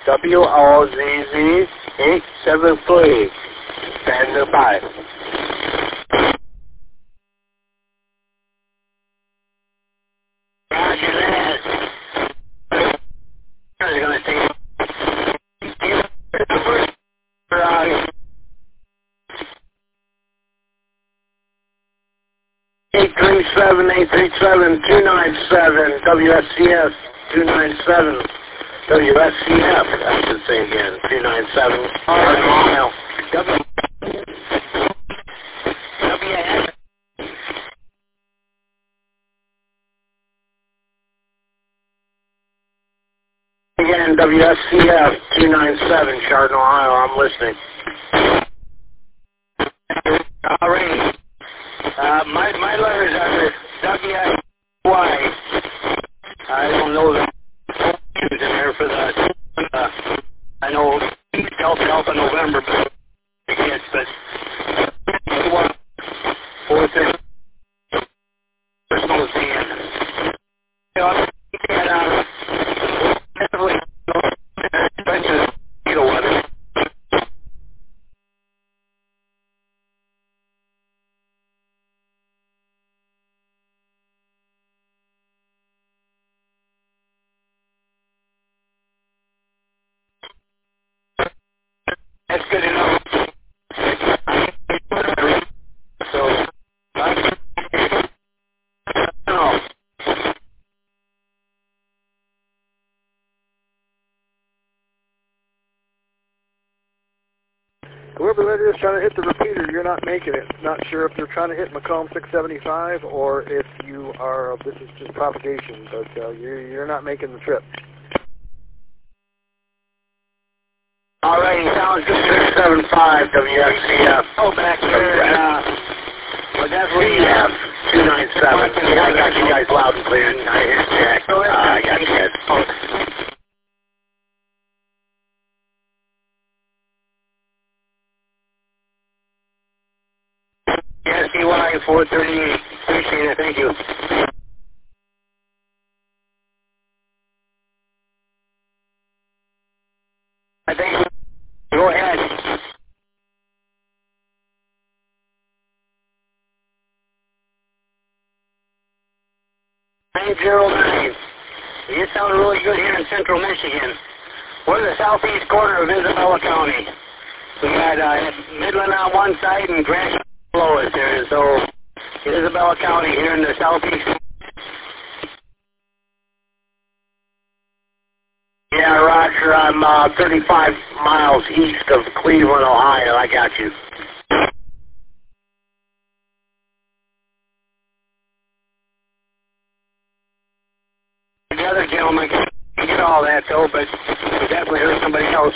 WOZZ 873. Stand by. Roger that. I'm going to take 837-297, WSCF 297, WSCF, I should say again, 297, Ohio. WS. Again, WSCF 297, Chardon, Ohio, I'm listening. All right. My letters are WY. I don't know the in there for the, I know Alpha November, but I can't, but 4-6, personal stand. Definitely, weather. That's good enough. So, no. Whoever that is trying to hit the repeater, you're not making it. Not sure if you're trying to hit Macomb 675 or if you are, this is just propagation, but you're not making the trip. All right, sounds good. 675 WXCF. Oh, back there. Well, that's what you have. 297. Yeah, I got you guys loud and clear. I hear Jack. I got you guys. Yes, CY 438. Appreciate it. Thank you. I think. Go ahead. 909. You sound really good here in central Michigan. We're the southeast corner of Isabella County. We got Midland on one side and Grant below us there. So Isabella County here in the southeast. Yeah, Roger. I'm 35 miles east of Cleveland, Ohio. I got you. The other gentleman can get all that, though, but we definitely heard somebody else.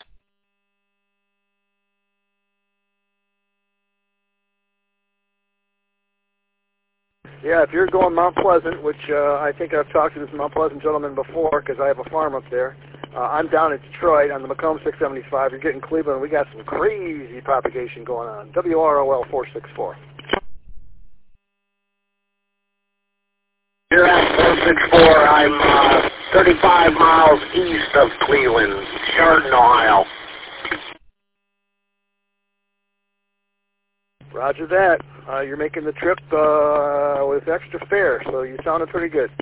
Yeah, if you're going Mount Pleasant, which I think I've talked to this Mount Pleasant gentleman before because I have a farm up there. I'm down in Detroit on the Macomb 675. You're getting Cleveland. We got some crazy propagation going on. WROL 464. You're at 464. I'm 35 miles east of Cleveland, Chardon, Ohio. Roger that. You're making the trip with extra fare, so you sounded pretty good.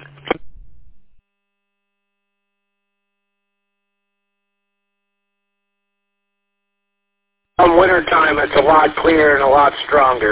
Come winter time, it's a lot clearer and a lot stronger.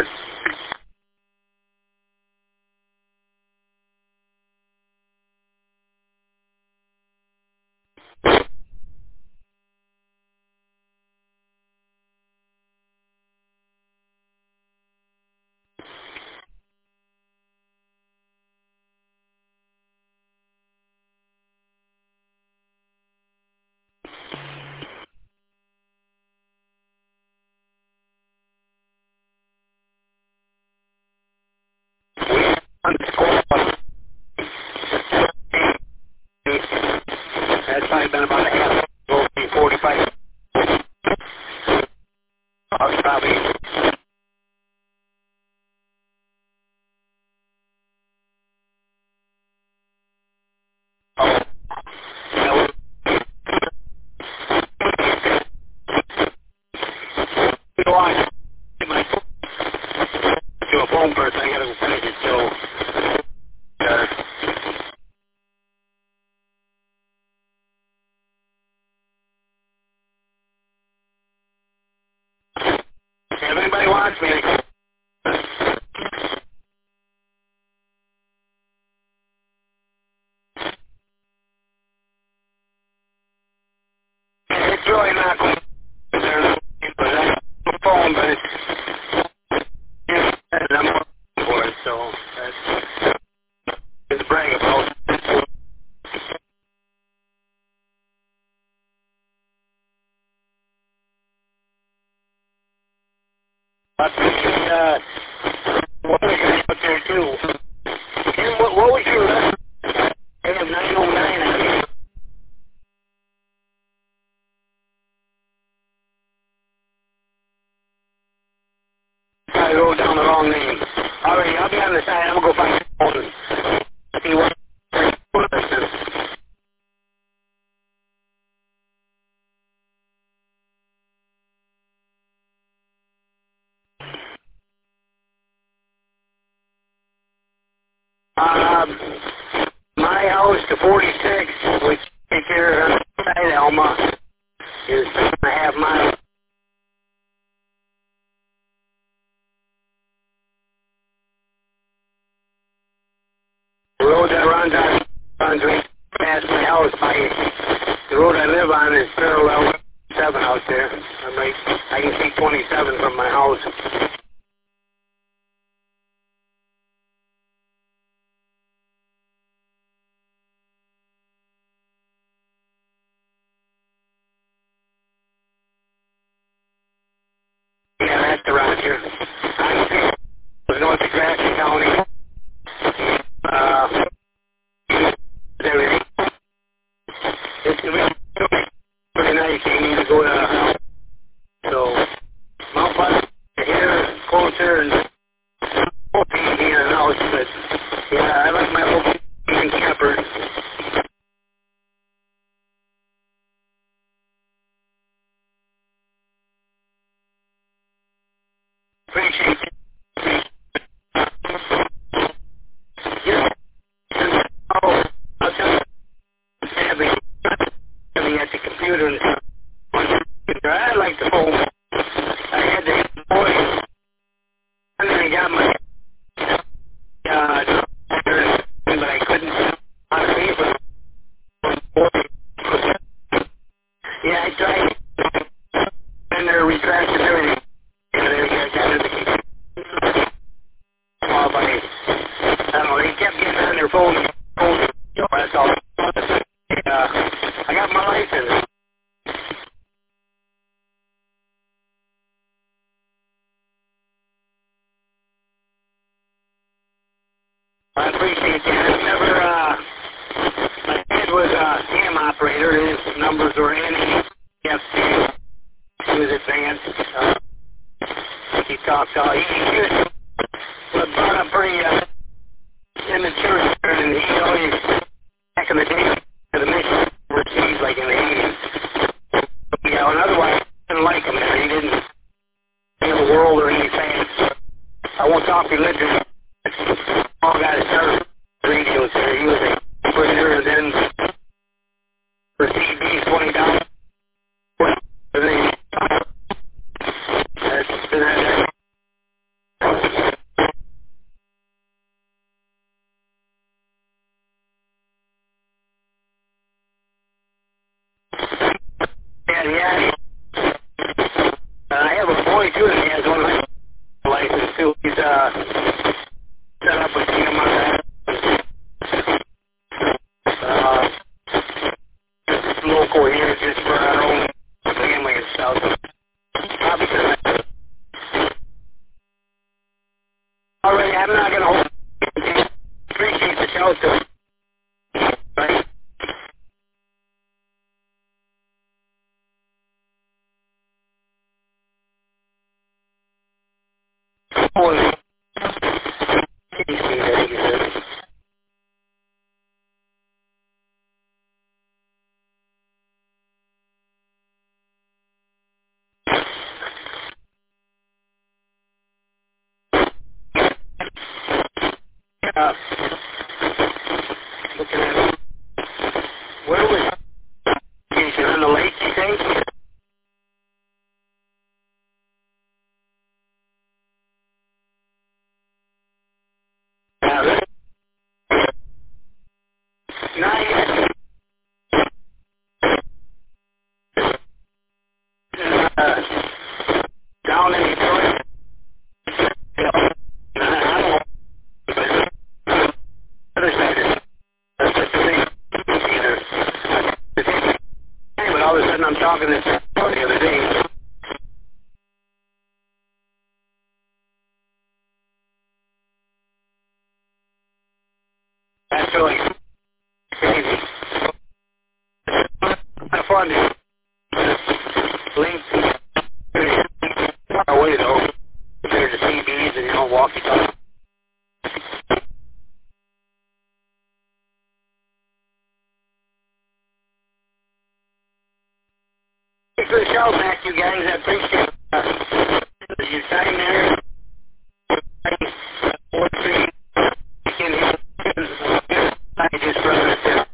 That's probably been about a half, 45. Probably. watch me. It's really not going there, but that's the phone, but I'm for it, so that's brag about. What was your out there too? And what was your I have 909. I wrote down the wrong name. All right, I'll be on the side. I'm gonna go find the phone. See what. My house to 46, which take care of side Elma, is 2.5 miles. The road that runs right past my house, the road I live on is parallel 7 out there. I can see 27 from my house. Yeah, that's the route here. I'm north of Gratiot County. Everything. It's really nice. You need to go to so Mount Pleasant here, closer, and easy in and out. But yeah, I like my little camper. Appreciate it. Yeah. Oh, I'll tell you. Sadly, at the computer and I like the phone. I had the voice, and then I got my but I couldn't on paper. Yeah, I tried, and they're retracting everything. And then I got into the by, I don't know, they kept getting on their phone. That's all. I got my license. I appreciate that. I've never, my dad was a cam operator. His numbers were NFC. He was advanced. He talked, he was brought up pretty, in the church, and he always, back in the day, the mission overseas, like in the 80s. Yeah, and otherwise, I didn't like him there. He didn't see the world or anything. I won't talk religion. All got his service radios there. He was a operator, and then for CDs, $20. Yeah. I have a boy too that has one of my license too. He's set up with him on that. Local here just for our own family and stuff. Alright, I'm not going to hold you. Appreciate the shelter. Right? Looking at it. Where was he? On the lake, you think? I'm talking to the other day. That's really crazy. It's fun to link far away though, compared to CBs and walkie-talkie. Thanks for the show, Mac, you guys. I appreciate your time there. I just run it.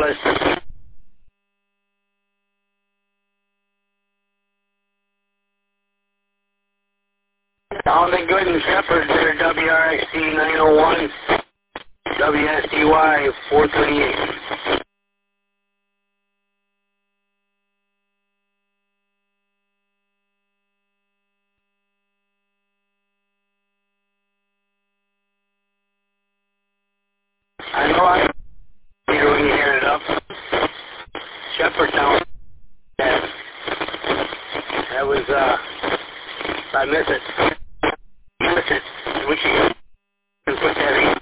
All the good and Shepherds there, WRXT 901, WSTY 438. I know I hear when you hear it up. Shepherdtown. That was, I miss it. I miss it. Wish you could put that in.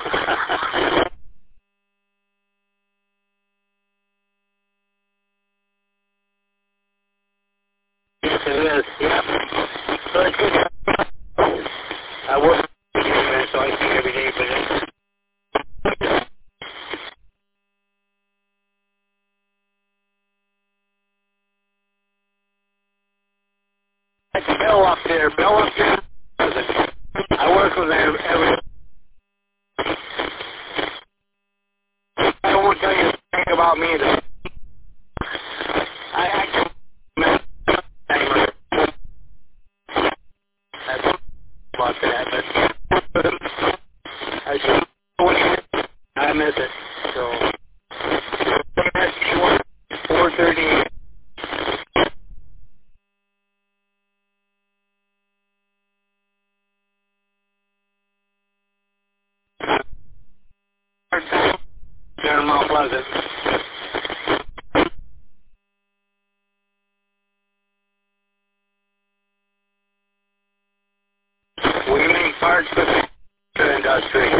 Yes, it is. Yeah. So it's good. I work so I see every day for this. That's Bill up there. Bill up there. I work with him every. I won't tell you anything about me. I actually met that's about that, but I miss it. So that's 4:30. They're in Mount Pleasant. We make parts for the industry.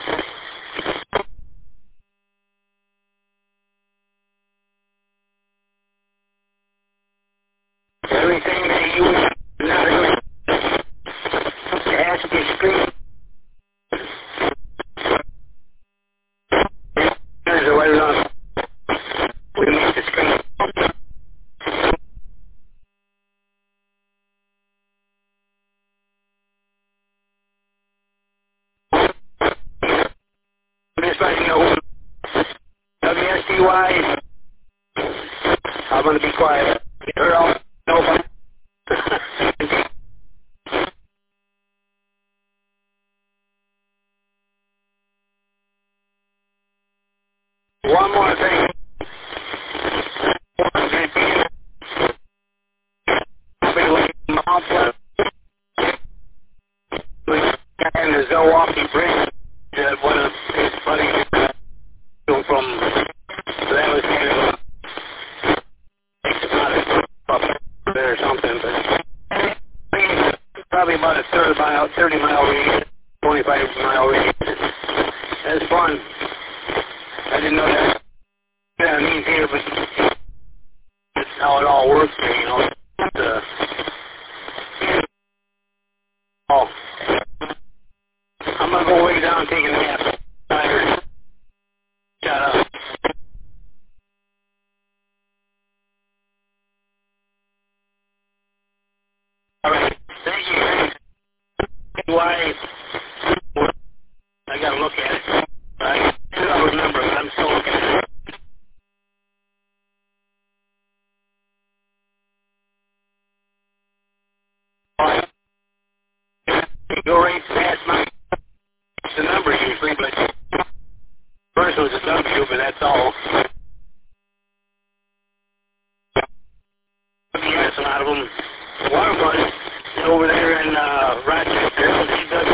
Everything that you has to be screened. We make the screen. Just letting you know, WSTY, I'm going to be quiet. You're all nobody. One more thing. And the Milwaukee Bridge, one of his buddies from, so that was kind of up there or something, but probably about a 30-mile radius, 25-mile radius. That's fun. I didn't know that. Yeah, I mean here, but that's how it all works here, you know. I'm going to go way down and take a nap. Tired. Shut up. All right. Thank you, guys. Why? I got to look at it. I don't remember, but I'm still looking at it. Go right past my the number usually, but first was a W, but that's all. Yes, a lot of them. One was over there in Rochester,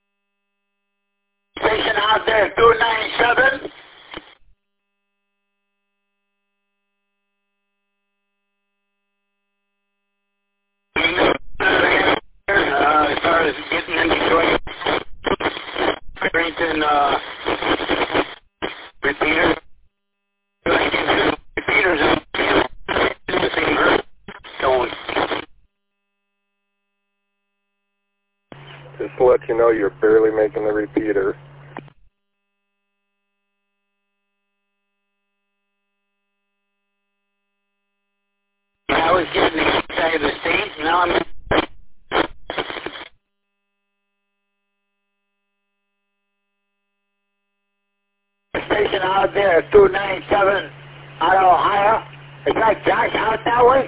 station out there, 297. repeater. I can do repeaters in the same group going. Just to let you know, you're barely making the repeater. I was getting the east side of the state, now I'm... Station out there, 297 out of Ohio. Is that Josh out that way?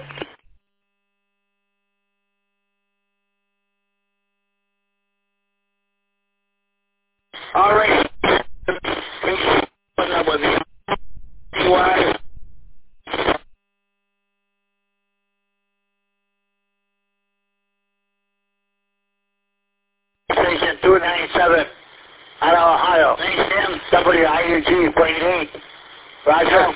All right. What's up with you? Why? Station 297 out of Ohio. Thanks, Tim. WIUG 0.8. Roger.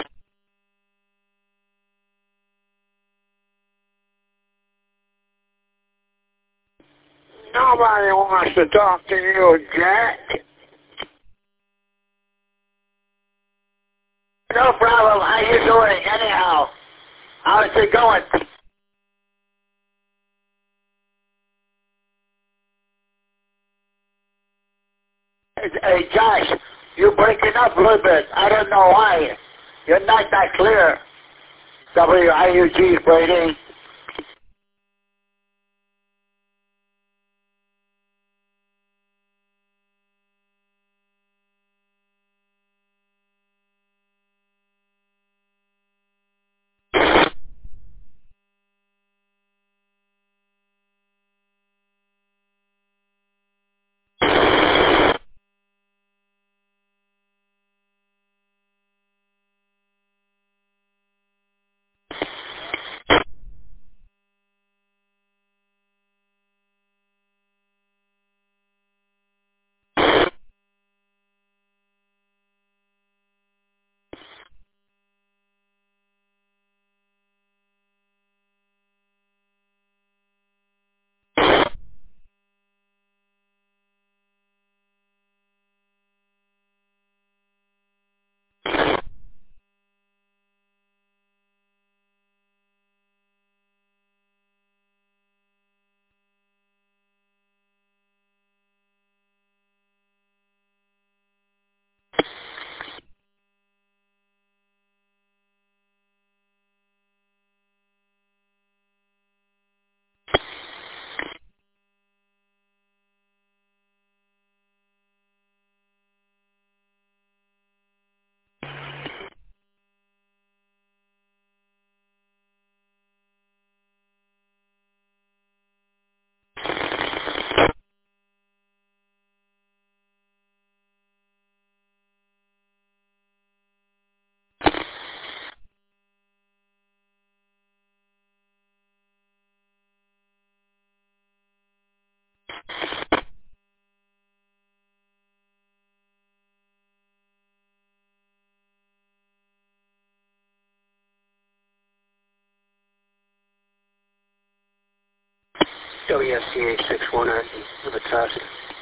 Nobody wants to talk to you, Jack. No problem. How you doing anyhow? How's it going? Hey, Josh, you're breaking up a little bit. I don't know why. You're not that clear. WIUG 0.8. WSCA 61 at Natasha.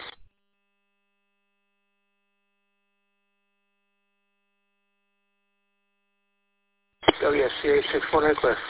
WSCA 61 at Cliff.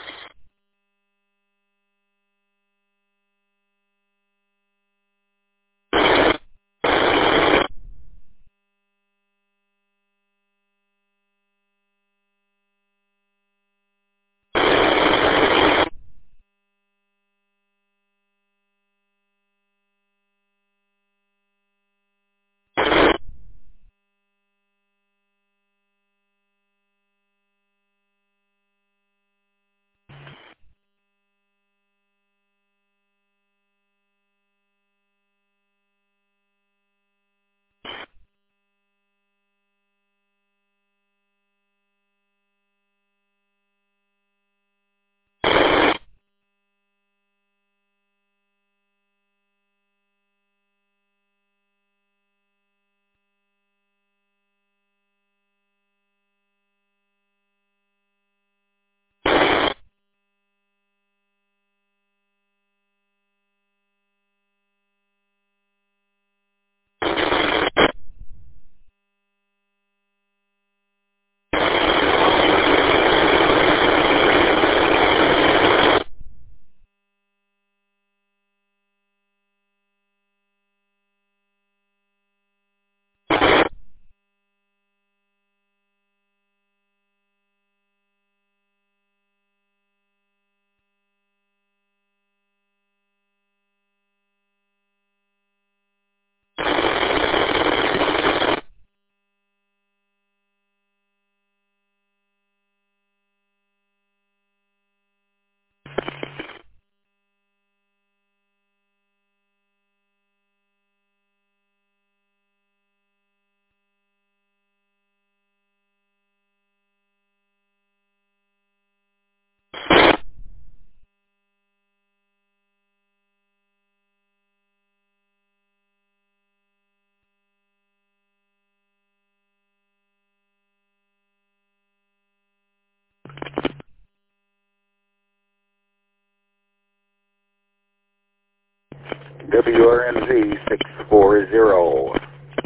WRMZ 640.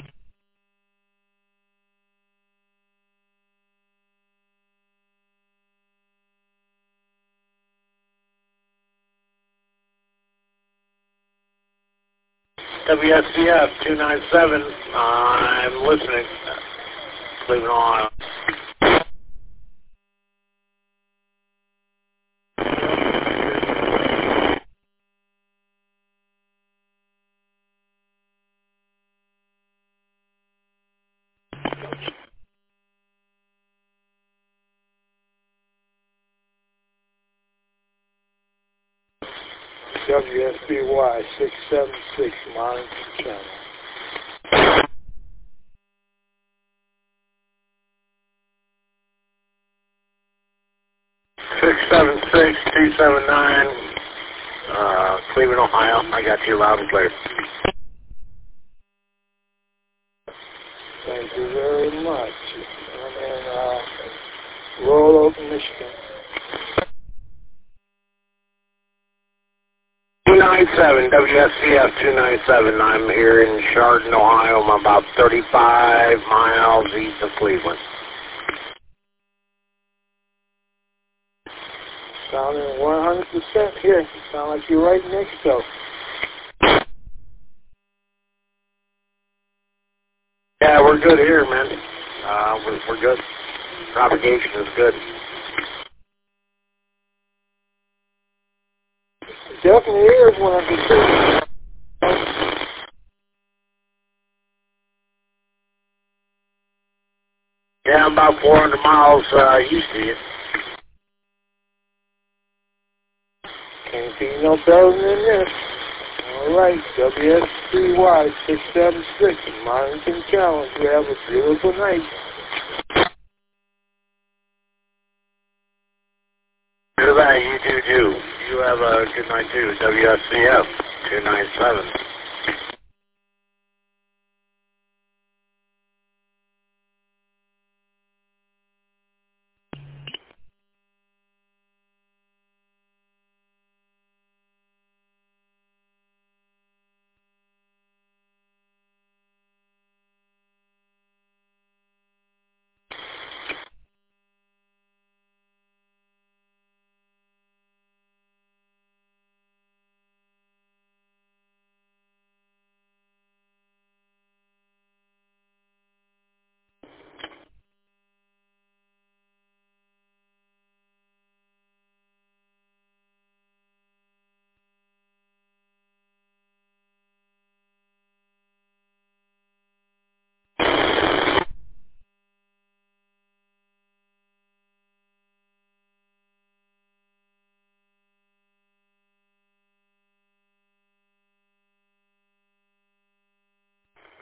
WSCF 297, I'm listening. Cleveland, Ohio. WSBY 676, Monitoring Channel. 676-279, Cleveland, Ohio. I got you loud and clear. Thank you very much. I'm in Royal Oak, Michigan. 297, WSCF 297. I'm here in Chardon, Ohio. I'm about 35 miles east of Cleveland. Sounding 100% here. Sound like you're right next to it. Yeah, we're good here, man. We're good. Propagation is good. It definitely is when I can see. Yeah, I'm about 400 miles east of you. Can't be no better than this. All right, WSBY 676, Monitoring Channel. You have a beautiful night. Do that, you do. You have a good night too. WSCF 297.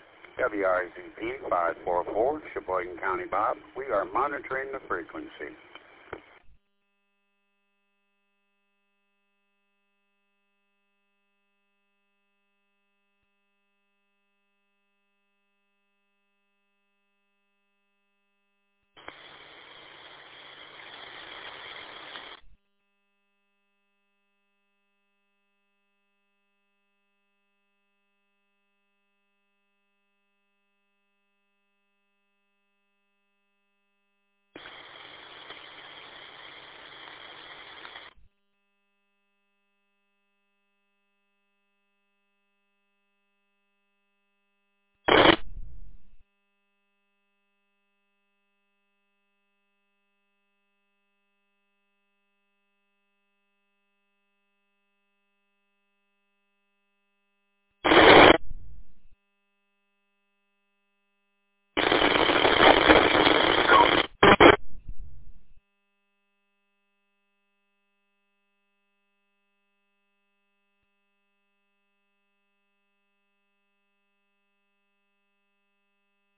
WRZP 544, Sheboygan County, Bob. We are monitoring the frequency.